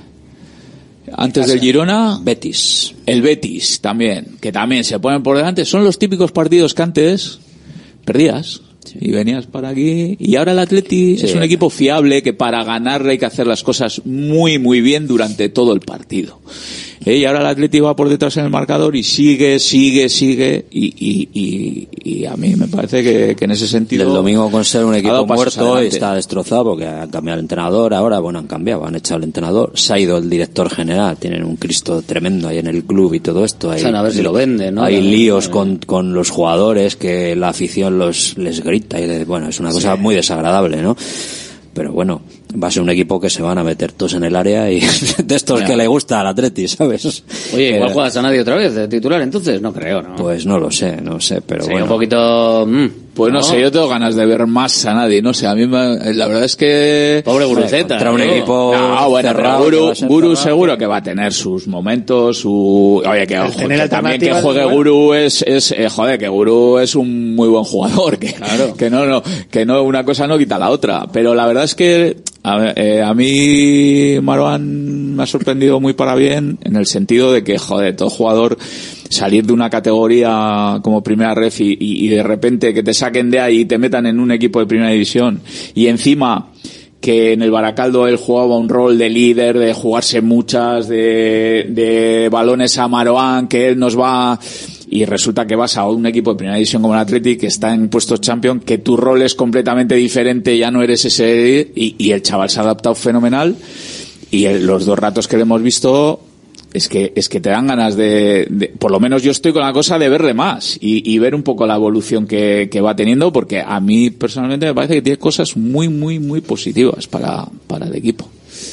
antes del Girona. Betis. El Betis también, que también se ponen por delante. Son los típicos partidos que antes perdías. Y venías para aquí, y ahora el Atleti sí. es un equipo fiable que para ganarle hay que hacer las cosas muy muy bien durante todo el partido. ¿Eh? Y ahora el Atleti va por detrás en el marcador y sigue, sigue, sigue, y, y, y, y a mí me parece que, que en ese sentido... El domingo con ser un equipo muerto y está destrozado porque han cambiado el entrenador, ahora bueno han cambiado, han echado el entrenador, se ha ido el director general, tienen un Cristo tremendo ahí en el club y todo esto. Hay, o sea, a ver si lo venden, ¿no? Hay líos con, con los jugadores que la afición los les grita y les, bueno, es una cosa sí. muy desagradable, ¿no? Pero bueno, va a ser un equipo que se van a meter todos en el área y de estos yeah. que le gusta al Atleti, ¿sabes? Oye, ¿igual juegas a nadie otra vez de titular entonces? No creo, ¿no? Pues no lo sé, no sé, pero sí, bueno. un poquito... Mmm. Pues no, no sé, yo tengo ganas de ver más a nadie, no sé, a mí me, la verdad es que... Pobre Guruceta. Contra un equipo no, bueno, cerrado, Guru, Guru seguro que va a tener sus momentos, su... Oye, que, ojo, que también que juegue bueno. Guru es, es eh, joder, que Guru es un muy buen jugador, que, claro. que no, no, que no, una cosa no quita la otra, pero la verdad es que a, eh, a mí Marwan me ha sorprendido muy para bien, en el sentido de que, joder, todo jugador... salir de una categoría como primera ref y, y, y de repente que te saquen de ahí y te metan en un equipo de primera división y encima que en el Baracaldo él jugaba un rol de líder, de jugarse muchas, de, de balones a Maroán, que él nos va, y resulta que vas a un equipo de primera división como el Athletic que está en puestos champion, que tu rol es completamente diferente, ya no eres ese, y, y el chaval se ha adaptado fenomenal, y el, los dos ratos que le hemos visto es que es que te dan ganas de, de por lo menos yo estoy con la cosa de verle más y, y ver un poco la evolución que, que va teniendo, porque a mí personalmente me parece que tiene cosas muy muy muy positivas para, para el equipo.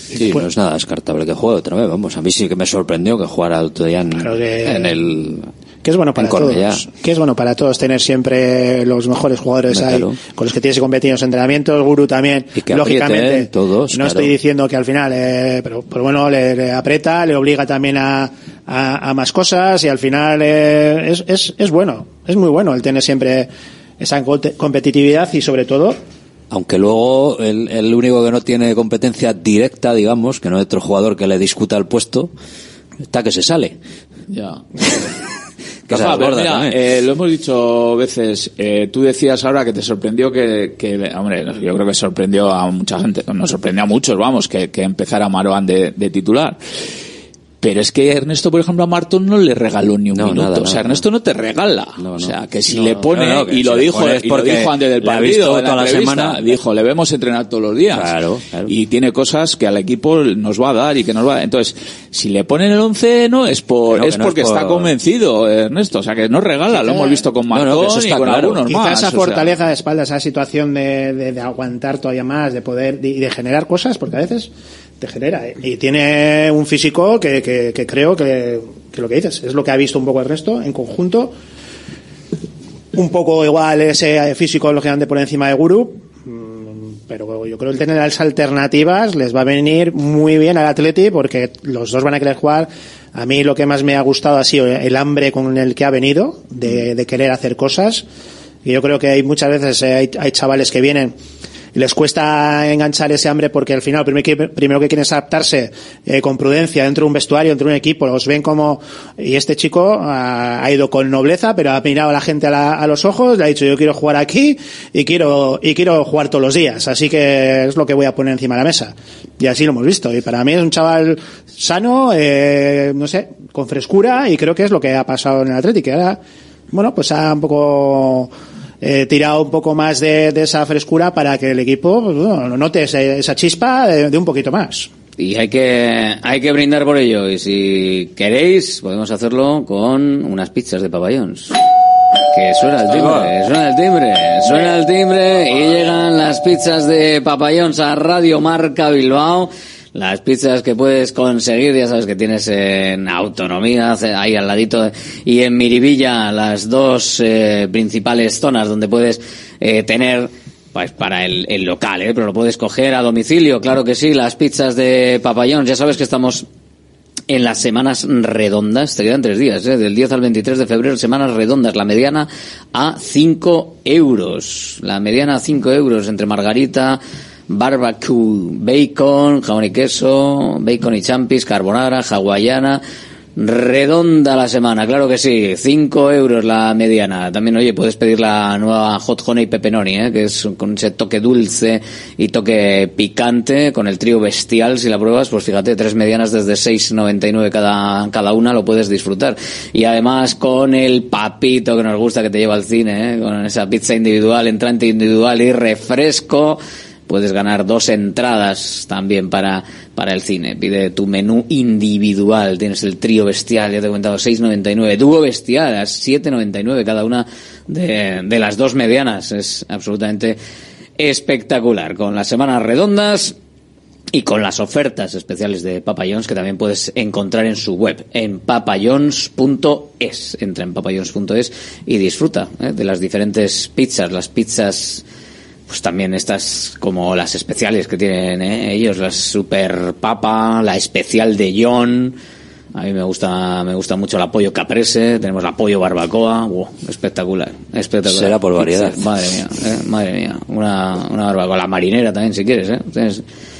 Sí, pues, no es nada descartable que juegue otra vez. Vamos, a mí sí que me sorprendió que jugara otro día en, claro que, en el... Que es bueno para todos. Que es bueno para todos tener siempre los mejores jugadores ahí, claro, con los que tienes que competir en los entrenamientos. Guru también, y que lógicamente. Aprieten, todos, no claro. Estoy diciendo que al final, eh, pero, pero bueno, le, le aprieta, le obliga también a, a, a más cosas y al final eh, es, es, es bueno, es muy bueno el tener siempre esa competitividad y sobre todo. Aunque luego el, el único que no tiene competencia directa, digamos, que no hay otro jugador que le discuta el puesto, está que se sale. Ya. Rafa, pero mira, eh, lo hemos dicho veces, eh, tú decías ahora que te sorprendió que, que, hombre, yo creo que sorprendió a mucha gente, nos sorprendió a muchos, vamos, que, que empezara Marouane de, de titular. Pero es que Ernesto, por ejemplo, a Marton no le regaló ni un no, minuto. Nada, o sea, Ernesto no te regala. No, no. O sea, que si no, le pone, no, no, y, lo si dijo, y lo dijo antes del partido, en la, la semana, dijo, le vemos entrenar todos los días. Claro, claro. Y tiene cosas que al equipo nos va a dar y que nos va a dar. Entonces, si le ponen el once, no, es por, no, es porque es por... está convencido Ernesto. O sea, que no regala. Sí, lo hemos visto con Marton no, y con claro. algunos Quizás más. Quizás esa fortaleza o sea. de espalda, esa situación de, de, de aguantar todavía más, de poder, y de, de generar cosas, porque a veces te genera, ¿eh? Y tiene un físico que, que, que creo que, que lo que dices es lo que ha visto un poco el resto en conjunto, un poco igual ese físico lógicamente por encima de Guru, pero yo creo que el tener las alternativas les va a venir muy bien al Atleti porque los dos van a querer jugar. A mí lo que más me ha gustado ha sido el hambre con el que ha venido de, de querer hacer cosas, y yo creo que hay muchas veces hay, hay chavales que vienen y les cuesta enganchar ese hambre porque al final primero que, primero que quieren es adaptarse eh, con prudencia dentro de un vestuario, dentro de un equipo, los ven como, y este chico ha, ha ido con nobleza, pero ha mirado a la gente a, la, a los ojos, le ha dicho yo quiero jugar aquí y quiero y quiero jugar todos los días, así que es lo que voy a poner encima de la mesa, y así lo hemos visto, y para mí es un chaval sano, eh, no sé, con frescura, y creo que es lo que ha pasado en el Atleti, que ahora, bueno, pues ha un poco Eh, tirado un poco más de, de esa frescura para que el equipo pues, bueno, note esa, esa chispa de, de un poquito más. Y hay que hay que brindar por ello, y si queréis podemos hacerlo con unas pizzas de Papa John's. Que suena el timbre, suena el timbre, suena el timbre y llegan las pizzas de Papa John's a Radio Marca Bilbao. Las pizzas que puedes conseguir, ya sabes que tienes en Autonomía, ahí al ladito, y en Miribilla, las dos eh, principales zonas donde puedes eh, tener, pues para el, el local, eh, pero lo puedes coger a domicilio, claro que sí, las pizzas de Papa John's. Ya sabes que estamos en las semanas redondas, te quedan tres días, eh, del diez al veintitrés de febrero, semanas redondas, la mediana a cinco euros, la mediana a cinco euros entre margarita, barbecue, bacon, jamón y queso, bacon y champis, carbonara, hawaiana, redonda la semana, claro que sí, cinco euros la mediana. También, oye, puedes pedir la nueva Hot Honey Pepperoni, ¿eh? Que es con ese toque dulce y toque picante, con el trío bestial, si la pruebas, pues fíjate, tres medianas desde seis noventa y nueve cada, cada una, lo puedes disfrutar. Y además con el papito que nos gusta que te lleva al cine, ¿eh? Con esa pizza individual, entrante individual y refresco, puedes ganar dos entradas también para para el cine. Pide tu menú individual. Tienes el trío bestial, ya te he comentado, seis noventa y nueve. Dúo bestial a siete noventa y nueve cada una de, de las dos medianas. Es absolutamente espectacular. Con las semanas redondas y con las ofertas especiales de Papa John's, que también puedes encontrar en su web, en papajohns punto es. Entra en papajohns punto es y disfruta ¿eh? de las diferentes pizzas. Las pizzas, pues también estas como las especiales que tienen ¿eh? ellos, las super papa, la especial de John. A mí me gusta me gusta mucho el apoyo caprese, tenemos el apoyo barbacoa. Wow, espectacular, espectacular. Será por variedad. Pizza, madre mía, ¿eh? madre mía, una una barbacoa, la marinera también si quieres, ¿eh? Tienes,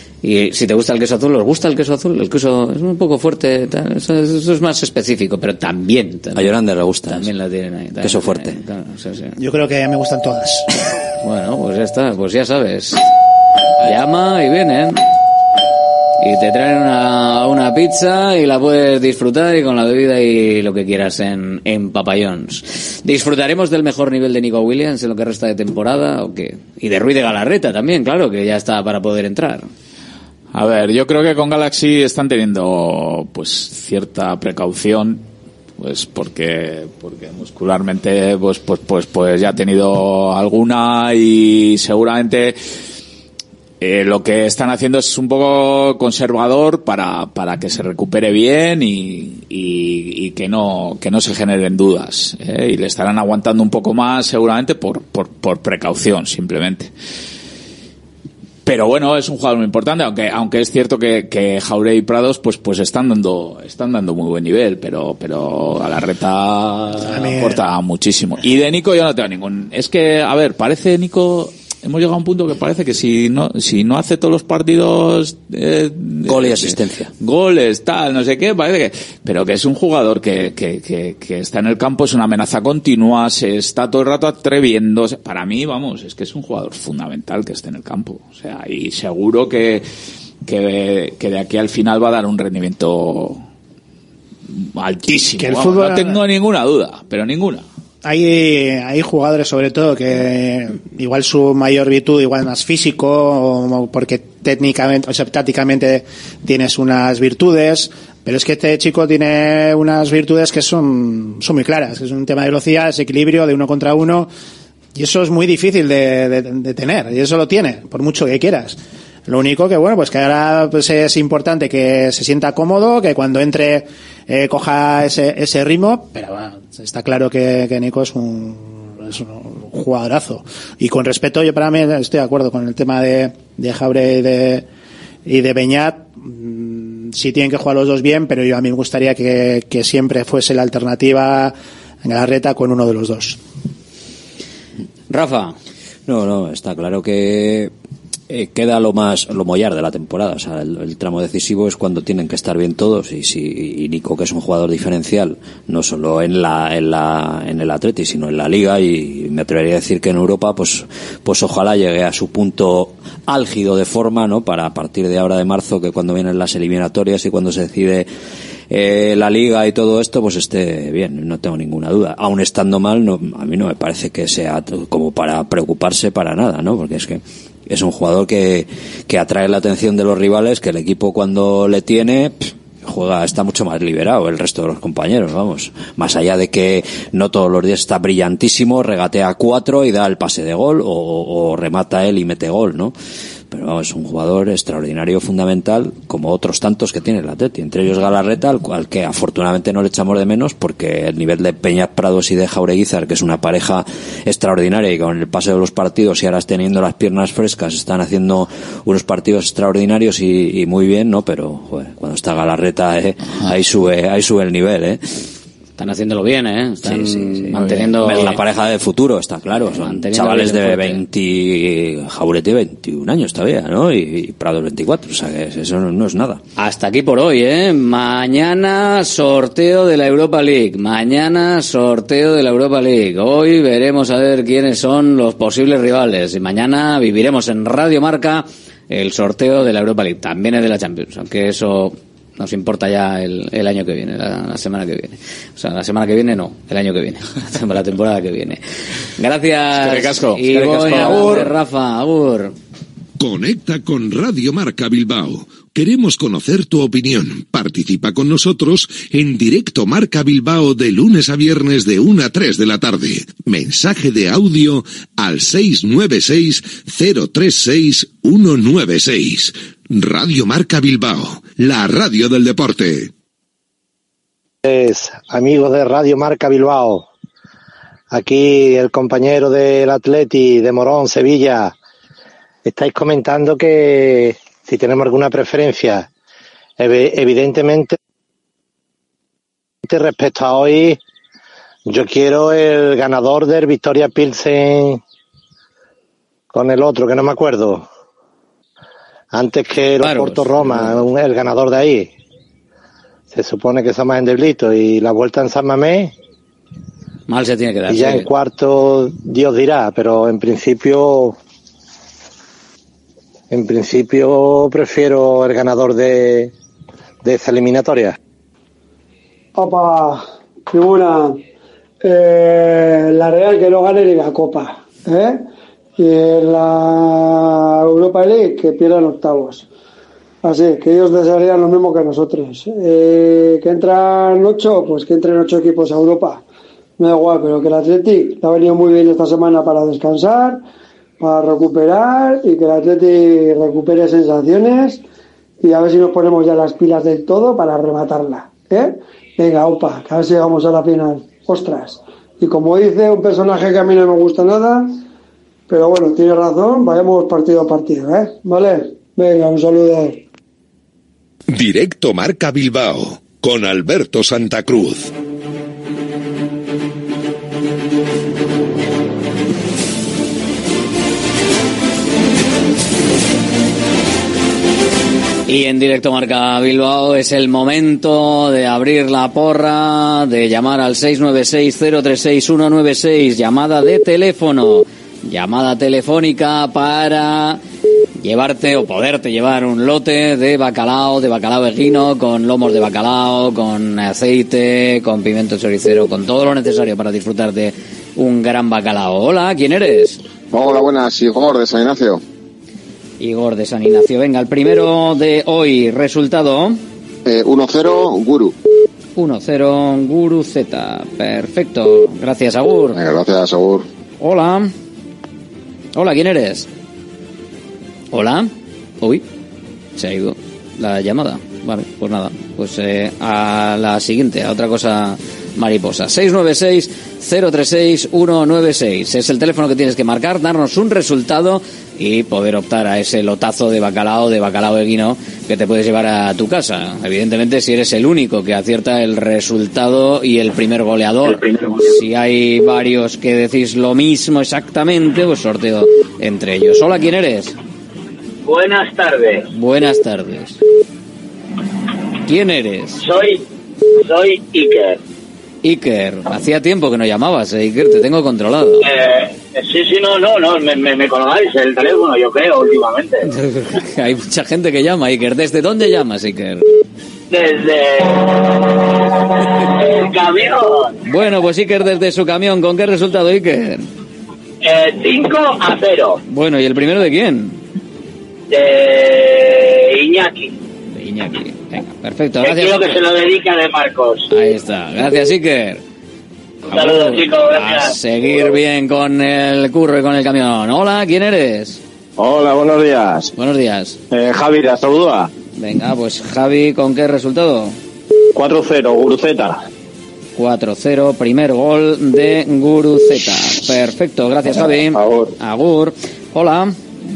y si te gusta el queso azul, ¿os gusta el queso azul? El queso es un poco fuerte, tal, eso, eso es más específico, pero también, también a Yolanda le gusta. También la tienen ahí. También, queso fuerte. Ahí, claro, sí, sí. Yo creo que me gustan todas. Bueno, pues ya está, pues ya sabes. Llama y vienen. Y te traen una, una pizza y la puedes disfrutar y con la bebida y lo que quieras en, en Papa John's. ¿Disfrutaremos del mejor nivel de Nico Williams en lo que resta de temporada o qué? Y de Ruiz de Galarreta también, claro, que ya está para poder entrar. A ver, yo creo que con Galaxy están teniendo pues cierta precaución, pues porque porque muscularmente pues pues pues pues ya ha tenido alguna y seguramente Eh, lo que están haciendo es un poco conservador para, para que se recupere bien y, y, y que no, que no se generen dudas, ¿eh? Y le estarán aguantando un poco más seguramente por, por, por precaución simplemente. Pero bueno, es un jugador muy importante, aunque, aunque es cierto que, que Jauregui y Prados pues, pues están dando, están dando muy buen nivel, pero, pero a la reta aporta muchísimo. Y de Nico yo no tengo ningún, es que, a ver, parece Nico, hemos llegado a un punto que parece que si no, si no hace todos los partidos, eh, gol y asistencia, goles, tal, no sé qué, parece que, pero que es un jugador que, que, que, que está en el campo, es una amenaza continua, se está todo el rato atreviendo. Para mí, vamos, es que es un jugador fundamental que esté en el campo. O sea, y seguro que, que, que de aquí al final va a dar un rendimiento altísimo. Que el vamos, fútbol... No tengo ninguna duda, pero ninguna. Hay, hay jugadores sobre todo que igual su mayor virtud igual más físico, o porque técnicamente, o sea, tácticamente tienes unas virtudes, pero es que este chico tiene unas virtudes que son, son muy claras, que es un tema de velocidad, es equilibrio de uno contra uno, y eso es muy difícil de, de, de tener, y eso lo tiene, por mucho que quieras. Lo único que, bueno, pues que ahora pues es importante que se sienta cómodo, que cuando entre eh, coja ese, ese ritmo, pero bueno, está claro que, que Nico es un, es un jugadorazo. Y con respeto, yo para mí estoy de acuerdo con el tema de, de Jauregui y de, y de Beñat. Sí tienen que jugar los dos bien, pero yo a mí me gustaría que, que siempre fuese la alternativa en Galarreta con uno de los dos. Rafa. No, no, está claro que Eh, queda lo más lo mollar de la temporada, o sea, el, el tramo decisivo es cuando tienen que estar bien todos, y si y Nico, que es un jugador diferencial no solo en la en la en el Atleti sino en la Liga, y me atrevería a decir que en Europa pues pues ojalá llegue a su punto álgido de forma, ¿no? Para a partir de ahora de marzo, que cuando vienen las eliminatorias y cuando se decide eh, la Liga y todo esto, pues esté bien, no tengo ninguna duda. Aún estando mal, no, a mí no me parece que sea como para preocuparse para nada, ¿no? Porque es que es un jugador que, que atrae la atención de los rivales, que el equipo cuando le tiene pff, juega, está mucho más liberado el resto de los compañeros, vamos. Más allá de que no todos los días está brillantísimo, regatea cuatro y da el pase de gol, o, o remata él y mete gol, ¿no? Pero vamos, es un jugador extraordinario, fundamental, como otros tantos que tiene el Atleti, entre ellos Galarreta, al, al que afortunadamente no le echamos de menos, porque el nivel de Peñas Prados y de Jaureguizar, que es una pareja extraordinaria, y con el paso de los partidos y ahora teniendo las piernas frescas están haciendo unos partidos extraordinarios y, y muy bien, ¿no? Pero joder, cuando está Galarreta, eh, ahí sube ahí sube el nivel, ¿eh? Están haciéndolo bien, ¿eh? Están sí, sí, sí. manteniendo... Es la pareja de futuro, está claro. Son chavales de veinte... Jauregui veintiún años todavía, ¿no? Y, y Prados veinticuatro, o sea que eso no, no es nada. Hasta aquí por hoy, ¿eh? Mañana sorteo de la Europa League. Mañana sorteo de la Europa League. Hoy veremos a ver quiénes son los posibles rivales. Y mañana viviremos en Radio Marca el sorteo de la Europa League. También es de la Champions, aunque eso... nos importa ya el, el año que viene, la, la semana que viene. O sea, la semana que viene no, el año que viene, la temporada que viene. Gracias. Eskerrik y voy a Rafa, agur. Conecta con Radio Marca Bilbao. Queremos conocer tu opinión. Participa con nosotros en Directo Marca Bilbao de lunes a viernes de una a tres de la tarde. Mensaje de audio al seis nueve seis cero tres seis uno nueve seis. Radio Marca Bilbao, la radio del deporte. Amigos de Radio Marca Bilbao, aquí el compañero del Atleti de Morón, Sevilla. Estáis comentando que si tenemos alguna preferencia, evidentemente respecto a hoy, yo quiero el ganador del Victoria Pilsen con el otro, que no me acuerdo, antes que el claro, Oporto Roma, sí. El ganador de ahí. Se supone que son más endeblitos, y la vuelta en San Mamés mal se tiene que dar. Y ya sí. En cuarto Dios dirá, pero en principio en principio prefiero el ganador de, de esa eliminatoria. Opa, figura, eh, la Real que no gane ni la Copa, ¿eh? Y en la Europa League que pierdan octavos. Así que ellos desearían lo mismo que nosotros. Eh, que entran ocho, pues que entren ocho equipos a Europa. Me da igual, pero que el Athletic le ha venido muy bien esta semana para descansar, para recuperar y que el Atleti recupere sensaciones y a ver si nos ponemos ya las pilas del todo para rematarla, ¿eh? Venga, opa, que a ver si llegamos a la final. Ostras. Y como dice un personaje que a mí no me gusta nada, pero bueno, tiene razón, vayamos partido a partido, ¿eh? ¿Vale? Venga, un saludo. Directo Marca Bilbao, con Alberto Santa Cruz. Y en Directo Marca Bilbao es el momento de abrir la porra, de llamar al seis nueve seis, cero tres seis, uno nueve seis, llamada de teléfono, llamada telefónica para llevarte o poderte llevar un lote de bacalao, de bacalao eguino, con lomos de bacalao, con aceite, con pimiento choricero, con todo lo necesario para disfrutar de un gran bacalao. Hola, ¿quién eres? Hola, buenas, Igor de San Ignacio. Igor de San Ignacio. Venga, el primero de hoy, resultado. Eh, uno cero, Guru. uno cero, Guru Z. Perfecto. Gracias, Agur. Venga, gracias, Agur. Hola. Hola, ¿quién eres? Hola. Uy, se ha ido la llamada. Vale, pues nada. Pues eh, a la siguiente, a otra cosa mariposa. seis nueve seis, cero tres seis, uno nueve seis. Es el teléfono que tienes que marcar, darnos un resultado y poder optar a ese lotazo de bacalao, de bacalao eguino que te puedes llevar a tu casa. Evidentemente, si eres el único que acierta el resultado y el primer goleador. El primer goleador. Si hay varios que decís lo mismo exactamente, pues sorteo entre ellos. Hola, ¿quién eres? Buenas tardes. Buenas tardes. ¿Quién eres? Soy, soy Iker. Iker, hacía tiempo que no llamabas, eh, Iker, te tengo controlado. Eh, sí, sí, no, no, no, me, me, me colgáis el teléfono, yo creo, últimamente. Hay mucha gente que llama, Iker. ¿Desde dónde llamas, Iker? Desde el camión. Bueno, pues Iker desde su camión, ¿con qué resultado, Iker? Eh, cinco a cero. Bueno, ¿y el primero de quién? De Iñaki. De Iñaki. Venga, perfecto, gracias. gracias. Quiero que se lo dedica de Marcos. Ahí está, gracias, Iker. Un saludo, chicos, gracias. A seguir bien con el curro y con el camión. Hola, ¿quién eres? Hola, buenos días. Buenos días. Eh, Javi, de Astudúa. Venga, pues Javi, ¿con qué resultado? cuatro cero, Guruceta. cuatro cero, primer gol de Guruceta. Perfecto, gracias, Javi. Agur. Agur. Hola.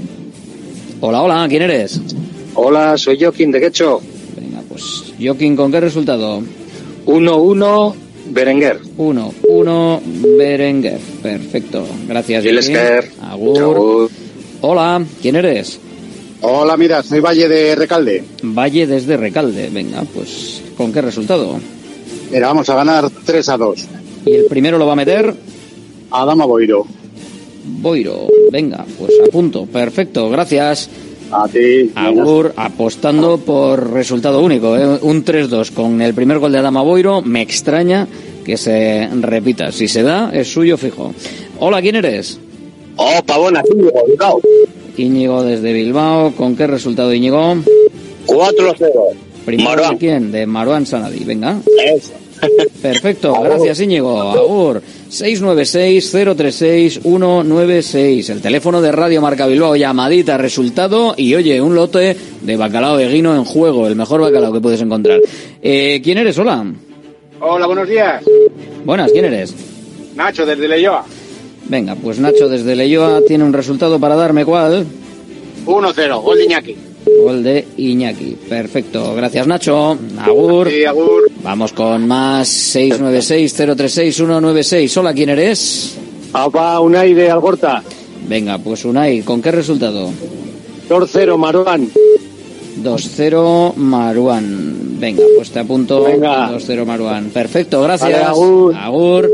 Hola, hola, ¿quién eres? Hola, soy Joaquín de Quecho. Venga, pues Joaquín, ¿con qué resultado? uno uno, Berenguer. uno uno, Berenguer. Perfecto, gracias, Joaquín. Agur. Agur. Hola, ¿quién eres? Hola, mira, soy Valle de Recalde. Valle desde Recalde. Venga, pues ¿con qué resultado? Mira, vamos a ganar tres a dos. ¿Y el primero lo va a meter? Adama Boiro. Boiro, venga, pues a punto. Perfecto, gracias. A ti. Agur, apostando por resultado único, ¿eh? Un tres dos con el primer gol de Adama Boiro. Me extraña que se repita. Si se da, es suyo fijo. Hola, ¿quién eres? Oh, Pavona, Íñigo, Bilbao. Íñigo desde Bilbao. ¿Con qué resultado, Íñigo? cuatro cero. ¿Primero de quién? De Marouane Sanadi. Venga. Eso. Perfecto, gracias, Íñigo. Agur. seis nueve seis, cero tres seis, uno nueve seis. El teléfono de Radio Marca Bilbao. Llamadita, resultado. Y oye, un lote de bacalao eguino en juego. El mejor bacalao que puedes encontrar. Eh, ¿Quién eres? Hola. Hola, buenos días. Buenas, ¿quién eres? Nacho, desde Leyoa. Venga, pues Nacho desde Leyoa tiene un resultado para darme. ¿Cuál? uno cero, gol de Iñaki. Gol de Iñaki. Perfecto. Gracias, Nacho. Agur. Sí, agur. Vamos con más. seis nueve seis, cero tres seis, uno nueve seis. Hola, ¿quién eres? Apa, Unai de Algorta. Venga, pues Unai, ¿con qué resultado? dos cero, Marouane. dos cero, Marouane. Venga, pues te apunto. Venga. dos cero, Marouane. Perfecto, gracias. Vale, agur. Agur.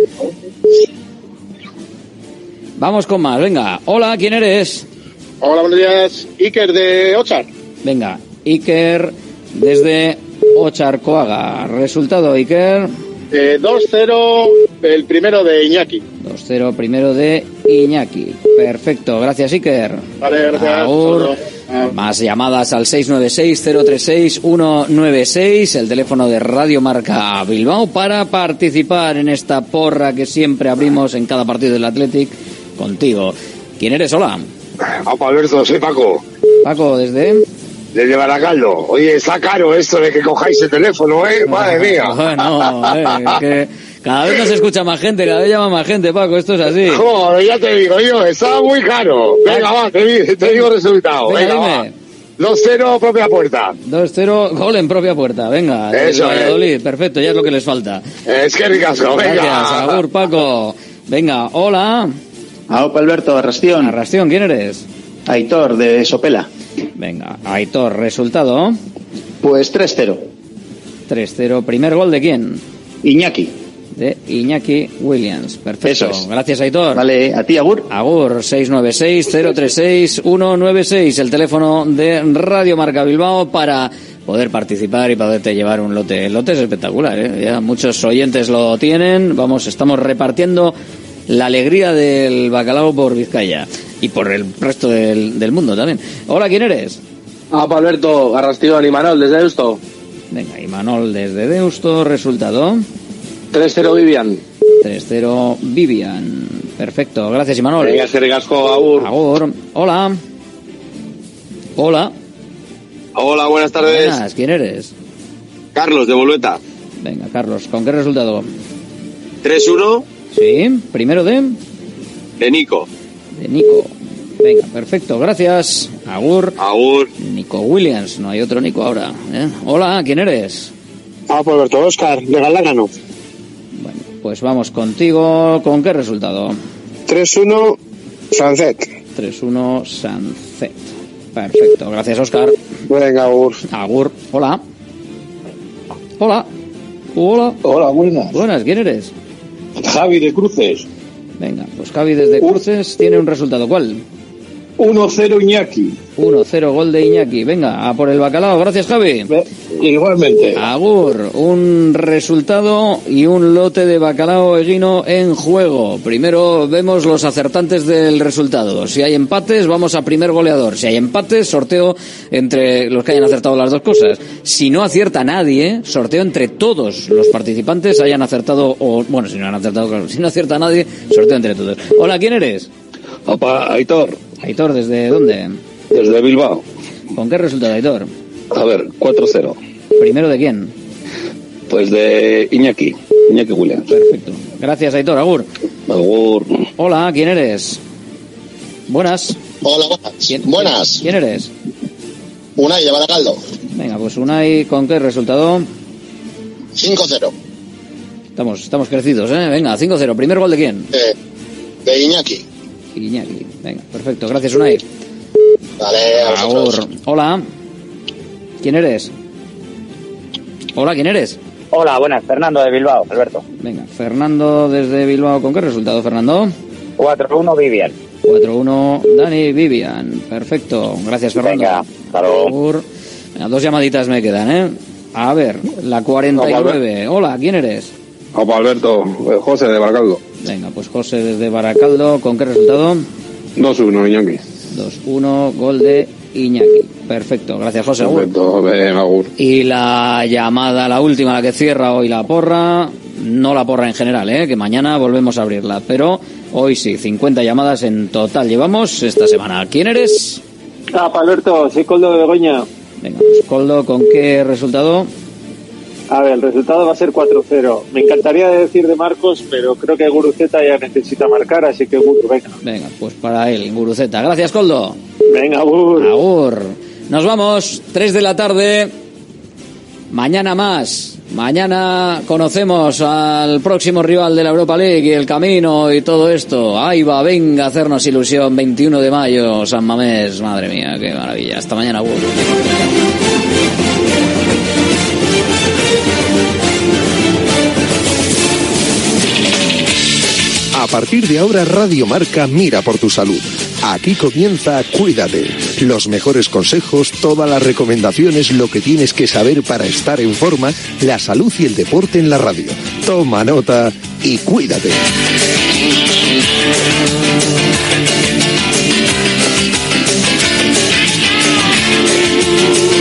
Vamos con más. Venga. Hola, ¿quién eres? Hola, buenos días. Iker de Ochar. Venga, Iker desde Ocharcoaga. Resultado, Iker. Eh, dos cero, el primero de Iñaki. dos cero, primero de Iñaki. Perfecto, gracias, Iker. Vale, gracias. Agur. Más llamadas al seis nueve seis, cero tres seis, uno nueve seis, el teléfono de Radio Marca Bilbao, para participar en esta porra que siempre abrimos en cada partido del Athletic contigo. ¿Quién eres? Hola. Opa, Alberto, soy Paco. Paco, ¿desde? Desde Baracaldo. Oye, está caro esto de que cojáis el teléfono, ¿eh? Madre mía. Bueno, eh, que cada vez nos escucha más gente, cada vez llama más gente, Paco, esto es así. Joder, ya te digo yo, está muy caro. Venga, va, te, te digo el resultado. Venga, Venga va. dos cero, propia puerta. dos cero, gol en propia puerta, venga. Eso es. Valladolid, perfecto, ya es lo que les falta. Es que ricasco, venga. Gracias, agur, Paco. Venga, hola. Opa, Alberto, Arrastión. Arrastión, ¿quién eres? Aitor, de Sopela. Venga, Aitor, ¿resultado? Pues tres cero. tres cero, ¿primer gol de quién? Iñaki. De Iñaki Williams, perfecto. Eso es. Gracias, Aitor. Vale, a ti, Agur. Agur, seis nueve seis, cero tres seis, uno nueve seis, el teléfono de Radio Marca Bilbao para poder participar y poderte llevar un lote. El lote es espectacular, ¿eh? Ya muchos oyentes lo tienen. Vamos, estamos repartiendo la alegría del bacalao por Vizcaya y por el resto del, del mundo también. Hola, ¿quién eres? Ah, Alberto, Arrastión, Imanol, desde Deusto. Venga, Imanol desde Deusto, resultado. tres cero Vivian. tres cero Vivian. Perfecto, gracias, Imanol. Venga, que ricasco, agur. Agur. Hola. Hola. Hola, buenas tardes. Buenas, ¿quién eres? Carlos, de Bolueta. Venga, Carlos, ¿con qué resultado? tres uno. Sí, primero de... De Nico. De Nico. Venga, perfecto, gracias. Agur. Agur. Nico Williams, no hay otro Nico ahora, ¿eh? Hola, ¿quién eres? Ah, pues Alberto, Óscar, de Galdácano. Bueno, pues vamos contigo. ¿Con qué resultado? tres uno, Sancet. tres uno, Sancet. Perfecto, gracias, Óscar. Venga, Agur. Agur. Hola. Hola. Hola. Hola, buenas. Buenas, ¿quién eres? Javi, de Cruces. Venga, pues Javi desde Cruces tiene un resultado. ¿Cuál? uno cero Iñaki. uno cero, gol de Iñaki. Venga, a por el bacalao. Gracias, Javi. Igualmente. Agur, un resultado y un lote de bacalao eguino en juego. Primero vemos los acertantes del resultado. Si hay empates, vamos a primer goleador. Si hay empates, sorteo entre los que hayan acertado las dos cosas. Si no acierta nadie, sorteo entre todos los participantes hayan acertado, o bueno, si no han acertado, claro. Si no acierta nadie, sorteo entre todos. Hola, ¿quién eres? Opa, Aitor. Aitor, ¿desde dónde? Desde Bilbao. ¿Con qué resultado, Aitor? A ver, cuatro cero. ¿Primero de quién? Pues de Iñaki. Iñaki Williams. Perfecto. Gracias, Aitor. Agur. Agur. Hola, ¿quién eres? Buenas. Hola, buenas. ¿Quién, buenas. ¿Quién eres? Unai, de Baracaldo. Venga, pues Unai, ¿con qué resultado? cinco cero. Estamos, estamos crecidos, ¿eh? Venga, cinco cero. ¿Primer gol de quién? De, de Iñaki. Iñaki. Venga, perfecto. Gracias, Unai. Vale, a vosotros. Hola. ¿Quién eres? Hola, ¿quién eres? Hola, buenas. Fernando, de Bilbao, Alberto. Venga, Fernando desde Bilbao. ¿Con qué resultado, Fernando? cuatro uno Vivian. cuatro uno Dani Vivian. Perfecto. Gracias, Fernando. Venga, hasta luego. Venga, dos llamaditas me quedan, ¿eh? A ver, la cuarenta y nueve. Hola, ¿quién eres? Opa, Alberto. José, de Baracaldo. Venga, pues José desde Baracaldo. ¿Con qué resultado? dos uno, Iñaki. dos uno, gol de Iñaki. Perfecto, gracias, José. Perfecto, bien, agur. Y la llamada, la última, la que cierra hoy la porra, no la porra en general, ¿eh? Que mañana volvemos a abrirla, pero hoy sí, cincuenta llamadas en total llevamos esta semana. ¿Quién eres? Ah, Alberto, soy Coldo de Begoña. Venga, pues Coldo, ¿con qué resultado? A ver, el resultado va a ser cuatro cero. Me encantaría decir de Marcos, pero creo que Guruceta ya necesita marcar, así que Guru, venga. Venga, pues para él, Guruceta. Gracias, Coldo. Venga, Agur. Agur. Nos vamos, tres de la tarde. Mañana más. Mañana conocemos al próximo rival de la Europa League y el camino y todo esto. Ahí va, venga a hacernos ilusión. veintiuno de mayo, San Mamés. Madre mía, qué maravilla. Hasta mañana, Agur. A partir de ahora, Radio Marca mira por tu salud. Aquí comienza Cuídate. Los mejores consejos, todas las recomendaciones, lo que tienes que saber para estar en forma, la salud y el deporte en la radio. Toma nota y cuídate.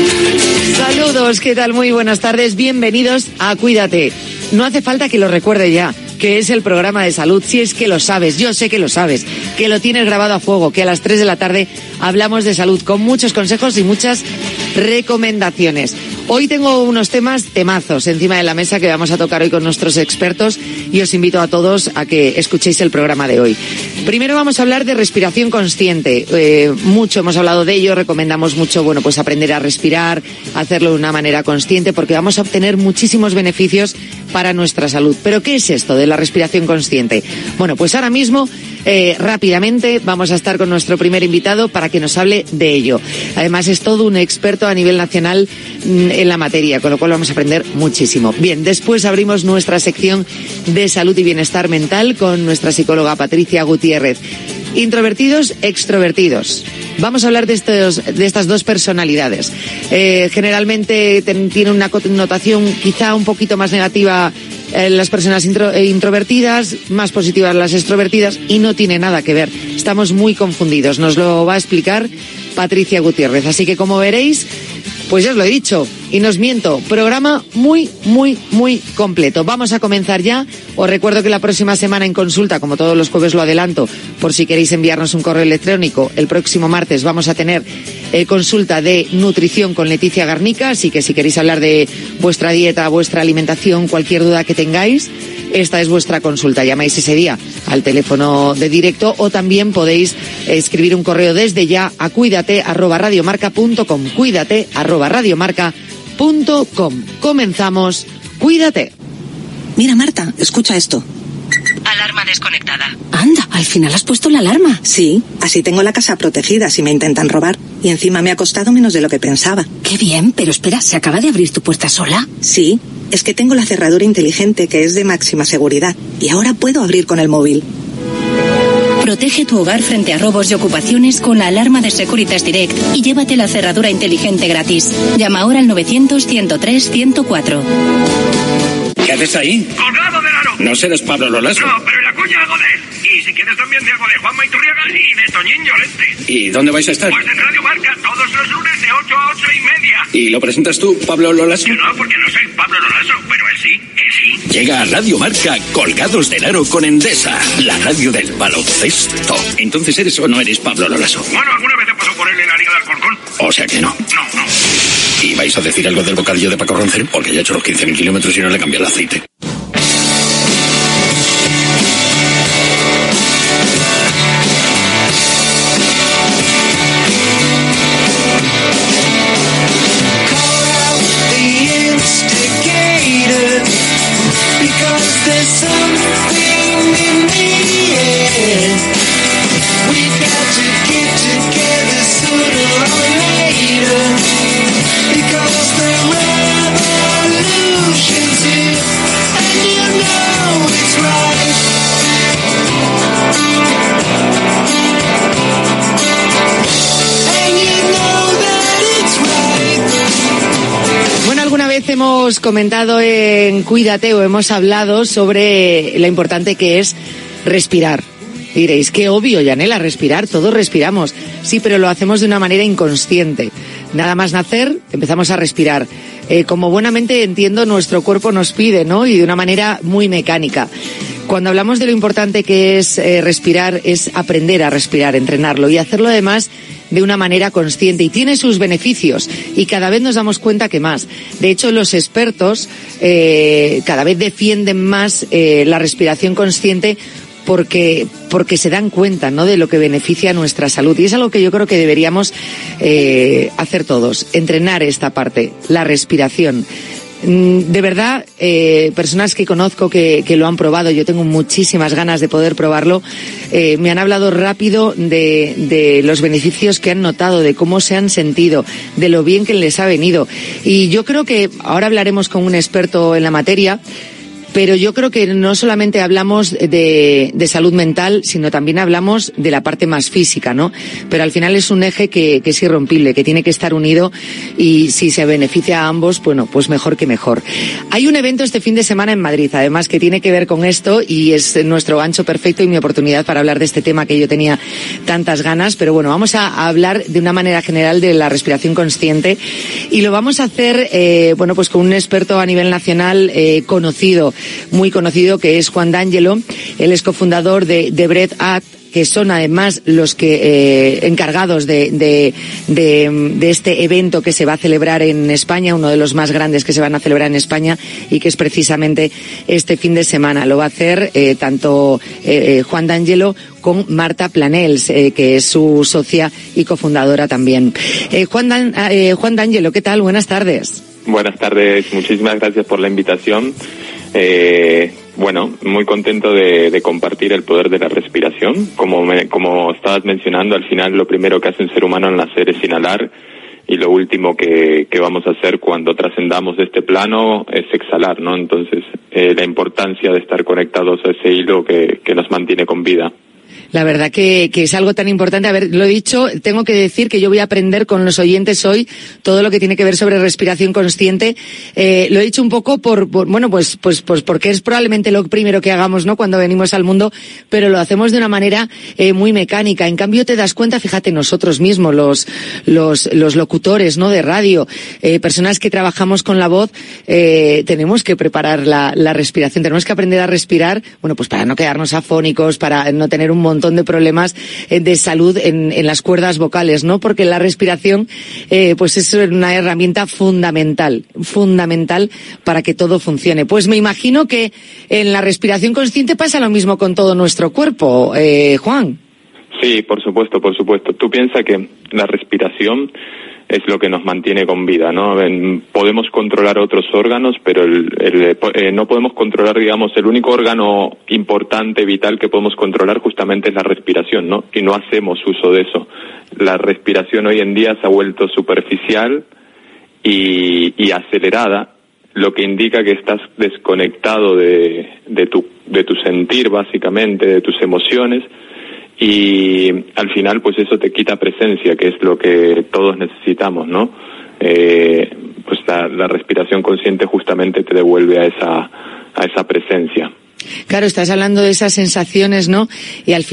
Saludos, ¿qué tal? Muy buenas tardes, bienvenidos a Cuídate. No hace falta que lo recuerde ya, que es el programa de salud. Si es que lo sabes, yo sé que lo sabes, que lo tienes grabado a fuego, que a las tres de la tarde hablamos de salud con muchos consejos y muchas recomendaciones. Hoy tengo unos temas temazos encima de la mesa que vamos a tocar hoy con nuestros expertos y os invito a todos a que escuchéis el programa de hoy. Primero vamos a hablar de respiración consciente. Eh, mucho hemos hablado de ello, recomendamos mucho, bueno, pues aprender a respirar, hacerlo de una manera consciente porque vamos a obtener muchísimos beneficios para nuestra salud. ¿Pero qué es esto de la respiración consciente? Bueno, pues ahora mismo, eh, rápidamente, vamos a estar con nuestro primer invitado para que nos hable de ello. Además, es todo un experto a nivel nacional mmm, en la materia, con lo cual vamos a aprender muchísimo. Bien, después abrimos nuestra sección de salud y bienestar mental con nuestra psicóloga Patricia Gutiérrez. Introvertidos, extrovertidos. Vamos a hablar de, estos, de estas dos personalidades. Eh, generalmente ten, tiene una connotación quizá un poquito más negativa eh, las personas intro, eh, introvertidas, más positivas las extrovertidas, y no tiene nada que ver. Estamos muy confundidos. Nos lo va a explicar Patricia Gutiérrez. Así que, como veréis, pues ya os lo he dicho, y no os miento, programa muy, muy, muy completo. Vamos a comenzar ya. Os recuerdo que la próxima semana en consulta, como todos los jueves lo adelanto, por si queréis enviarnos un correo electrónico, el próximo martes vamos a tener eh, consulta de nutrición con Leticia Garnica, así que si queréis hablar de vuestra dieta, vuestra alimentación, cualquier duda que tengáis, esta es vuestra consulta. Llamáis ese día al teléfono de directo o también podéis escribir un correo desde ya a cuídate arroba radiomarca punto com. Cuídate arroba radiomarca punto com. Comenzamos. Cuídate. Mira, Marta, escucha esto. Alarma desconectada. Anda, al final has puesto la alarma. Sí, así tengo la casa protegida si me intentan robar. Y encima me ha costado menos de lo que pensaba. Qué bien, pero espera, ¿se acaba de abrir tu puerta sola? Sí, es que tengo la cerradura inteligente que es de máxima seguridad. Y ahora puedo abrir con el móvil. Protege tu hogar frente a robos y ocupaciones con la alarma de Securitas Direct y llévate la cerradura inteligente gratis. Llama ahora al novecientos, ciento tres, ciento cuatro. ¿Qué haces ahí? ¡Colgado del aro! No serás Pablo Lolaso. No, pero en la cuña hago de él. Y si quieres también de algo de Juanma Iturriaga y de Toñín Llorente. ¿Y dónde vais a estar? Pues en Radio Marca, todos los lunes de ocho a ocho y media. ¿Y lo presentas tú, Pablo Lolaso? Yo no, porque no soy Pablo Lolaso, pero él sí, él sí. Llega a Radio Marca Colgados del Aro con Endesa, la radio del baloncesto. Entonces, ¿eres o no eres Pablo Lolaso? Bueno, alguna vez he pasado por él en la Liga de Alcorcón. O sea que no. No, no. ¿Y vais a decir algo del bocadillo de Paco Roncero? Porque ya he hecho los quince mil kilómetros y no le cambié el aceite. Hemos comentado en Cuídate o hemos hablado sobre lo importante que es respirar. Diréis, qué obvio, Yanela, respirar, todos respiramos. Sí, pero lo hacemos de una manera inconsciente. Nada más nacer, empezamos a respirar. Eh, como buenamente entiendo, nuestro cuerpo nos pide, ¿no? Y de una manera muy mecánica. Cuando hablamos de lo importante que es eh, respirar, es aprender a respirar, entrenarlo y hacerlo además de una manera consciente, y tiene sus beneficios y cada vez nos damos cuenta que más. De hecho, los expertos eh, cada vez defienden más eh, la respiración consciente porque porque se dan cuenta, ¿no?, de lo que beneficia a nuestra salud, y es algo que yo creo que deberíamos eh, hacer todos, entrenar esta parte, la respiración. De verdad, eh, personas que conozco que, que lo han probado, yo tengo muchísimas ganas de poder probarlo, eh, me han hablado rápido de, de los beneficios que han notado, de cómo se han sentido, de lo bien que les ha venido. Y yo creo que ahora hablaremos con un experto en la materia, pero yo creo que no solamente hablamos de, de salud mental, sino también hablamos de la parte más física, ¿no? Pero al final es un eje que, que es irrompible, que tiene que estar unido, y si se beneficia a ambos, bueno, pues mejor que mejor. Hay un evento este fin de semana en Madrid, además, que tiene que ver con esto, y es nuestro gancho perfecto y mi oportunidad para hablar de este tema que yo tenía tantas ganas. Pero bueno, vamos a, a hablar de una manera general de la respiración consciente, y lo vamos a hacer, eh, bueno, pues con un experto a nivel nacional eh, conocido. muy conocido, que es Juan D'Angelo. Él es cofundador de, de Breath Act, que son además los que eh, encargados de, de, de, de este evento que se va a celebrar en España, uno de los más grandes que se van a celebrar en España, y que es precisamente este fin de semana. Lo va a hacer eh, tanto eh, Juan D'Angelo con Marta Planels, eh, que es su socia y cofundadora también. Eh, Juan, Dan, eh, Juan D'Angelo, ¿qué tal? Buenas tardes. Buenas tardes, muchísimas gracias por la invitación. Eh, bueno, muy contento de, de compartir el poder de la respiración. Como, me, como estabas mencionando, al final lo primero que hace un ser humano al nacer es inhalar, y lo último que, que vamos a hacer cuando trascendamos de este plano es exhalar, ¿no? Entonces, eh, la importancia de estar conectados a ese hilo que, que nos mantiene con vida. La verdad que, que es algo tan importante. A ver, lo he dicho, tengo que decir que yo voy a aprender con los oyentes hoy todo lo que tiene que ver sobre respiración consciente. Eh, lo he dicho un poco por, por bueno, pues, pues, pues porque es probablemente lo primero que hagamos, ¿no? Cuando venimos al mundo, pero lo hacemos de una manera eh, muy mecánica. En cambio, te das cuenta, fíjate, nosotros mismos, los, los, los locutores, ¿no? De radio, eh, personas que trabajamos con la voz, eh, tenemos que preparar la, la respiración, tenemos que aprender a respirar, bueno, pues para no quedarnos afónicos, para no tener un montón de problemas de salud en, en las cuerdas vocales, ¿no? Porque la respiración, eh, pues es una herramienta fundamental, fundamental para que todo funcione. Pues me imagino que en la respiración consciente pasa lo mismo con todo nuestro cuerpo, eh, Juan. Sí, por supuesto, por supuesto. Tú piensas que la respiración es lo que nos mantiene con vida, ¿no? Podemos controlar otros órganos, pero el, el, eh, no podemos controlar, digamos, el único órgano importante, vital que podemos controlar justamente es la respiración, ¿no? Y no hacemos uso de eso. La respiración hoy en día se ha vuelto superficial y, y acelerada, lo que indica que estás desconectado de, de tu, de tu sentir, básicamente, de tus emociones. Y al final pues eso te quita presencia, que es lo que todos necesitamos, ¿no? Eh, pues la, la respiración consciente justamente te devuelve a esa, a esa presencia. Claro, estás hablando de esas sensaciones, ¿no? Y al final